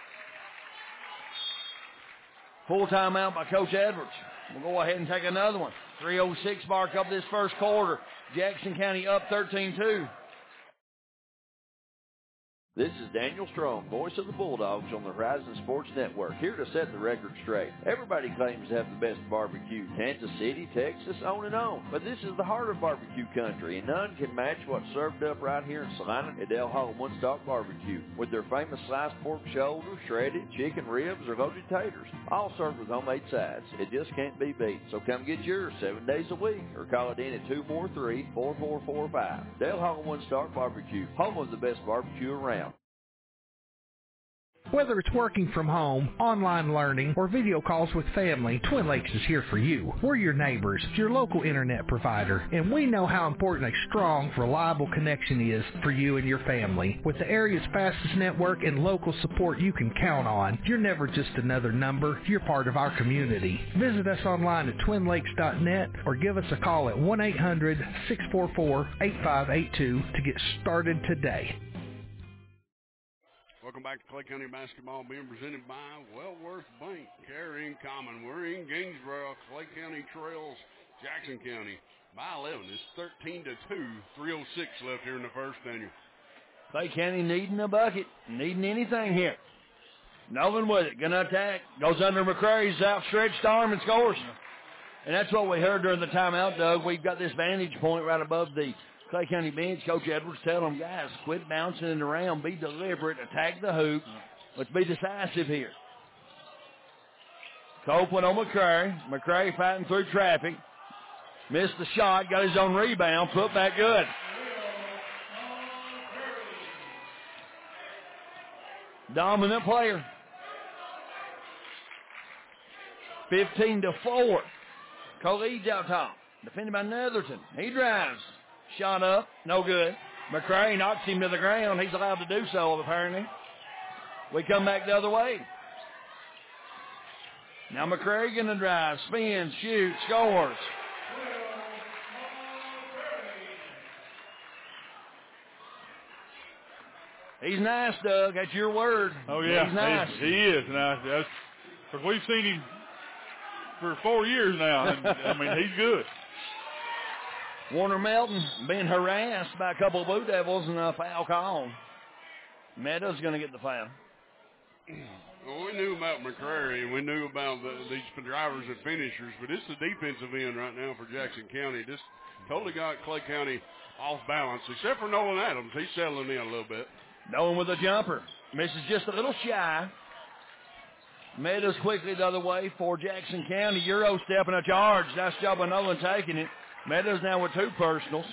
Full timeout by Coach Edwards. We'll go ahead and take another one. 3:06 mark up this first quarter. Jackson County up 13-2. This is Daniel Strong, voice of the Bulldogs on the Horizon Sports Network, here to set the record straight. Everybody claims to have the best barbecue. Kansas City, Texas, on and on. But this is the heart of barbecue country, and none can match what's served up right here in Salina at Dale Hall One Stock Barbecue, with their famous sliced pork shoulder, shredded chicken ribs, or loaded taters, all served with homemade sides. It just can't be beat. So come get yours 7 days a week, or call it in at 243-4445. Dale Hall One Stock Barbecue, home of the best barbecue around. Whether it's working from home, online learning, or video calls with family, Twin Lakes is here for you. We're your neighbors, your local internet provider, and we know how important a strong, reliable connection is for you and your family. With the area's fastest network and local support you can count on, you're never just another number, you're part of our community. Visit us online at twinlakes.net or give us a call at 1-800-644-8582 to get started today. Welcome back to Clay County Basketball, being presented by Wellworth Bank. Care in common. We're in Gainesboro, Clay County trails Jackson County by 11. It's 13-2, 3:06 left here in the first, Daniel. Clay County needing a bucket, needing anything here. Nolan with it, gonna attack, goes under McCrary's outstretched arm and scores. And that's what we heard during the timeout, Doug. We've got this vantage point right above the Clay County bench. Coach Edwards telling them, guys, quit bouncing it around, be deliberate, attack the hoop. Let's be decisive here. Copeland on McCrary. McCrary fighting through traffic. Missed the shot, got his own rebound, put back good. Dominant player. 15-4. Colead's out top. Defended by Netherton. He drives. Shot up, no good. McCray knocks him to the ground. He's allowed to do so, apparently. We come back the other way. Now McCray going to drive, spins, shoots, scores. He's nice, Doug. That's your word. Oh, yeah. He's nice. He is nice. Because we've seen him for 4 years now. And, I mean, he's good. Warner Melton being harassed by a couple of Blue Devils and a foul call. Meadows going to get the foul. Well, we knew about McCrary, and we knew about these drivers and finishers, but it's the defensive end right now for Jackson County. Just totally got Clay County off balance, except for Nolan Adams. He's settling in a little bit. Nolan with a jumper. Misses just a little shy. Meadows quickly the other way for Jackson County. Euro stepping a charge. Nice job of Nolan taking it. Meadows now with 2 personals.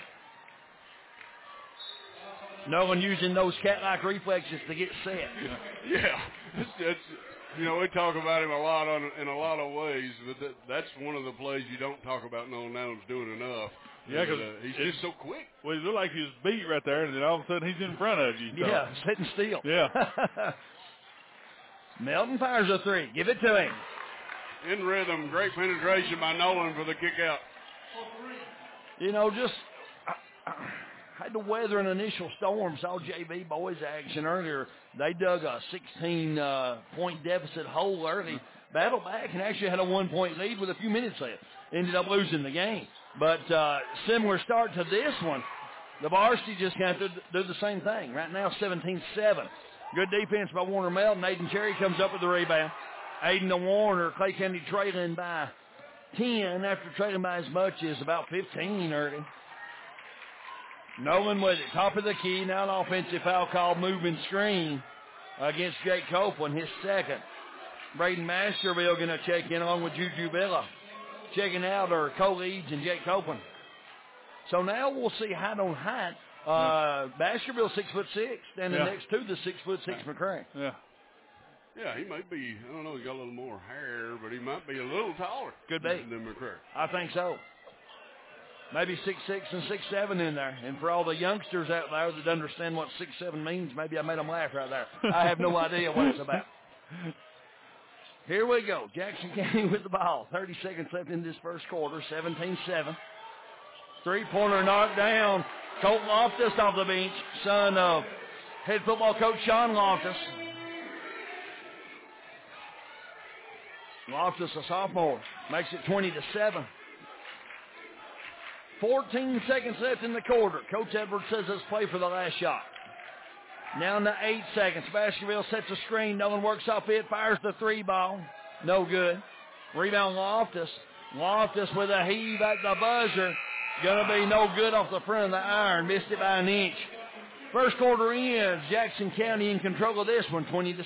Nolan using those cat-like reflexes to get set. Yeah. It's, you know, we talk about him a lot in a lot of ways, but that's one of the plays you don't talk about Nolan Adams doing enough. Yeah, because he's just so quick. Well, he looked like he was beat right there, and then all of a sudden he's in front of you. So. Yeah, sitting still. Yeah. Melton fires a 3. Give it to him. In rhythm. Great penetration by Nolan for the kick out. You know, just had to weather an initial storm. Saw JV boys action earlier. They dug a 16-point deficit hole early, battled back, and actually had a 1-point lead with a few minutes left. Ended up losing the game. But similar start to this one. The varsity just got to do the same thing. Right now, 17-7. Good defense by Warner Melton. Aiden Cherry comes up with the rebound. Aiden to Warner. Clay County trailing by 10 after trailing by as much as about 15 early. Nolan with it. Top of the key. Now an offensive foul call, moving screen against Jake Copeland, his second. Braden Masterville going to check in along with Juju Villa. Checking out are Cole Eads and Jake Copeland. So now we'll see height on height. Baskerville 6'6", and the next two the 6'6" McCray. Yeah. Yeah, he might be, I don't know, he's got a little more hair, but he might be a little taller. Could be. Than McCray. I think so. Maybe 6'6" and 6'7" in there. And for all the youngsters out there that understand what 6'7" means, maybe I made them laugh right there. I have no idea what it's about. Here we go. Jackson County with the ball. 30 seconds left in this first quarter. 17-7. Three-pointer knocked down. Colt Loftus off the bench, son of head football coach Sean Loftus. Loftus, a sophomore, makes it 20-7. 14 seconds left in the quarter. Coach Edwards says let's play for the last shot. Now in the 8 seconds, Baskerville sets a screen. Nolan works off it, fires the 3 ball. No good. Rebound Loftus. Loftus with a heave at the buzzer. Going to be no good off the front of the iron. Missed it by an inch. First quarter ends. Jackson County in control of this one, 20-7.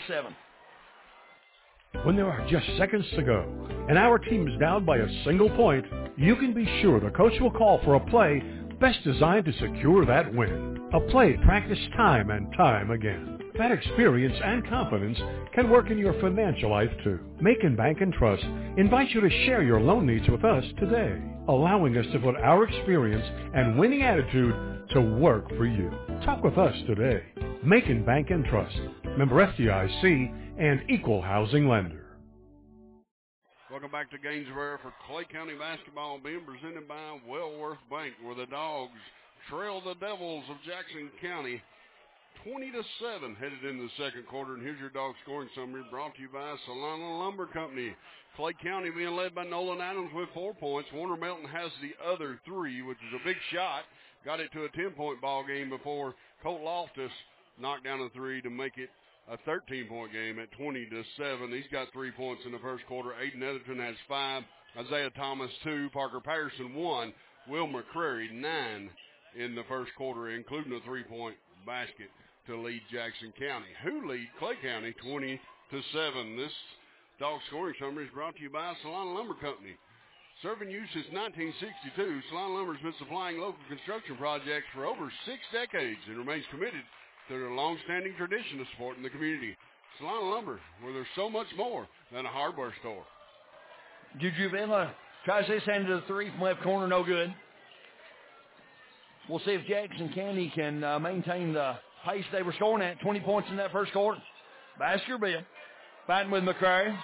When there are just seconds to go and our team is down by a single point, you can be sure the coach will call for a play best designed to secure that win. A play practiced time and time again. That experience and confidence can work in your financial life too. Macon Bank and Trust invite you to share your loan needs with us today, allowing us to put our experience and winning attitude to work for you. Talk with us today. Macon Bank and Trust, member FDIC and equal housing lender. Welcome back to Gainesville for Clay County basketball, being presented by Wellworth Bank, where the Dogs trail the Devils of Jackson County 20-7 headed into the second quarter. And here's your dog scoring summary brought to you by Solana Lumber Company. Clay County being led by Nolan Adams with 4 points. Warner Melton has the other 3, which is a big shot. Got it to a 10-point ball game before Colt Loftus knocked down a 3 to make it a 13-point game at 20-7. He's got 3 points in the first quarter. Aiden Netherton has 5. Isaiah Thomas 2. Parker Patterson 1. Will McCrary 9 in the first quarter, including a 3-point basket to lead Jackson County, who lead Clay County 20-7. This dog scoring summary is brought to you by Solana Lumber Company. Serving you since 1962, Solana Lumber has been supplying local construction projects for over 6 decades and remains committed to their long-standing tradition of supporting the community. Solana Lumber, where there's so much more than a hardware store. Juju Villa tries this hand to the 3 from left corner, no good. We'll see if Jackson County can maintain the pace they were scoring at. 20 points in that first quarter. Baskerville fighting with McCrary.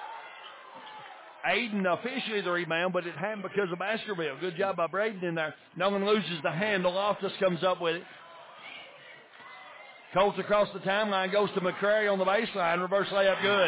Aiden officially the rebound, but it happened because of Baskerville. Good job by Braden in there. Nolan loses the handle. Loftus comes up with it. Colts across the timeline, goes to McCrary on the baseline. Reverse layup good.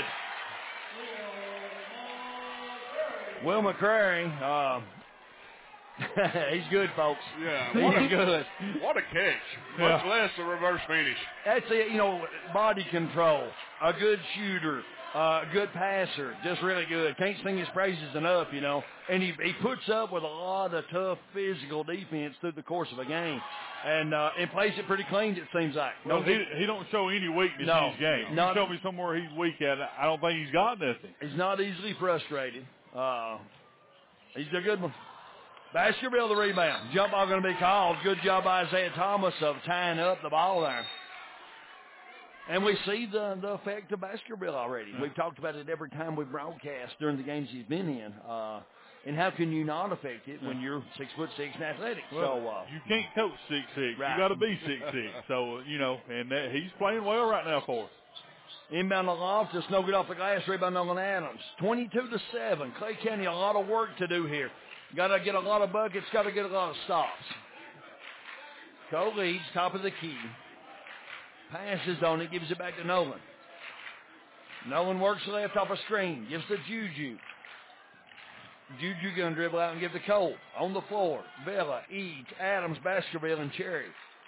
Will McCrary, he's good, folks. Yeah, he's good. What a catch. Much less a reverse finish. That's it, body control, a good shooter, a good passer, just really good. Can't sing his praises enough, And he puts up with a lot of tough physical defense through the course of a game. And plays it pretty clean, it seems like. Well, he don't show any weakness in his game. If you show me somewhere he's weak at, I don't think he's got nothing. He's not easily frustrated. He's a good one. Baskerville the rebound. Jump ball going to be called. Good job by Isaiah Thomas of tying up the ball there. And we see the effect of Baskerville already. Yeah. We've talked about it every time we broadcast during the games he's been in. And how can you not affect it when you're 6'6" and athletic? Well, you can't coach 6'6". Right. You got to be 6'6". So and he's playing well right now for us. Inbound to Loftus, no good off the glass. Rebound on Adams. 22-7. Clay County, a lot of work to do here. Got to get a lot of buckets. Got to get a lot of stops. Cole leads, top of the key. Passes on it, gives it back to Nolan. Nolan works left off a screen, gives to Juju. Juju going to dribble out and give to Cole. On the floor, Villa, Eads, Adams, Baskerville, and Cherry.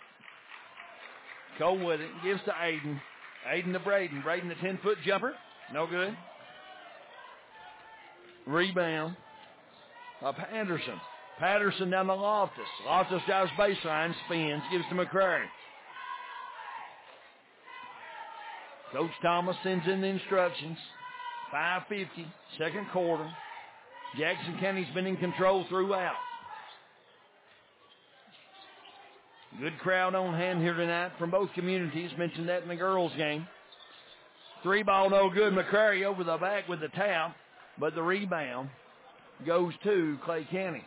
Cole with it, gives to Aiden. Aiden to Braden. Braden, the 10-foot jumper. No good. Rebound. Patterson. Patterson down the Loftus. Loftus drives baseline, spins, gives to McCrary. Coach Thomas sends in the instructions. 5:50, second quarter. Jackson County's been in control throughout. Good crowd on hand here tonight from both communities. Mentioned that in the girls' game. 3 ball no good. McCrary over the back with the tap, but the rebound goes to Clay County.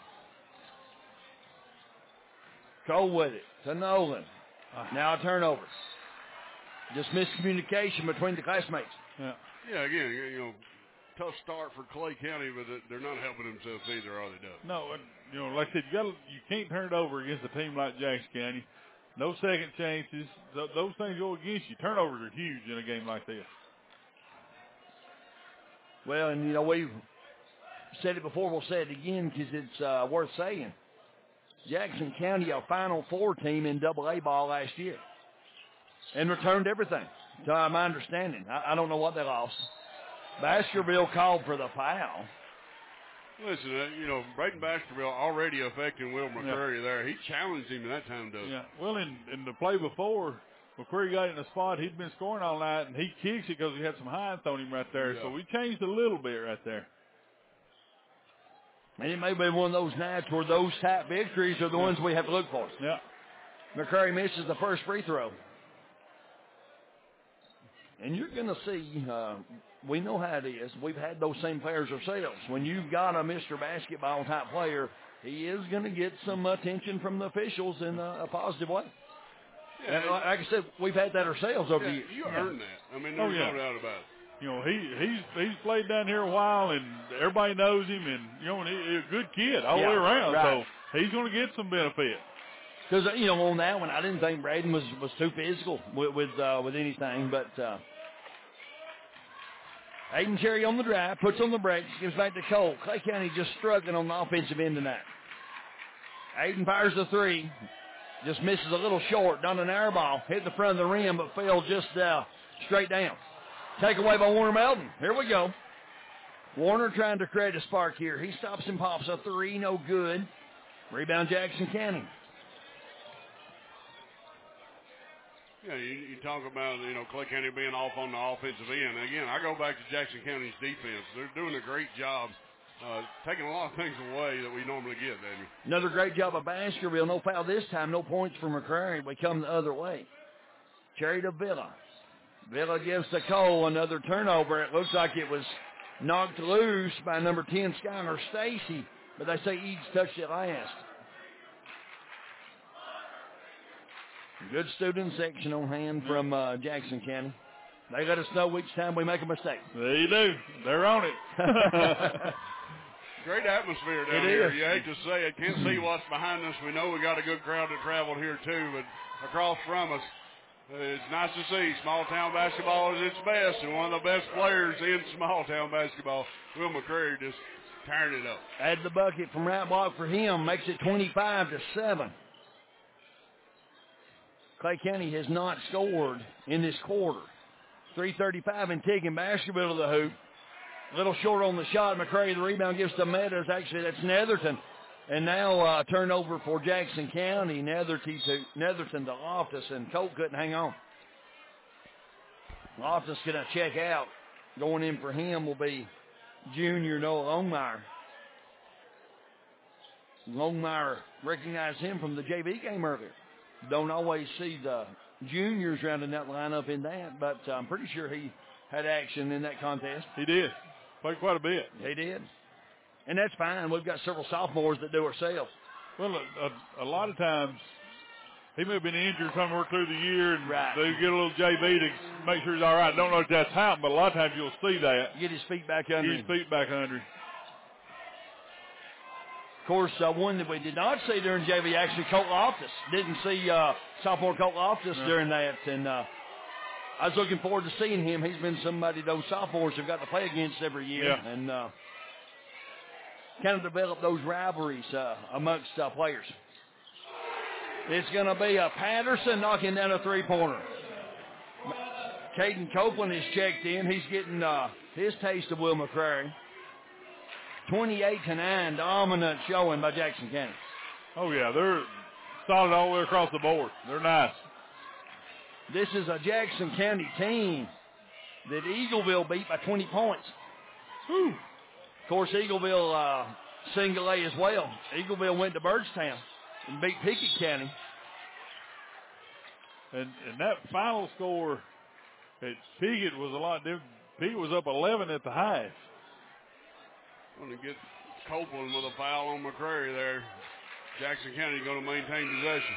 Cole with it to Nolan. Now a turnover. Just miscommunication between the classmates. Yeah, again, tough start for Clay County, but they're not helping themselves either, are they, Doug? No, and, like I said, you can't turn it over against a team like Jackson County. No second chances. Those things go against you. Turnovers are huge in a game like this. Well, and, we've said it before, we'll say it again because it's worth saying. Jackson County, a Final Four team in AA ball last year. and returned everything, to my understanding. I don't know what they lost. Baskerville called for the foul. Listen, Braden Baskerville already affecting Will McCrary there. He challenged him in that time, does Yeah. Well, in the play before, McCrary got in a spot he'd been scoring all night, and he kicks it because he had some height on him right there. Yeah. So we changed a little bit right there. And it may be one of those nights where those type victories are the ones we have to look for. Yeah. McCrary misses the first free throw. And you're going to see, we know how it is. We've had those same players ourselves. When you've got a Mr. Basketball type player, he is going to get some attention from the officials in a positive way. Yeah, and like I said, we've had that ourselves over the years. You earned that. I mean, there's no doubt about it. He's played down here a while, and everybody knows him, and he's a good kid all the way around. Right. So he's going to get some benefit. Because on that one, I didn't think Braden was too physical with anything, but Aiden Cherry on the drive, puts on the brakes, gives back to Cole. Clay County just struggling on the offensive end tonight. Aiden fires the three, just misses a little short, done an air ball, hit the front of the rim, but fell just straight down. Takeaway by Warner Melton. Here we go. Warner trying to create a spark here. He stops and pops a three, no good. Rebound Jackson County. Yeah, you talk about, Clay County being off on the offensive end. Again, I go back to Jackson County's defense. They're doing a great job taking a lot of things away that we normally get, Daniel. Another great job of Baskerville. No foul this time. No points for McCrary. We come the other way. Cherry to Villa. Villa gives to Cole another turnover. It looks like it was knocked loose by number 10, Skylar Stacy, but they say Eads touched it last. Good student section on hand from Jackson County. They let us know each time we make a mistake. They do. They're on it. Great atmosphere down here. You hate to say it. Can't see what's behind us. We know we got a good crowd that traveled here too, but across from us, it's nice to see. Small town basketball is its best, and one of the best players in small town basketball, Will McCrary, just tearing it up. Add the bucket from right block for him, makes it 25-7. Clay County has not scored in this quarter. 3:35 and ticking. Baskerville to the hoop. A little short on the shot. McCrary, the rebound, gives to Meadows. Actually, that's Netherton. And now turnover for Jackson County. Netherton to Loftus, and Colt couldn't hang on. Loftus going to check out. Going in for him will be junior Noah Longmire. Longmire recognized him from the JV game earlier. Don't always see the juniors rounding that lineup in that, but I'm pretty sure he had action in that contest. He did. Played quite a bit. He did. And that's fine. We've got several sophomores that do ourselves. Well, a lot of times he may have been injured somewhere through the year, and they get a little JV to make sure he's all right. Don't know if that's happened, but a lot of times you'll see that. Get his feet back under him. Get his feet back under him. Of course, one that we did not see during JV, actually, Colt Loftus. Didn't see sophomore Colt Loftus during that, and I was looking forward to seeing him. He's been somebody those sophomores have got to play against every year, and kind of develop those rivalries amongst players. It's going to be a Patterson knocking down a three-pointer. Caden Copeland is checked in. He's getting his taste of Will McCrary. 28-9, dominant showing by Jackson County. Oh, yeah, they're solid all the way across the board. They're nice. This is a Jackson County team that Eagleville beat by 20 points. Whew. Of course, Eagleville single A as well. Eagleville went to Byrdstown and beat Pickett County. And that final score at Pickett was a lot different. Pickett was up 11 at the half. When they get Copeland with a foul on McCrary there, Jackson County going to maintain possession.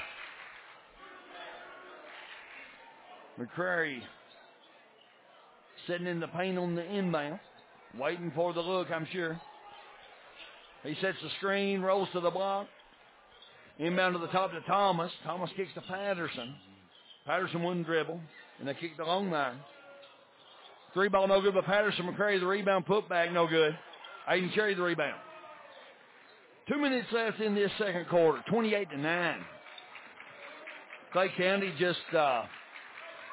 McCrary sitting in the paint on the inbound, waiting for the look, I'm sure. He sets the screen, rolls to the block. Inbound to the top to Thomas. Thomas kicks to Patterson. Patterson wouldn't dribble, and they kick to Longmire. Three ball no good, but Patterson. McCrary the rebound, put back no good. Aiden Cherry the rebound. 2 minutes left in this second quarter, 28-9. Clay County just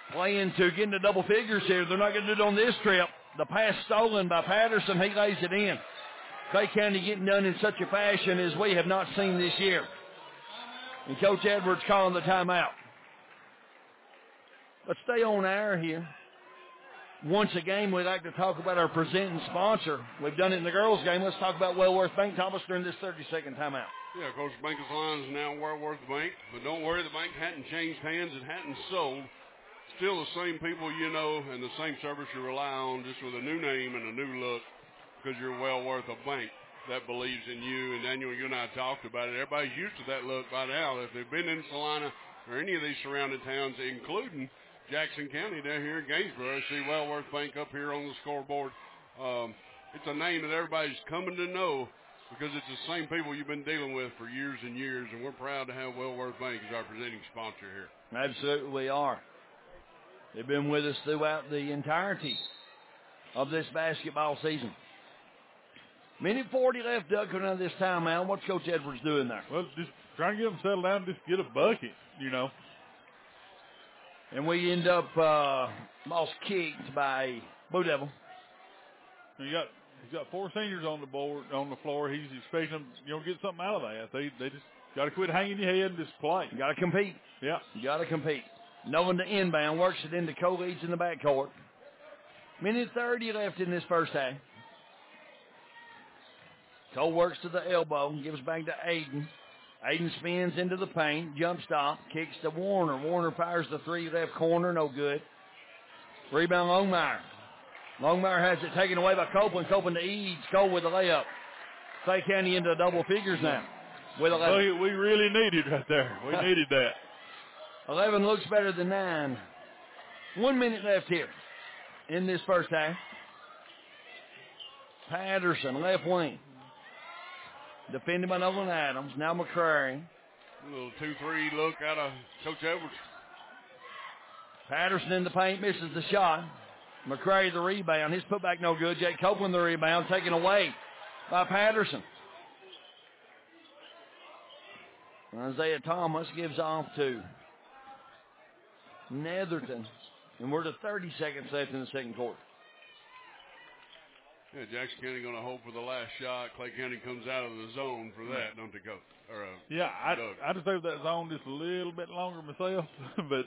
playing to get into double figures here. They're not going to do it on this trip. The pass stolen by Patterson. He lays it in. Clay County getting done in such a fashion as we have not seen this year. And Coach Edwards calling the timeout. Let's stay on air here. Once a game, we like to talk about our presenting sponsor. We've done it in the girls' game. Let's talk about Wellworth Bank, Thomas, during this 30-second timeout. Yeah, Coach Banker's line is now Wellworth Bank. But don't worry, the bank hadn't changed hands. It hadn't sold. Still the same people you know and the same service you rely on, just with a new name and a new look, because you're well worth a bank that believes in you. And Daniel, you and I talked about it. Everybody's used to that look by now. If they've been in Salina or any of these surrounding towns, including Jackson County down here in Gainesboro, see Wellworth Bank up here on the scoreboard. It's a name that everybody's coming to know because it's the same people you've been dealing with for years and years, and we're proud to have Wellworth Bank as our presenting sponsor here. Absolutely we are. They've been with us throughout the entirety of this basketball season. Minute 40 left, Doug, coming out of this timeout. What's Coach Edwards doing there? Well, just trying to get them settled down, just get a bucket, you know. And we end up lost kicked by Blue Devil. He's got 4 seniors on the floor. He's expecting them, get something out of that. They just got to quit hanging your head and just play. You got to compete. Yeah. You got to compete. Knowing the inbound, works it into co-leads in the backcourt. Minute 30 left in this first half. Cole works to the elbow, gives back to Aiden. Aiden spins into the paint, jump stop, kicks to Warner. Warner fires the 3 left corner, no good. Rebound Longmire. Longmire has it taken away by Copeland. Copeland to Eads. Cole with the layup. Clay County into double figures now. With 11. We really needed right there. We needed that. 11 looks better than 9. 1 minute left here in this first half. Patterson, left wing. Defended by Nolan Adams. Now McCrary. A little 2-3 look out of Coach Edwards. Patterson in the paint, misses the shot. McCrary the rebound. His putback no good. Jake Copeland the rebound, taken away by Patterson. Isaiah Thomas gives off to Netherton. And we're to 30 seconds left in the second quarter. Yeah, Jackson County going to hope for the last shot. Clay County comes out of the zone for that, don't they, Coach? Yeah, I just think that zone just a little bit longer myself, but,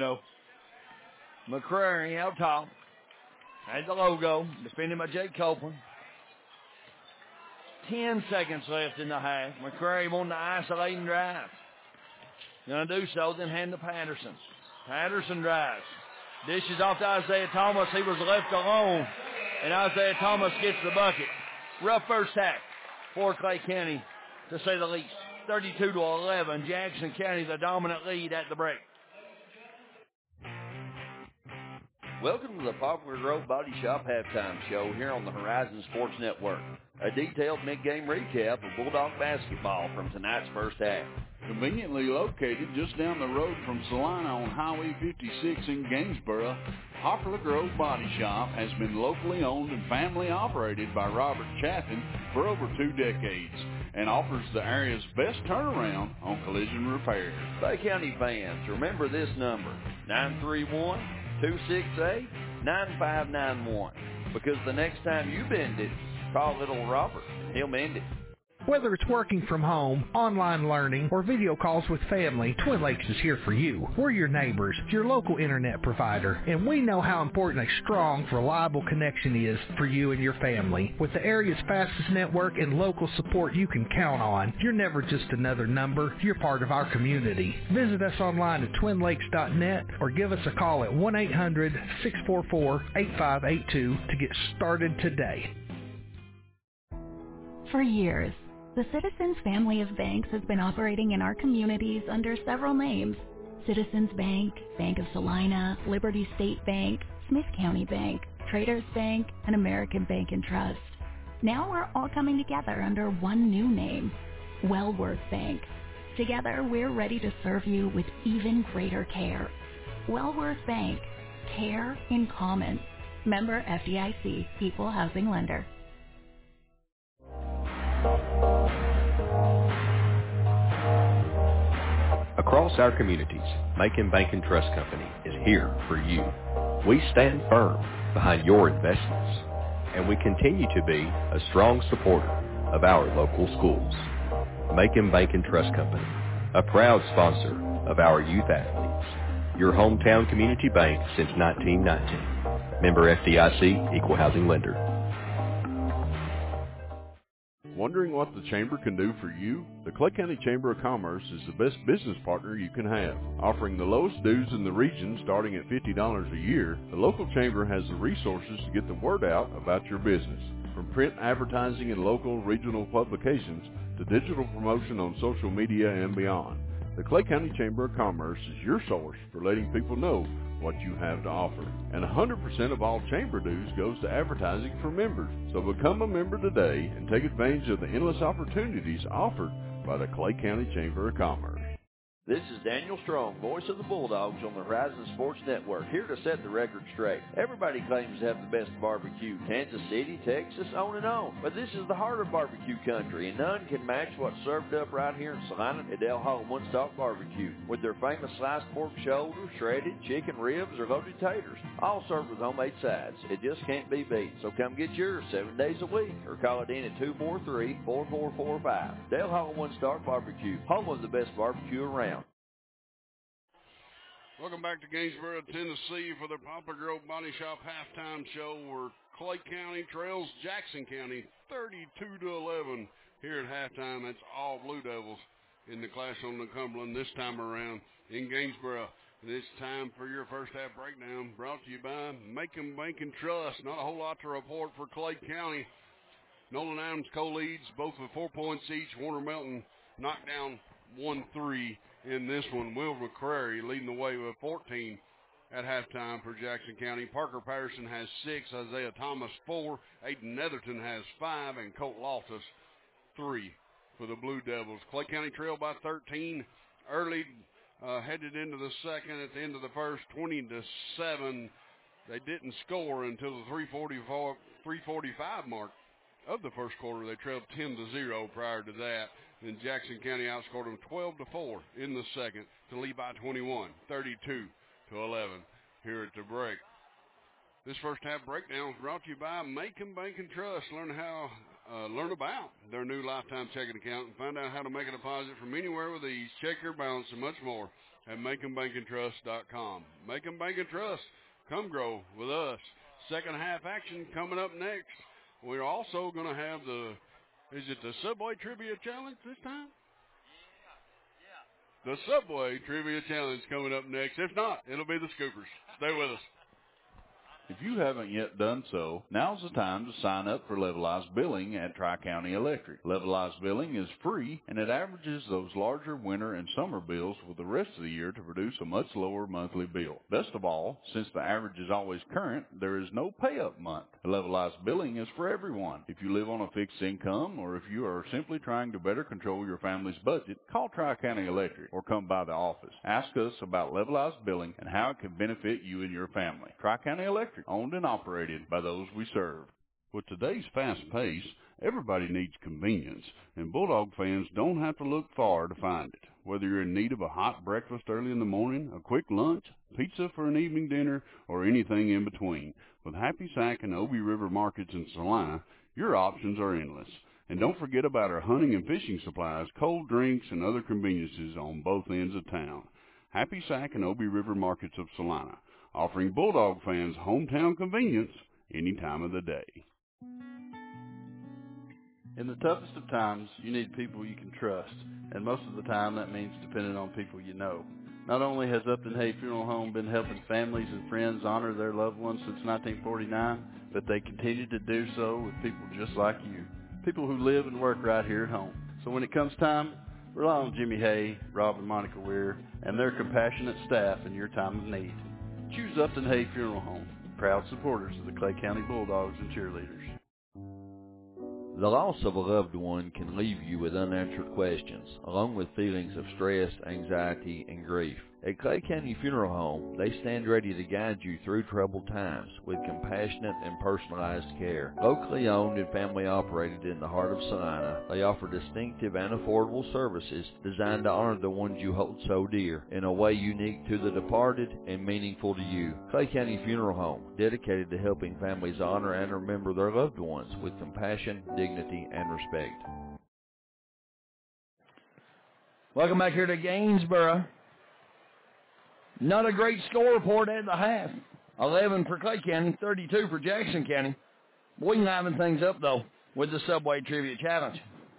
McCrary out top. Had the logo, defended by Jake Copeland. 10 seconds left in the half. McCrary wanting to isolate and drive. Going to do so, then hand to Patterson. Patterson drives. Dishes off to Isaiah Thomas. He was left alone, and Isaiah Thomas gets the bucket. Rough first half for Clay County, to say the least. 32-11. Jackson County the dominant lead at the break. Welcome to the Poplar Grove Body Shop Halftime Show here on the Horizon Sports Network. A detailed mid-game recap of Bulldog basketball from tonight's first half. Conveniently located just down the road from Salina on Highway 56 in Gainesboro, Poplar Grove Body Shop has been locally owned and family operated by Robert Chaffin for over 2 decades and offers the area's best turnaround on collision repair. Clay County fans, remember this number, 931-268-9591, because the next time you bend it, call little Robert and he'll mend it. Whether it's working from home, online learning, or video calls with family, Twin Lakes is here for you. We're your neighbors, your local internet provider, and we know how important a strong, reliable connection is for you and your family. With the area's fastest network and local support you can count on, you're never just another number, you're part of our community. Visit us online at twinlakes.net or give us a call at 1-800-644-8582 to get started today. For years, the Citizens family of banks has been operating in our communities under several names. Citizens Bank, Bank of Salina, Liberty State Bank, Smith County Bank, Traders Bank, and American Bank and Trust. Now we're all coming together under one new name, Wellworth Bank. Together, we're ready to serve you with even greater care. Wellworth Bank, care in common. Member FDIC, Equal Housing Lender. Across our communities, Macon Bank and Trust Company is here for you. We stand firm behind your investments, and we continue to be a strong supporter of our local schools. Macon Bank and Trust Company, a proud sponsor of our youth athletes. Your hometown community bank since 1919. Member FDIC, Equal Housing Lender. Wondering what the Chamber can do for you? The Clay County Chamber of Commerce is the best business partner you can have. Offering the lowest dues in the region starting at $50 a year, the local Chamber has the resources to get the word out about your business. From print advertising in local regional publications to digital promotion on social media and beyond, the Clay County Chamber of Commerce is your source for letting people know what you have to offer. And 100% of all chamber dues goes to advertising for members. So become a member today and take advantage of the endless opportunities offered by the Clay County Chamber of Commerce. This is Daniel Strong, voice of the Bulldogs on the Horizon Sports Network, here to set the record straight. Everybody claims to have the best barbecue. Kansas City, Texas, on and on. But this is the heart of barbecue country, and none can match what's served up right here in Salina at Del Hall One Stop Barbecue, with their famous sliced pork shoulder, shredded chicken ribs, or loaded taters, all served with homemade sides. It just can't be beat. So come get yours 7 days a week, or call it in at 243-4445. Del Hall One Stop Barbecue, home of the best barbecue around. Welcome back to Gainesboro, Tennessee for the Poplar Grove Body Shop halftime show where Clay County trails Jackson County 32-11 here at halftime. That's all Blue Devils in the Clash on the Cumberland this time around in Gainesboro. And it's time for your first half breakdown brought to you by Macon Bank and Trust. Not a whole lot to report for Clay County. Nolan Adams co-leads, both with 4 points each. Warner Melton knocked down 1-3 in this one. Will McCrary leading the way with 14 at halftime for Jackson County. Parker Patterson has 6, Isaiah Thomas 4, Aiden Netherton has 5, and Colt Loftus 3 for the Blue Devils. Clay County trailed by 13 early, headed into the second. At the end of the first, 20-7. They didn't score until the 3:45 mark of the first quarter. They trailed 10-0 prior to that. Then Jackson County outscored them 12-4 in the second to lead by 21, 32-11 here at the break. This first half breakdown is brought to you by Macon Bank and Trust. Learn about their new lifetime checking account and find out how to make a deposit from anywhere with ease. Check your balance and much more at MaconBankandTrust.com. Macon Bank and Trust, come grow with us. Second half action coming up next. We're also going to have is it the Subway Trivia Challenge this time? Yeah. The Subway Trivia Challenge coming up next. If not, it'll be the Scoopers. Stay with us. If you haven't yet done so, now's the time to sign up for Levelized Billing at Tri-County Electric. Levelized Billing is free, and it averages those larger winter and summer bills with the rest of the year to produce a much lower monthly bill. Best of all, since the average is always current, there is no pay-up month. Levelized Billing is for everyone. If you live on a fixed income, or if you are simply trying to better control your family's budget, call Tri-County Electric or come by the office. Ask us about Levelized Billing and how it can benefit you and your family. Tri-County Electric, owned and operated by those we serve. With today's fast pace, everybody needs convenience, and Bulldog fans don't have to look far to find it. Whether you're in need of a hot breakfast early in the morning, a quick lunch, pizza for an evening dinner, or anything in between, with Happy Sack and Obie River Markets in Salina, your options are endless. And don't forget about our hunting and fishing supplies, cold drinks, and other conveniences on both ends of town. Happy Sack and Obie River Markets of Salina, offering Bulldog fans hometown convenience any time of the day. In the toughest of times, you need people you can trust, and most of the time that means depending on people you know. Not only has Upton Hay Funeral Home been helping families and friends honor their loved ones since 1949, but they continue to do so with people just like you, people who live and work right here at home. So when it comes time, rely on Jimmy Hay, Rob and Monica Weir, and their compassionate staff in your time of need. Choose Upton Hay Funeral Home, proud supporters of the Clay County Bulldogs and cheerleaders. The loss of a loved one can leave you with unanswered questions, along with feelings of stress, anxiety, and grief. At Clay County Funeral Home, they stand ready to guide you through troubled times with compassionate and personalized care. Locally owned and family operated in the heart of Salina, they offer distinctive and affordable services designed to honor the ones you hold so dear in a way unique to the departed and meaningful to you. Clay County Funeral Home, dedicated to helping families honor and remember their loved ones with compassion, dignity, and respect. Welcome back here to Gainesboro. Not a great score report at the half. 11 for Clay County, 32 for Jackson County. We can liven things up, though, with the Subway Trivia Challenge.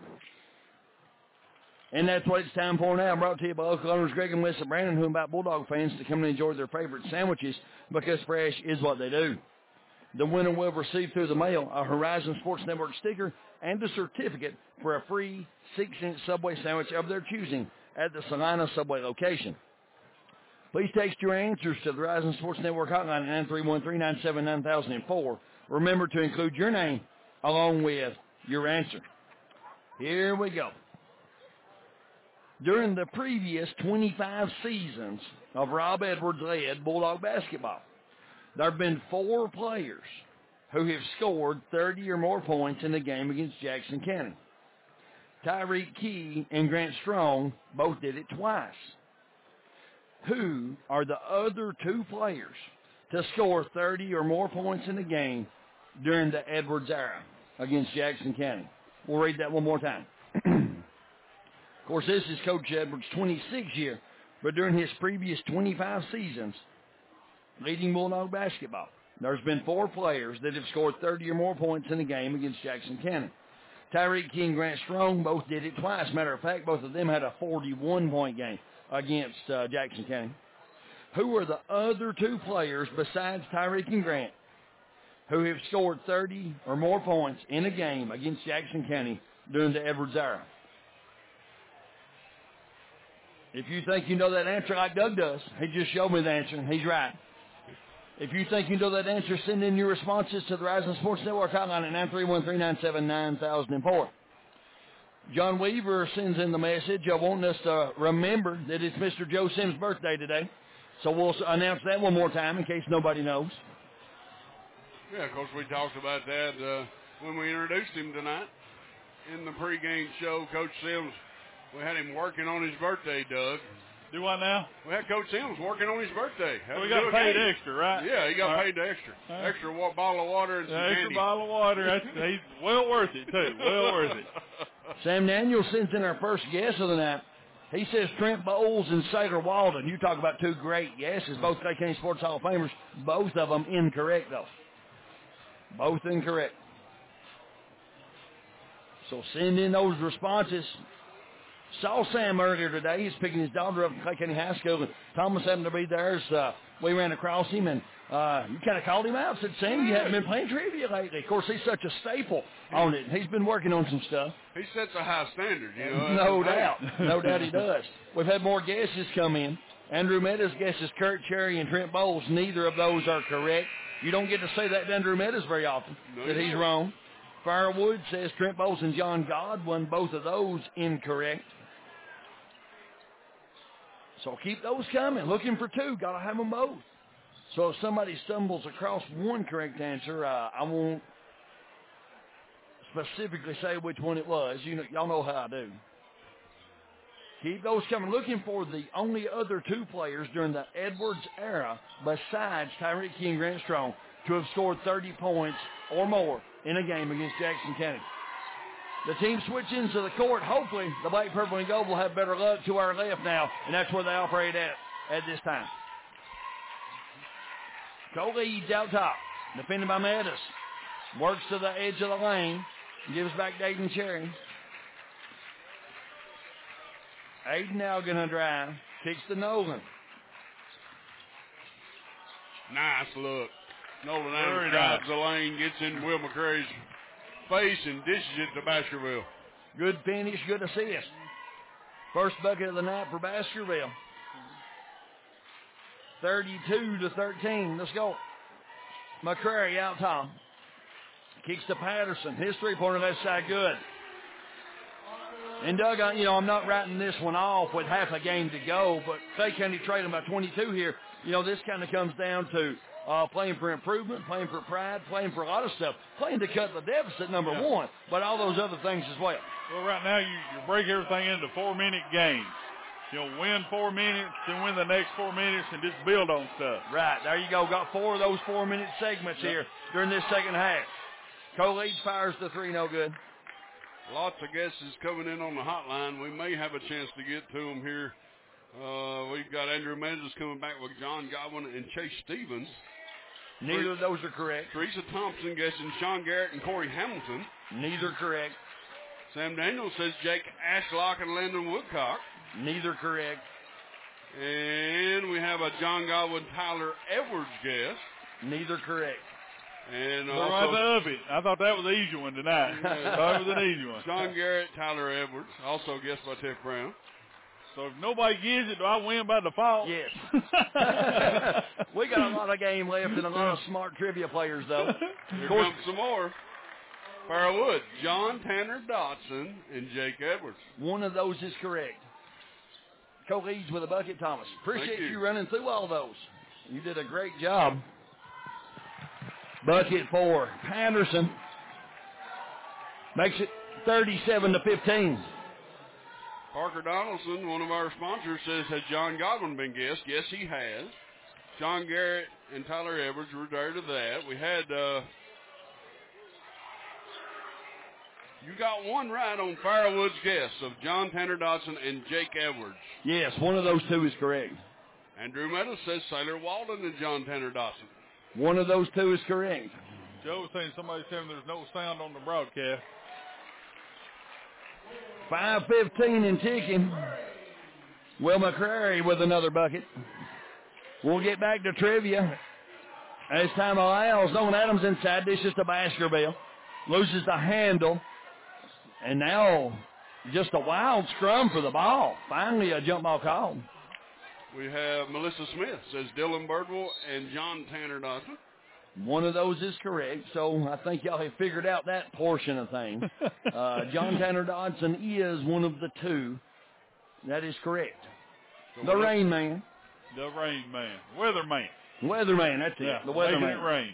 And that's what it's time for now. Brought to you by local owners Greg and Wissa Brandon, who invite Bulldog fans to come and enjoy their favorite sandwiches because fresh is what they do. The winner will receive through the mail a Horizon Sports Network sticker and a certificate for a free 6-inch Subway sandwich of their choosing at the Salina Subway location. Please text your answers to the Horizon Sports Network hotline at 931-397-9004. Remember to include your name along with your answer. Here we go. During the previous 25 seasons of Rob Edwards-led Bulldog basketball, there have been 4 players who have scored 30 or more points in a game against Jackson County. Tyreek Key and Grant Strong both did it twice. Who are the other 2 players to score 30 or more points in a game during the Edwards era against Jackson County? We'll read that one more time. Of course, this is Coach Edwards' 26th year, but during his previous 25 seasons leading Bulldog basketball, there's been 4 players that have scored 30 or more points in a game against Jackson County. Tyreek King and Grant Strong both did it twice. Matter of fact, both of them had a 41-point game against Jackson County. Who are the other 2 players besides Tyreek and Grant who have scored 30 or more points in a game against Jackson County during the Edwards era? If you think you know that answer like Doug does, he just showed me the answer, and he's right. If you think you know that answer, send in your responses to the Horizon Sports Network hotline at 931-397-9004. John Weaver sends in the message wanting us to remember that it's Mr. Joe Sims' birthday today. So we'll announce that one more time in case nobody knows. Yeah, of course, we talked about that when we introduced him tonight in the pregame show. Coach Sims, we had him working on his birthday, Doug. Do what now? We had Coach Sims working on his birthday. So we got paid extra, right? Yeah, he got paid extra. Extra bottle of water and some candy. Extra bottle of water. He's well worth it, too. Well worth it. Sam Daniel sends in our first guess of the night. He says Trent Bowles and Sager Walden. You talk about 2 great guesses, both Clay County Sports Hall of Famers. Both of them incorrect, though. Both incorrect. So send in those responses. Saw Sam earlier today. He's picking his daughter up from Clay County High School, and Thomas happened to be there as we ran across him, and you kind of called him out, said, Sam, you haven't been playing trivia lately. Of course, he's such a staple on it. He's been working on some stuff. He sets a high standard, you know. No doubt. No doubt he does. We've had more guesses come in. Andrew Meadows guesses Kurt Cherry and Trent Bowles. Neither of those are correct. You don't get to say that to Andrew Meadows very often, that he's wrong. Firewood says Trent Bowles and John Godwin. Both of those incorrect. So keep those coming. Looking for 2. Got to have them both. So if somebody stumbles across one correct answer, I won't specifically say which one it was. Y'all know how I do. Keep those coming. Looking for the only other 2 players during the Edwards era besides Tyreek King and Grant Strong to have scored 30 points or more in a game against Jackson County. The team switch into the court. Hopefully, the Black, Purple, and Gold will have better luck to our left now, and that's where they operate at this time. Cole leads out top, defended by Meadows. Works to the edge of the lane, gives back to Aiden Cherry. Aiden now going to drive, kicks to Nolan. Nice look. Nolan Adams drives the lane, gets in Will McCrary's face and dishes it to Baskerville. Good finish, good assist. First bucket of the night for Baskerville. 32-13. Let's go. McCrary out top. Kicks to Patterson. His three-pointer left side good. And Doug, I'm not writing this one off with half a game to go, but Clay County trailing by 22 here. This kind of comes down to playing for improvement, playing for pride, playing for a lot of stuff, playing to cut the deficit, number one, but all those other things as well. Well, right now you break everything into 4-minute games. Win 4 minutes, then win the next 4 minutes, and just build on stuff. Right, there you go. Got 4 of those 4-minute segments here during this second half. Co-Leeds fires the 3, no good. Lots of guesses coming in on the hotline. We may have a chance to get to them here. We've got Andrew Mendes coming back with John Godwin and Chase Stevens. Neither of those are correct. Teresa Thompson guessing Sean Garrett and Corey Hamilton. Neither correct. Sam Daniels says Jake Ashlock and Landon Woodcock. Neither correct. And we have a John Godwin, Tyler Edwards guess. Neither correct. And right above it. I thought that was an easy one tonight. That was an easy one. Sean Garrett, Tyler Edwards, also guessed by Tiff Brown. So if nobody gets it, do I win by default? Yes. We got a lot of game left and a lot of smart trivia players, though. Here comes some more. Farwood, John Tanner Dotson, and Jake Edwards. One of those is correct. Co-Leeds with a bucket, Thomas. Appreciate you running through all those. You did a great job. Bucket for Patterson. Makes it 37-15. Parker Donaldson, one of our sponsors, says, has John Godwin been guessed? Yes, he has. John Garrett and Tyler Edwards were there to that. We had, you got one right on Firewood's guess of John Tanner Dodson and Jake Edwards. Yes, one of those two is correct. Andrew Meadows says Sailor Walden and John Tanner Dodson. One of those two is correct. Joe was saying somebody's telling there's no sound on the broadcast. 5:15 and ticking. Will McCrary with another bucket. We'll get back to trivia as time allows. Nolan Adams inside, dishes to Baskerville. Loses the handle. And now just a wild scrum for the ball. Finally a jump ball call. We have Melissa Smith, says Dylan Birdwell and John Tanner Dodson. One of those is correct, so I think y'all have figured out that portion of things. John Tanner Dodson is one of the two. That is correct. So the Rain Man. The Rain Man. Weatherman. Weatherman, that's it. The Weatherman. Making it rain.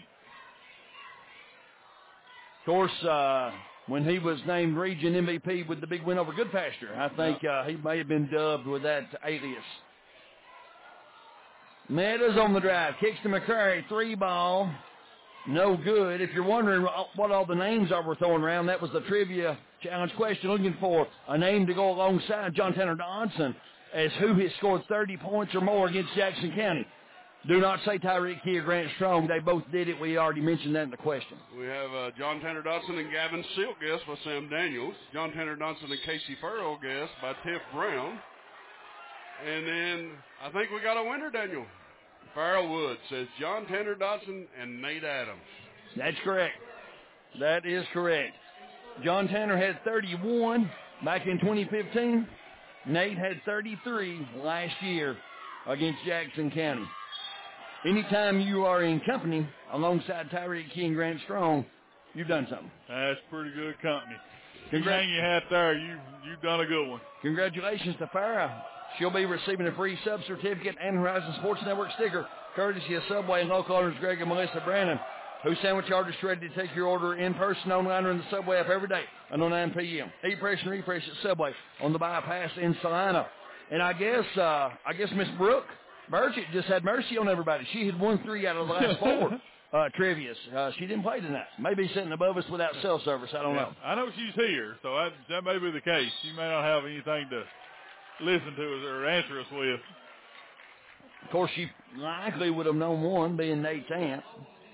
Of course, when he was named region MVP with the big win over Goodpasture, I think he may have been dubbed with that alias. Meadows on the drive. Kicks to McCrary. 3 ball. No good. If you're wondering what all the names are we're throwing around, that was the trivia challenge question, looking for a name to go alongside John Tanner Dodson as who has scored 30 points or more against Jackson County. Do not say Tyreek Key or Grant Strong. They both did it. We already mentioned that in the question. We have John Tanner Dodson and Gavin Silk guessed by Sam Daniels. John Tanner Dodson and Casey Farrell guessed by Tiff Brown. And then I think we got a winner, Daniel. Farrell Wood says John Tanner Dodson and Nate Adams. That's correct. That is correct. John Tanner had 31 back in 2015. Nate had 33 last year against Jackson County. Anytime you are in company alongside Tyreek Key and Grant Strong, you've done something. That's pretty good company. You hang your hat there, you've done a good one. Congratulations to Farrah. She'll be receiving a free sub certificate and Horizon Sports Network sticker, courtesy of Subway and local owners Greg and Melissa Brandon, whose sandwich artist ready to take your order in person, online, or in the Subway app every day until 9 p.m. Eat fresh and refresh at Subway on the bypass in Salina. And I guess Miss Brooke Burchett just had mercy on everybody. She had won 3 out of the last 4 trivias. She didn't play tonight. Maybe sitting above us without cell service. I don't know. I know she's here, so that may be the case. She may not have anything to listen to us or answer us with. Of course, she likely would have known one, being Nate's aunt.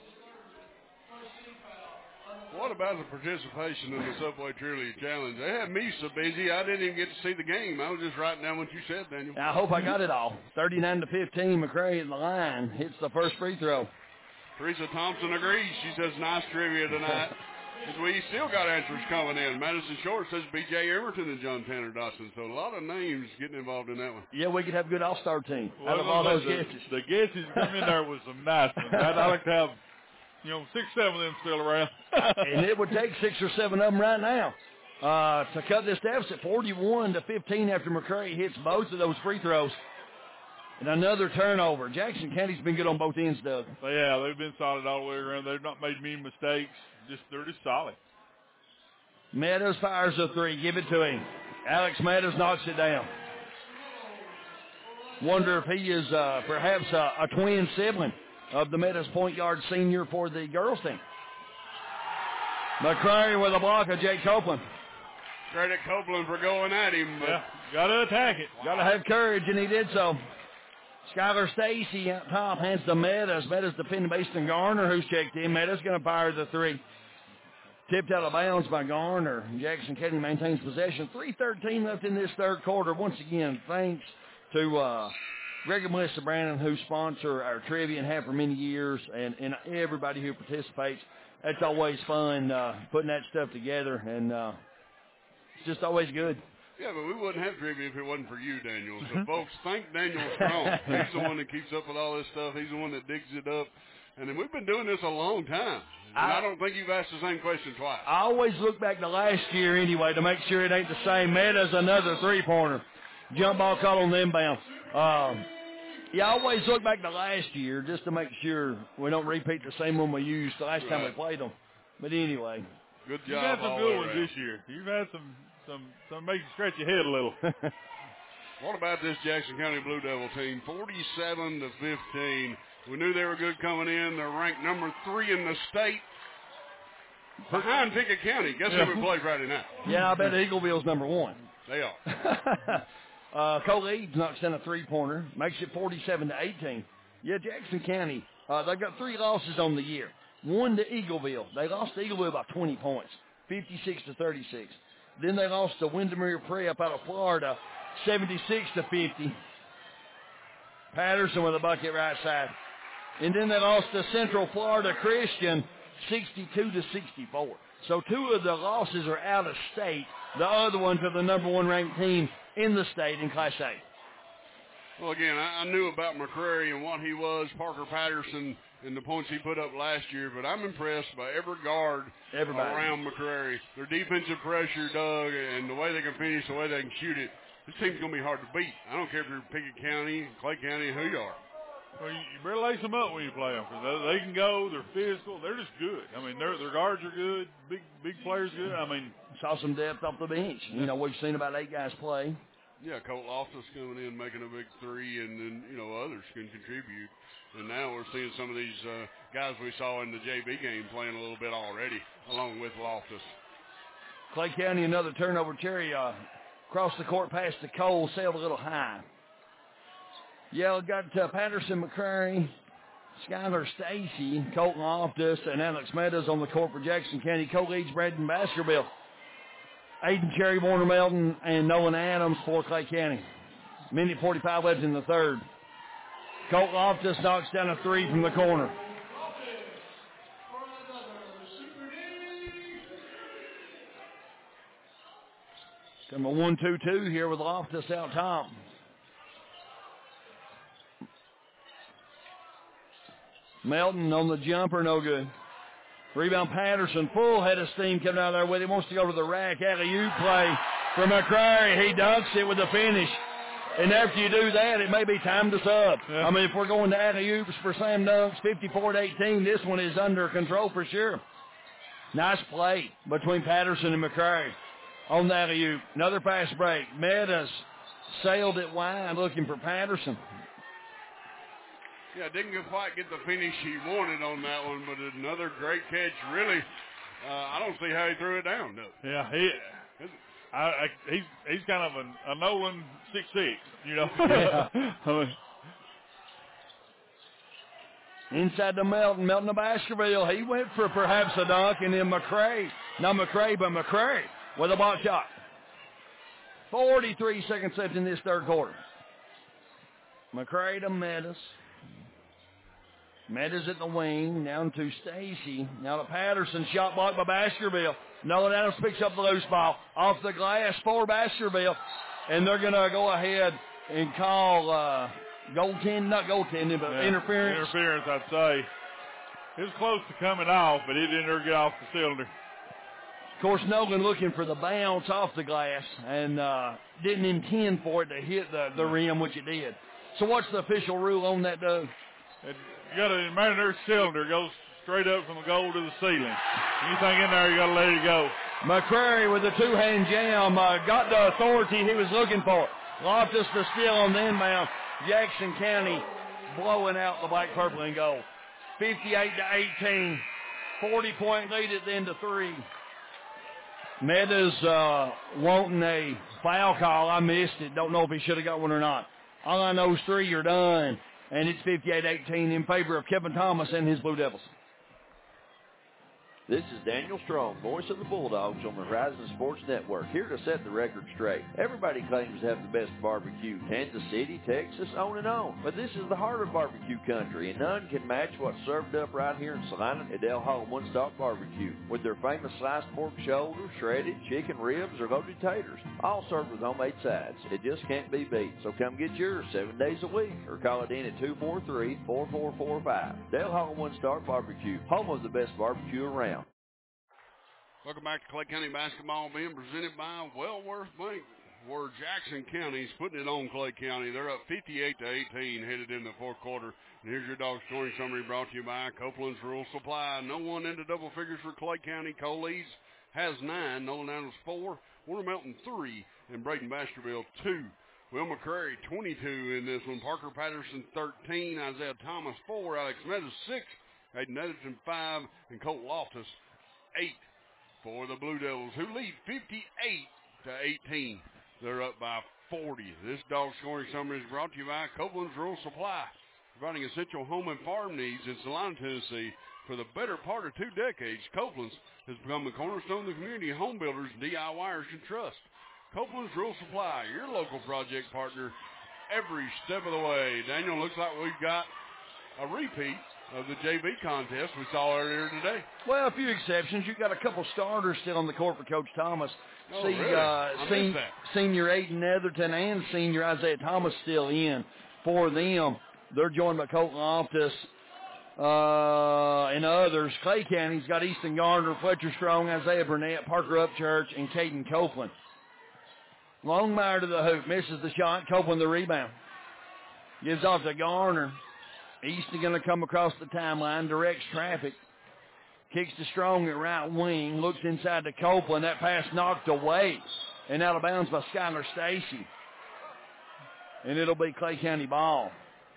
What about the participation in the Subway Cheerleading Challenge? They had me so busy, I didn't even get to see the game. I was just writing down what you said, Daniel. I hope I got it all. 39-15, McCray at the line. Hits the first free throw. Teresa Thompson agrees. She says, nice trivia tonight. We still got answers coming in. Madison Short says B.J. Emerton and John Tanner Dodson. So a lot of names getting involved in that one. Yeah, we could have a good all-star team out of all those guesses. The guesses come in there with some nice ones. I'd like to have 6, 7 of them still around. And it would take 6 or 7 of them right now. to cut this deficit 41-15 after McCray hits both of those free throws. And another turnover. Jackson County's been good on both ends, Doug. Yeah, they've been solid all the way around. They've not made many mistakes. They're just solid. Meadows fires a three. Give it to him. Alex Meadows knocks it down. Wonder if he is perhaps a twin sibling of the Meadows point guard senior for the girls team. McCrary with a block of Jake Copeland. Credit Copeland for going at him. Yeah, got to attack it. Got to have courage, and he did so. Skylar Stacy out top hands to Meadows. Meadows defending Mason Garner, who's checked in. Meadows going to fire the three. Tipped out of bounds by Garner. Jackson County maintains possession. 3:13 left in this third quarter. Once again, thanks to Greg and Melissa Brandon, who sponsor our trivia and have for many years, and everybody who participates. It's always fun putting that stuff together, and it's just always good. Yeah, but we wouldn't have trivia if it wasn't for you, Daniel. So, folks, thank Daniel Strong. He's the one that keeps up with all this stuff. He's the one that digs it up. And then we've been doing this a long time. And I don't think you've asked the same question twice. I always look back to last year anyway to make sure it ain't the same. Meadows another three-pointer. Jump ball call on the inbound. I always look back to last year just to make sure we don't repeat the same one we used the last time we played them. But anyway. Good job. You've had some good ones this year. You've had some make you scratch your head a little. What about this Jackson County Blue Devil team? 47-15. We knew they were good coming in. They're ranked number 3 in the state. Behind Pickett County. Guess who we play Friday night? Yeah, I bet Eagleville's number 1. They are. Cole Eads knocks down a three-pointer. Makes it 47-18. Yeah, Jackson County, they've got 3 losses on the year. 1 to Eagleville. They lost to Eagleville by 20 points, 56-36. Then they lost to Windermere Prep out of Florida, 76-50. Patterson with a bucket right side. And then they lost to Central Florida Christian, 62-64. So 2 of the losses are out of state. The other one to the number 1 ranked team in the state in Class A. Well, again, I knew about McCrary and what he was, Parker Patterson, and the points he put up last year, but I'm impressed by every guard around McCrary. Their defensive pressure, Doug, and the way they can finish, the way they can shoot it. This team's going to be hard to beat. I don't care if you're Pickett County, Clay County, who you are. Well, you better lace them up when you play them, because they can go. They're physical. They're just good. I mean, their guards are good. Big players good. I mean, saw some depth off the bench. You know, we've seen about 8 guys play. Yeah, Colt Loftus coming in, making a big three, and then, others can contribute. And now we're seeing some of these guys we saw in the JV game playing a little bit already, along with Loftus. Clay County, another turnover. Cherry across the court past the Cole, sailed a little high. Yeah, got Patterson, McCrary, Skylar Stacy, Colton Loftus, and Alex Meadows on the court for Jackson County. Cole Leeds, Braden Baskerville, Aiden Cherry, Warner Melton, and Nolan Adams for Clay County. Minute 45 left in the third. Colt Loftus knocks down a three from the corner. Come a 1-2-2 here with Loftus out top. Melton on the jumper, no good. Rebound Patterson, full head of steam coming out of there with him. Wants to go to the rack. Alley-oop play for McCrary. He dunks it with the finish. And after you do that, it may be time to sub. Yeah. I mean, if we're going to alley-oops for slam dunks, 54-18, this one is under control for sure. Nice play between Patterson and McCrary on the alley-oop. Another fast break. Meadows sailed it wide looking for Patterson. Yeah, didn't quite get the finish he wanted on that one, but another great catch. Really, I don't see how he threw it down, though. Yeah, he's kind of a Nolan 6'6", Yeah. Inside to Melton. Melton to Baskerville. He went for perhaps a dunk, and then McCrary. Not McCrary, but McCrary with a block shot. 43 seconds left in this third quarter. McCrary to Meadows. Meadows at the wing, down to Stacy. Now to Patterson, shot blocked by Baskerville. Nolan Adams picks up the loose ball. Off the glass for Baskerville. And they're going to go ahead and call not goaltending, but interference. Interference, I'd say. It was close to coming off, but it didn't ever get off the cylinder. Of course, Nolan looking for the bounce off the glass and didn't intend for it to hit the rim, which it did. So what's the official rule on that, Doug? You got a Mariners cylinder, goes straight up from the goal to the ceiling. Anything in there, you got to let it go. McCrary with a two-hand jam got the authority he was looking for. Loftus to steal on the inbound. Jackson County blowing out the black, purple, and gold. 58-18. 40-point lead at the end of 3. Meadows wanting a foul call. I missed it. Don't know if he should have got one or not. All I know is 3 are done, and it's 58-18 in favor of Kevin Thomas and his Blue Devils. This is Daniel Strong, voice of the Bulldogs on the Horizon Sports Network, here to set the record straight. Everybody claims to have the best barbecue, Kansas City, Texas, on and on. But this is the heart of barbecue country, and none can match what's served up right here in Salina at Del Hall One Stop Barbecue, with their famous sliced pork shoulder, shredded chicken ribs, or loaded taters, all served with homemade sides. It just can't be beat, so come get yours 7 days a week, or call it in at 243-4445. Del Hall One Stop Barbecue, home of the best barbecue around. Welcome back to Clay County basketball, being presented by Wellworth Bank, where Jackson County's putting it on Clay County. They're up 58-18 headed in the fourth quarter. And here's your dog scoring summary brought to you by Copeland's Rural Supply. No one into double figures for Clay County. Cole's has 9, Nolan Adams 4, Warner Mountain 3, and Braden Baskerville 2. Will McCrary 22 in this one. Parker Patterson 13, Isaiah Thomas 4, Alex Meadows 6, Aiden Netherton 5, and Colt Loftus 8. For the Blue Devils, who lead 58-18. They're up by 40. This dog scoring summary is brought to you by Copeland's Rural Supply, providing essential home and farm needs in Salina, Tennessee. For the better part of 2 decades, Copeland's has become the cornerstone of the community home builders and DIYers can trust. Copeland's Rural Supply, your local project partner every step of the way. Daniel, looks like we've got a repeat of the JV contest we saw earlier today. Well, a few exceptions. You've got a couple starters still on the court for Coach Thomas. Oh, really? Senior Aiden Netherton and senior Isaiah Thomas still in for them. They're joined by Colt Loftus and others. Clay County's got Easton Gardner, Fletcher Strong, Isaiah Burnett, Parker Upchurch, and Caden Copeland. Longmire to the hoop, misses the shot. Copeland the rebound. Gives off to Garner. Easton going to come across the timeline, directs traffic. Kicks to Strong at right wing. Looks inside to Copeland. That pass knocked away and out of bounds by Skylar Stacy. And it'll be Clay County ball.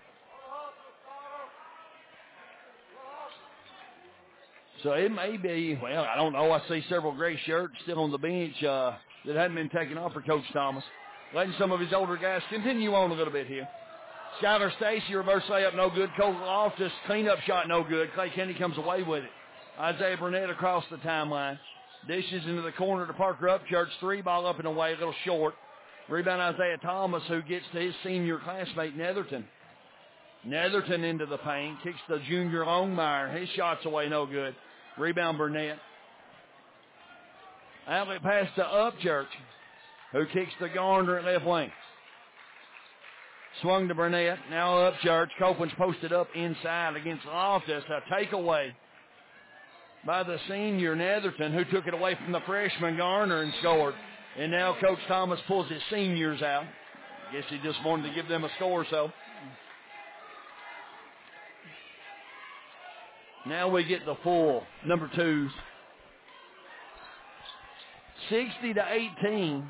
So it may be, well, I don't know. I see several gray shirts still on the bench that hadn't been taken off for Coach Thomas. Letting some of his older guys continue on a little bit here. Skylar Stacy, reverse layup, no good. Colt Loftus, cleanup shot, no good. Clay County comes away with it. Isaiah Burnett across the timeline. Dishes into the corner to Parker Upchurch. 3 ball up and away, a little short. Rebound Isaiah Thomas, who gets to his senior classmate Netherton. Netherton into the paint. Kicks the junior Longmire. His shot's away, no good. Rebound Burnett. Outlet pass to Upchurch, who kicks the Garner at left wing. Swung to Burnett. Now Upchurch. Copeland's posted up inside against Loftus. A takeaway by the senior Netherton, who took it away from the freshman Garner and scored. And now Coach Thomas pulls his seniors out. I guess he just wanted to give them a score or so. Now we get the full number 2s. 60-18.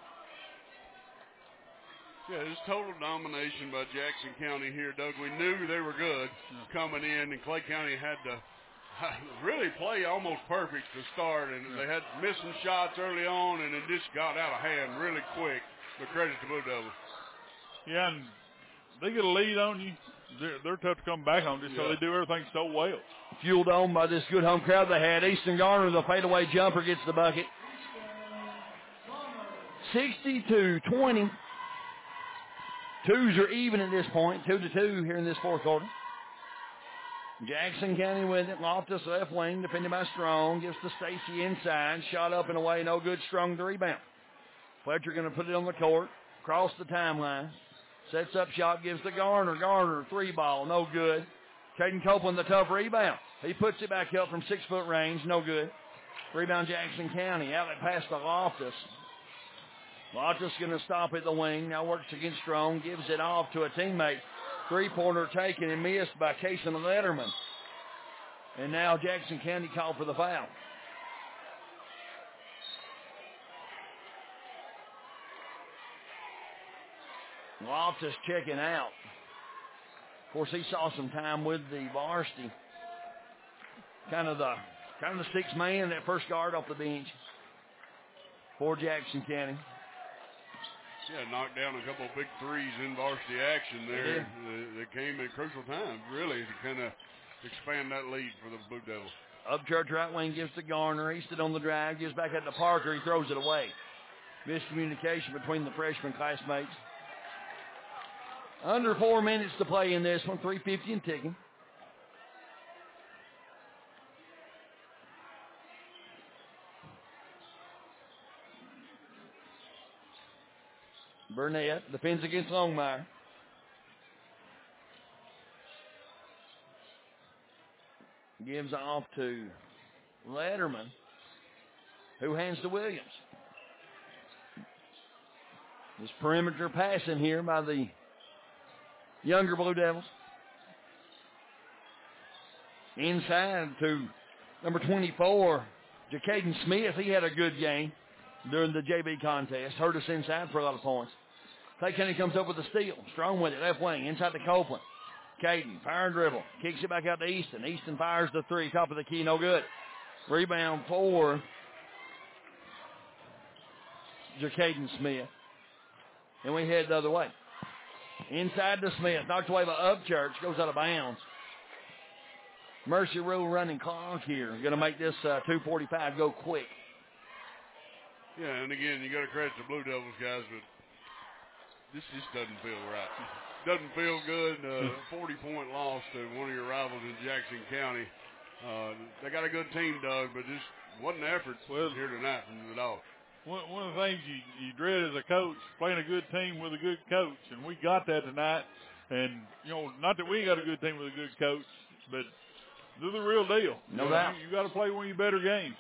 Yeah, it's total domination by Jackson County here, Doug. We knew they were good coming in, and Clay County had to really play almost perfect to start, and they had missing shots early on, and it just got out of hand really quick. But credit to Blue Devils. Yeah, and they get a lead on you. They're tough to come back on just so they do everything so well. Fueled on by this good home crowd they had. Easton Garner, the fadeaway jumper, gets the bucket. 62-20. 2s are even at this point, 2-2 here in this fourth quarter. Jackson County with it. Loftus left wing, defended by Strong. Gives to Stacy inside. Shot up and away, no good. Strong the rebound. Fletcher going to put it on the court. Across the timeline. Sets up shot, gives to Garner. Garner, 3 ball, no good. Caden Copeland, the tough rebound. He puts it back up from 6-foot range, no good. Rebound Jackson County. Outlet pass to Loftus. Loftus going to stop at the wing. Now works against Strong. Gives it off to a teammate. Three-pointer taken and missed by Kason Letterman. And now Jackson County called for the foul. Loftus checking out. Of course, he saw some time with the varsity. Kind of the sixth man, that first guard off the bench for Jackson County. Yeah, knocked down a couple of big threes in varsity action there. That came at crucial times, really, to kind of expand that lead for the Blue Devils. Upchurch right wing gives to Garner. He stood on the drive, gives back out to Parker. He throws it away. Miscommunication between the freshman classmates. Under 4 minutes to play in this one, 3:50 and ticking. Burnett defends against Longmire. Gives off to Letterman, who hands to Williams. This perimeter passing here by the younger Blue Devils. Inside to number 24, Jacaden Smith. He had a good game during the JV contest. Hurt us inside for a lot of points. Clay County comes up with a steal. Strong with it, left wing, inside to Copeland. Caden, fire and dribble. Kicks it back out to Easton. Easton fires the three, top of the key, no good. Rebound for Jacaden Smith. And we head the other way. Inside to Smith, knocked away by Upchurch, goes out of bounds. Mercy Rule running clock here. Going to make this 2:45 go quick. Yeah, and again, you got to credit the Blue Devils guys, but this just doesn't feel right. Doesn't feel good. 40-point loss to one of your rivals in Jackson County. They got a good team, Doug, but just wasn't an effort here tonight from the Dogs. One of the things you dread as a coach, playing a good team with a good coach, and we got that tonight. And, not that we got a good team with a good coach, but they're the real deal. No doubt. You got to play one of your better games.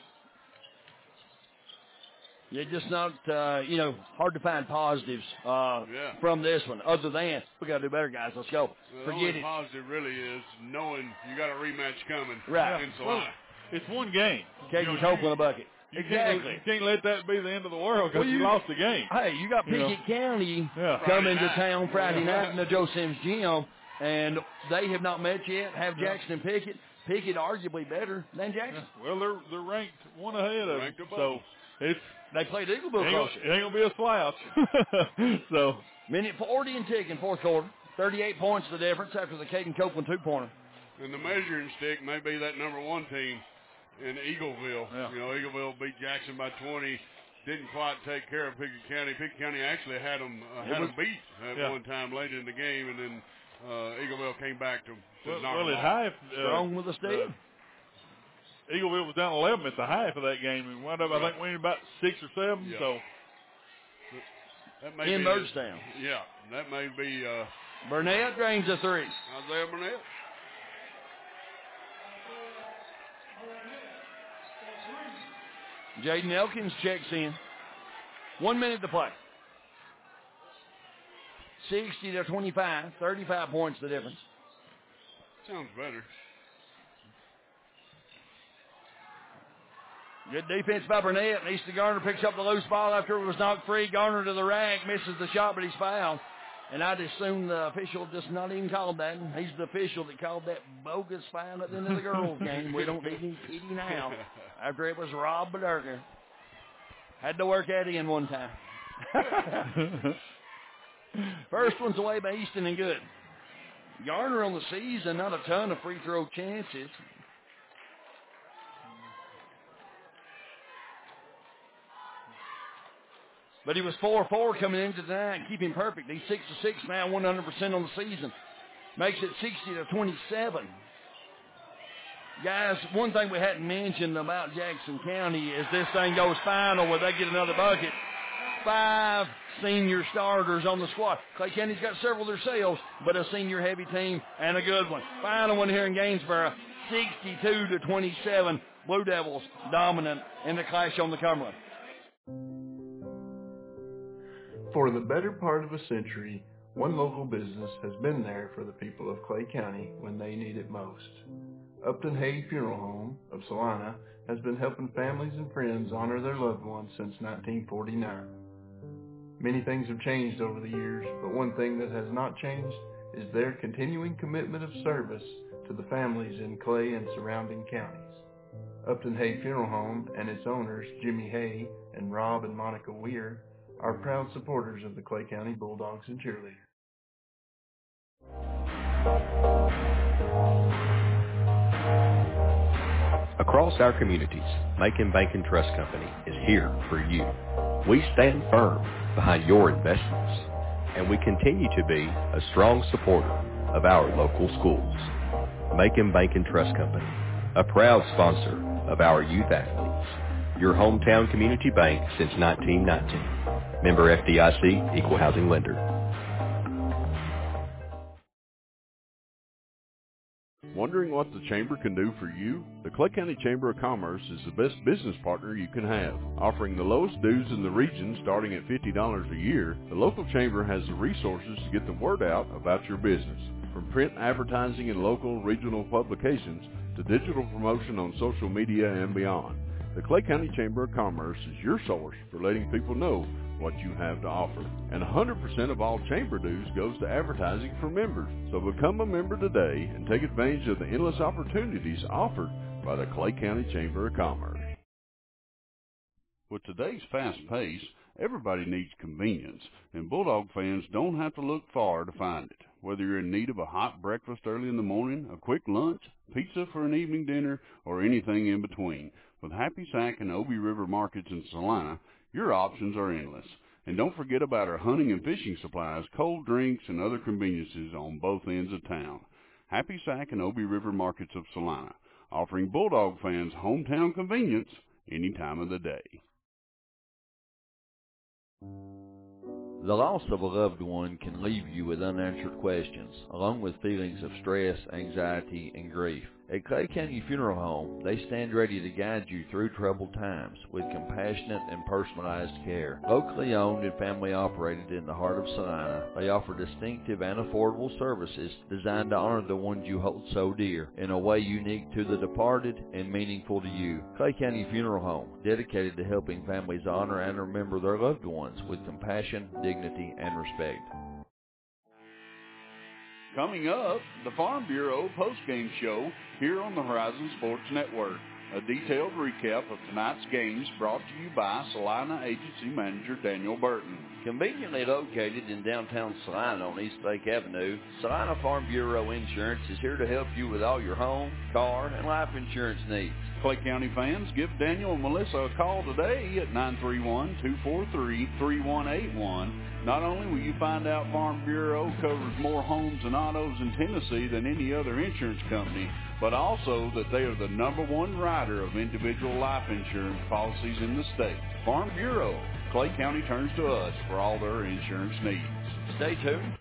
Yeah, just not, hard to find positives from this one, other than we got to do better, guys. Let's go. Well, Forget the only it. positive really is knowing you got a rematch coming. Right. In Salina. It's one game. Caden Copeland a bucket. Exactly. You can't let that be the end of the world because you lost the game. Hey, you got Pickett County coming to town Friday night in the Joe Sims Gym, and they have not met yet. Have Jackson and Pickett. Pickett arguably better than Jackson. Well, they're ranked one ahead of them, so they played Eagleville closer. It ain't gonna be a slouch. So minute 40 and ticking, fourth quarter. 38 points the difference after the Caden Copeland two-pointer. And the measuring stick may be that number one team in Eagleville. Yeah. Eagleville beat Jackson by 20. Didn't quite take care of Pickett County. Pickett County actually had them beat at one time late in the game, and then Eagleville came back to knock them off. half. Strong with the steal. Eagleville was down 11 at the half of that game and wound up, I think, winning about 6 or 7. Yeah. So that may in Birdstown. Yeah, that may be. Burnett drains a three. Isaiah Burnett. Jaden Elkins checks in. 1 minute to play. 60-25, 35 points the difference. Sounds better. Good defense by Burnett. Easton Garner picks up the loose ball after it was knocked free. Garner to the rack, misses the shot, but he's fouled. And I'd assume the official just not even called that. He's the official that called that bogus foul at the end of the girls' game. We don't need any pity now. After it was Rob Bederger. Had to work that in one time. First one's away by Easton and good. Garner on the season, not a ton of free throw chances. But he was 4-4 coming into tonight. Keep him perfect. He's 6-6 now, 100% on the season. Makes it 60-27. Guys, one thing we hadn't mentioned about Jackson County is this thing goes final where they get another bucket. 5 senior starters on the squad. Clay County's got several themselves, but a senior-heavy team and a good one. Final one here in Gainesboro, 62-27. Blue Devils dominant in the Clash on the Cumberland. For the better part of a century, one local business has been there for the people of Clay County when they need it most. Upton Hay Funeral Home of Salina has been helping families and friends honor their loved ones since 1949. Many things have changed over the years, but one thing that has not changed is their continuing commitment of service to the families in Clay and surrounding counties. Upton Hay Funeral Home and its owners, Jimmy Hay and Rob and Monica Weir, are proud supporters of the Clay County Bulldogs and Cheerleaders. Across our communities, Macon Bank and Trust Company is here for you. We stand firm behind your investments, and we continue to be a strong supporter of our local schools. Macon Bank and Trust Company, a proud sponsor of our youth athletes. Your hometown community bank since 1919. Member FDIC, Equal Housing Lender. Wondering what the Chamber can do for you? The Clay County Chamber of Commerce is the best business partner you can have. Offering the lowest dues in the region starting at $50 a year, the local Chamber has the resources to get the word out about your business. From print advertising in local regional publications to digital promotion on social media and beyond, the Clay County Chamber of Commerce is your source for letting people know what you have to offer. And 100% of all chamber dues goes to advertising for members. So become a member today and take advantage of the endless opportunities offered by the Clay County Chamber of Commerce. With today's fast pace, everybody needs convenience, and Bulldog fans don't have to look far to find it. Whether you're in need of a hot breakfast early in the morning, a quick lunch, pizza for an evening dinner, or anything in between, with Happy Sack and Obie River Markets in Salina, your options are endless. And don't forget about our hunting and fishing supplies, cold drinks, and other conveniences on both ends of town. Happy Sack and Obie River Markets of Salina, offering Bulldog fans hometown convenience any time of the day. The loss of a loved one can leave you with unanswered questions, along with feelings of stress, anxiety, and grief. At Clay County Funeral Home, they stand ready to guide you through troubled times with compassionate and personalized care. Locally owned and family operated in the heart of Salina, they offer distinctive and affordable services designed to honor the ones you hold so dear in a way unique to the departed and meaningful to you. Clay County Funeral Home, dedicated to helping families honor and remember their loved ones with compassion, dignity, and respect. Coming up, the Farm Bureau postgame show here on the Horizon Sports Network. A detailed recap of tonight's games brought to you by Salina Agency Manager Daniel Burton. Conveniently located in downtown Salina on East Lake Avenue, Salina Farm Bureau Insurance is here to help you with all your home, car, and life insurance needs. Clay County fans, give Daniel and Melissa a call today at 931-243-3181. Not only will you find out Farm Bureau covers more homes and autos in Tennessee than any other insurance company, but also that they are the #1 writer of individual life insurance policies in the state. Farm Bureau. Clay County turns to us for all their insurance needs. Stay tuned.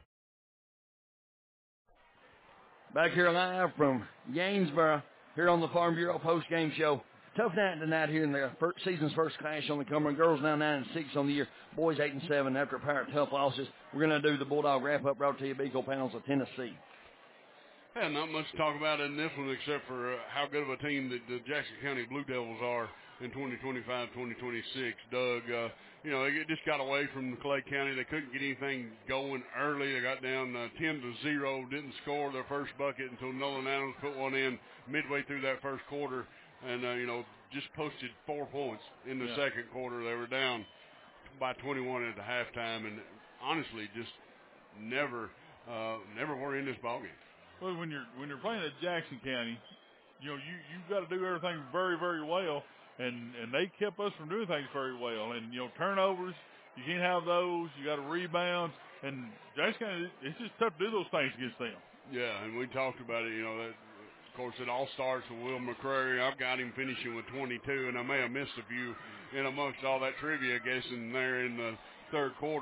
Back here live from Gainesboro, here on the Farm Bureau post-game show. Tough night tonight here in the season's first clash on the Cumberland. Girls now 9-6 on the year. Boys 8-7 after a pair of tough losses. We're going to do the Bulldog wrap-up brought to you by Eco Panels of Tennessee. Yeah, not much to talk about in this one except for how good of a team that the Jackson County Blue Devils are in 2025-2026. Doug, they just got away from Clay County. They couldn't get anything going early. They got down 10-0, didn't score their first bucket until Nolan Adams put one in midway through that first quarter, and, just posted 4 points in the second quarter. They were down by 21 at the halftime, and honestly just never were in this ballgame. Well, when you're playing at Jackson County, you've got to do everything very, very well, and they kept us from doing things very well. And turnovers, you can't have those. You got to rebound, and Jackson County, it's just tough to do those things against them. Yeah, and we talked about it. That, of course, it all starts with Will McCrary. I've got him finishing with 22, and I may have missed a few in amongst all that trivia guessing there in the third quarter.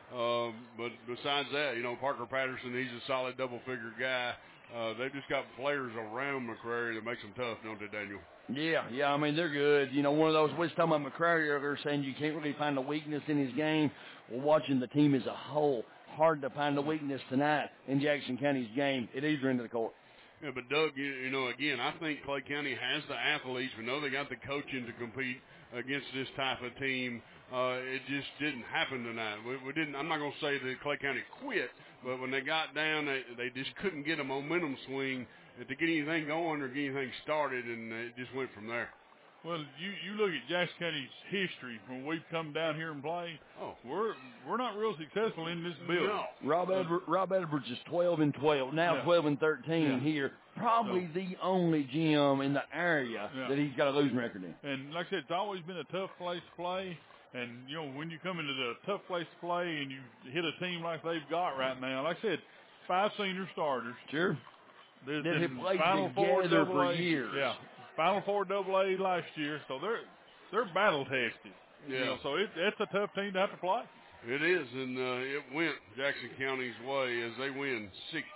But besides that, Parker Patterson, he's a solid double-figure guy. They've just got players around McCrary that makes them tough, don't they, Daniel? Yeah, I mean, they're good. One of those, we was talking about McCrary earlier, saying you can't really find a weakness in his game. Well, watching the team as a whole, hard to find a weakness tonight in Jackson County's game at either end of the court. Yeah, but Doug, again, I think Clay County has the athletes. We know they got the coaching to compete against this type of team. It just didn't happen tonight. We didn't. I'm not going to say that Clay County quit, but when they got down, they just couldn't get a momentum swing to get anything going or get anything started, and it just went from there. Well, you look at Jackson County's history when we've come down here and played. Oh, we're not real successful in this building. No. Rob Edwards is 12-12 now, 12-13 here. Probably the only gym in the area that he's got a losing record in. And like I said, it's always been a tough place to play. And when you come into the tough place to play and you hit a team like they've got right now, like I said, 5 senior starters. Sure. They've played Final Four together AA, for years. Yeah. Final Four AA last year, so they're battle tested. Yeah. So it's a tough team to have to play. It is, and it went Jackson County's way as they win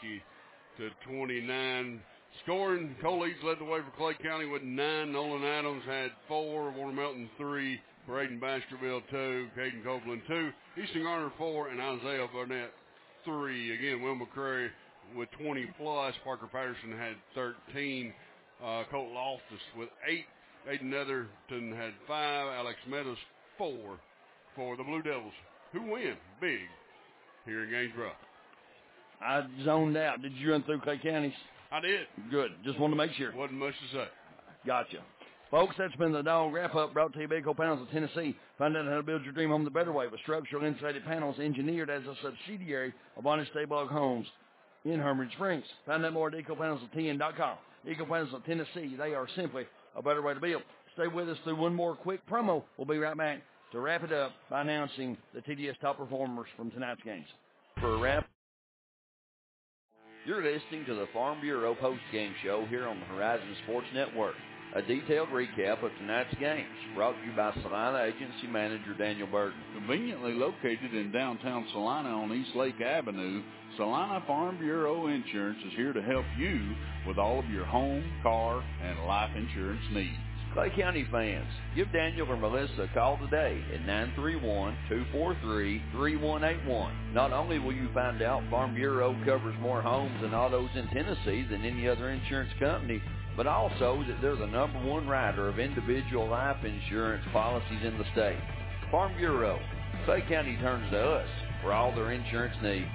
60-29. Scoring, Cole Eads led the way for Clay County with 9. Nolan Adams had 4. Warner Melton 3. Braden Baskerville 2. Caden Copeland 2. Easton Garner 4. And Isaiah Burnett 3. Again, Will McCrary with 20 plus. Parker Patterson had 13. Colt Loftus with 8. Aiden Netherton had 5. Alex Meadows 4 for the Blue Devils, who win big here in Gainesboro. I zoned out. Did you run through Clay County's? I did. Good. Just wanted to make sure. Wasn't much to say. Gotcha. Folks, that's been the Dog Wrap-Up brought to you by Eco Panels of Tennessee. Find out how to build your dream home the better way with structural insulated panels engineered as a subsidiary of Honest Daybog Homes in Herman Springs. Find out more at EcoPanelsofTN.com. Eco Panels of Tennessee, they are simply a better way to build. Stay with us through one more quick promo. We'll be right back to wrap it up by announcing the TDS top performers from tonight's games. For a wrap, you're listening to the Farm Bureau post-game show here on the Horizon Sports Network. A detailed recap of tonight's games, brought to you by Salina Agency Manager Daniel Burton. Conveniently located in downtown Salina on East Lake Avenue, Salina Farm Bureau Insurance is here to help you with all of your home, car, and life insurance needs. Clay County fans, give Daniel or Melissa a call today at 931-243-3181. Not only will you find out Farm Bureau covers more homes and autos in Tennessee than any other insurance company, but also that they're the #1 writer of individual life insurance policies in the state. Farm Bureau, Clay County turns to us for all their insurance needs.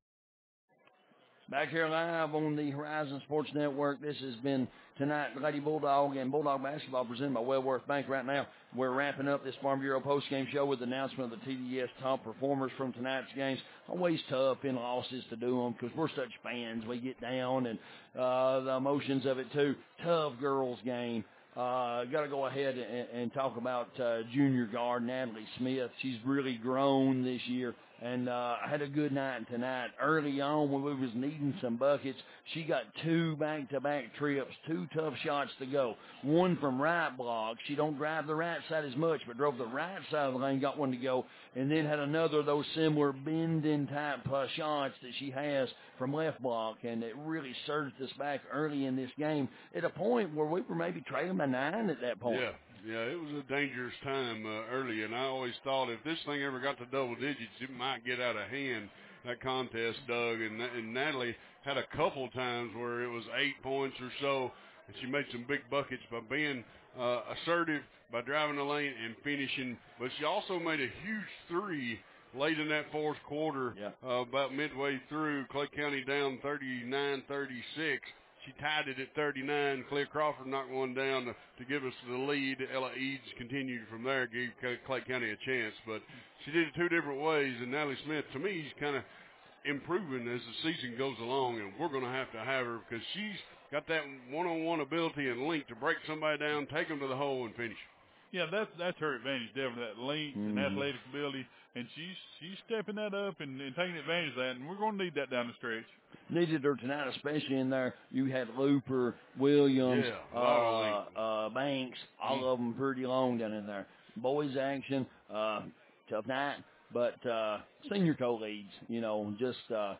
Back here live on the Horizon Sports Network, this has been tonight Lady Bulldog and Bulldog Basketball presented by Wellworth Bank. Right now, we're wrapping up this Farm Bureau postgame show with the announcement of the TDS top performers from tonight's games. Always tough in losses to do them because we're such fans. We get down and the emotions of it too. Tough girls game. Got to go ahead and talk about junior guard Natalie Smith. She's really grown this year. And I had a good night tonight. Early on when we was needing some buckets, she got 2 back-to-back trips, 2 tough shots to go. One from right block. She don't drive the right side as much, but drove the right side of the lane, got one to go. And then had another of those similar bending type shots that she has from left block. And it really surged us back early in this game at a point where we were maybe trailing by 9 at that point. Yeah, it was a dangerous time early, and I always thought if this thing ever got to double digits, it might get out of hand, that contest, Doug. And Natalie had a couple times where it was 8 points or so, and she made some big buckets by being assertive, by driving the lane and finishing. But she also made a huge 3 late in that fourth quarter, about midway through. Clay County down 39-36. She tied it at 39. Claire Crawford knocked one down to give us the lead. Ella Eads continued from there, gave Clay County a chance. But she did it 2 different ways, and Natalie Smith, to me, is kind of improving as the season goes along, and we're going to have her because she's got that one-on-one ability and length to break somebody down, take them to the hole, and finish. Yeah, that's her advantage, definitely, that length and athletic ability, and she's stepping that up and taking advantage of that, and we're going to need that down the stretch. Needed her tonight, especially in there. You had Looper, Williams, Banks, all of them pretty long down in there. Boys action, tough night. But senior co-leads, just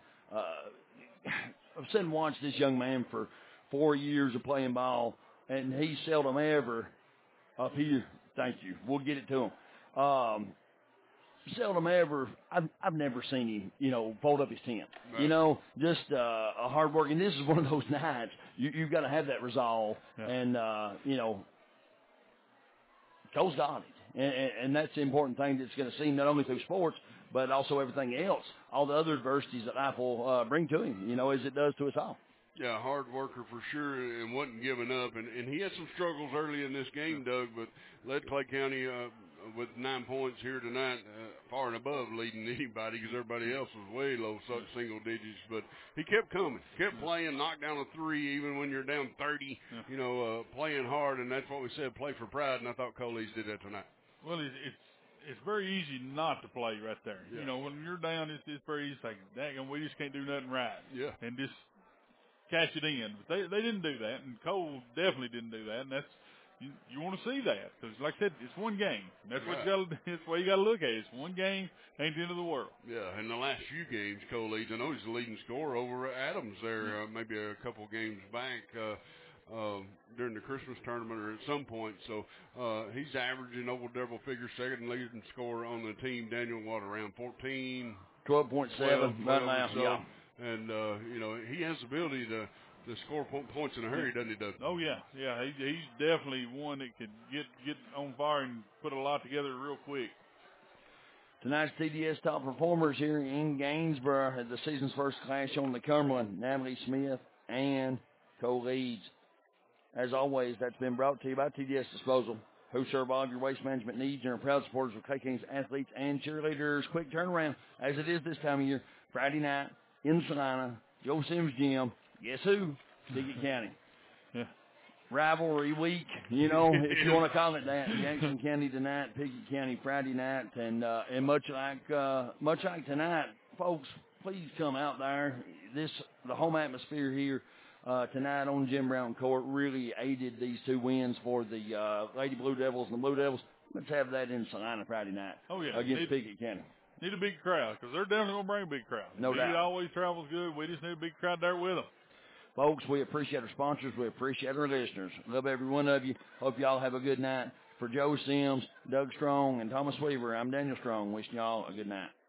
I've sat and watched this young man for 4 years of playing ball, and he seldom ever up here. Thank you. We'll get it to him. Seldom ever. I've never seen him, fold up his tent. Right. Just a hard work. And this is one of those nights you've got to have that resolve. Yeah. And Cole's got it, and that's the important thing that's going to see not only through sports but also everything else, all the other adversities that life will bring to him. As it does to us all. Yeah, hard worker for sure, and wasn't giving up. And he had some struggles early in this game, Doug, but led Clay County with 9 points here tonight, far and above leading anybody because everybody else was way low single digits. But he kept coming, kept playing, knocked down a 3 even when you're down 30, playing hard, and that's what we said, play for pride, and I thought Cole's did that tonight. Well, it's very easy not to play right there. Yeah. When you're down, it's very easy to say, dang, we just can't do nothing right. Yeah. And just cash it in. But they didn't do that, and Cole definitely didn't do that, and that's you want to see that because, like I said, it's one game. And that's right. That's what you got to look at. It's one game, ain't the end of the world. Yeah, in the last few games, Cole leads. I know he's the leading scorer over Adams there, maybe a couple games back during the Christmas tournament or at some point. So he's averaging over double figure, second leading scorer on the team. Daniel, around 14? 12.7 right now, so. yeah. And, he has the ability to score points in a hurry, doesn't he, Doug? Oh, yeah. Yeah, he's definitely one that could get on fire and put a lot together real quick. Tonight's TDS top performers here in Gainesboro at the season's first clash on the Cumberland, Natalie Smith and Cole Leeds. As always, that's been brought to you by TDS Disposal, who serve all of your waste management needs and are proud supporters of Clay County's athletes and cheerleaders. Quick turnaround, as it is this time of year, Friday night in Salina, Joe Sims Gym. Guess who? Pickett County. Yeah. Rivalry week, if you want to call it that. Jackson County tonight, Pickett County Friday night, and much like tonight, folks, please come out there. The home atmosphere here tonight on Jim Brown Court really aided these 2 wins for the Lady Blue Devils and the Blue Devils. Let's have that in Salina Friday night. Oh, yeah. Against Pickett County. Need a big crowd because they're definitely going to bring a big crowd. No doubt. It always travels good. We just need a big crowd there with them. Folks, we appreciate our sponsors. We appreciate our listeners. Love every one of you. Hope y'all have a good night. For Joe Sims, Doug Strong, and Thomas Weaver, I'm Daniel Strong. Wishing y'all a good night.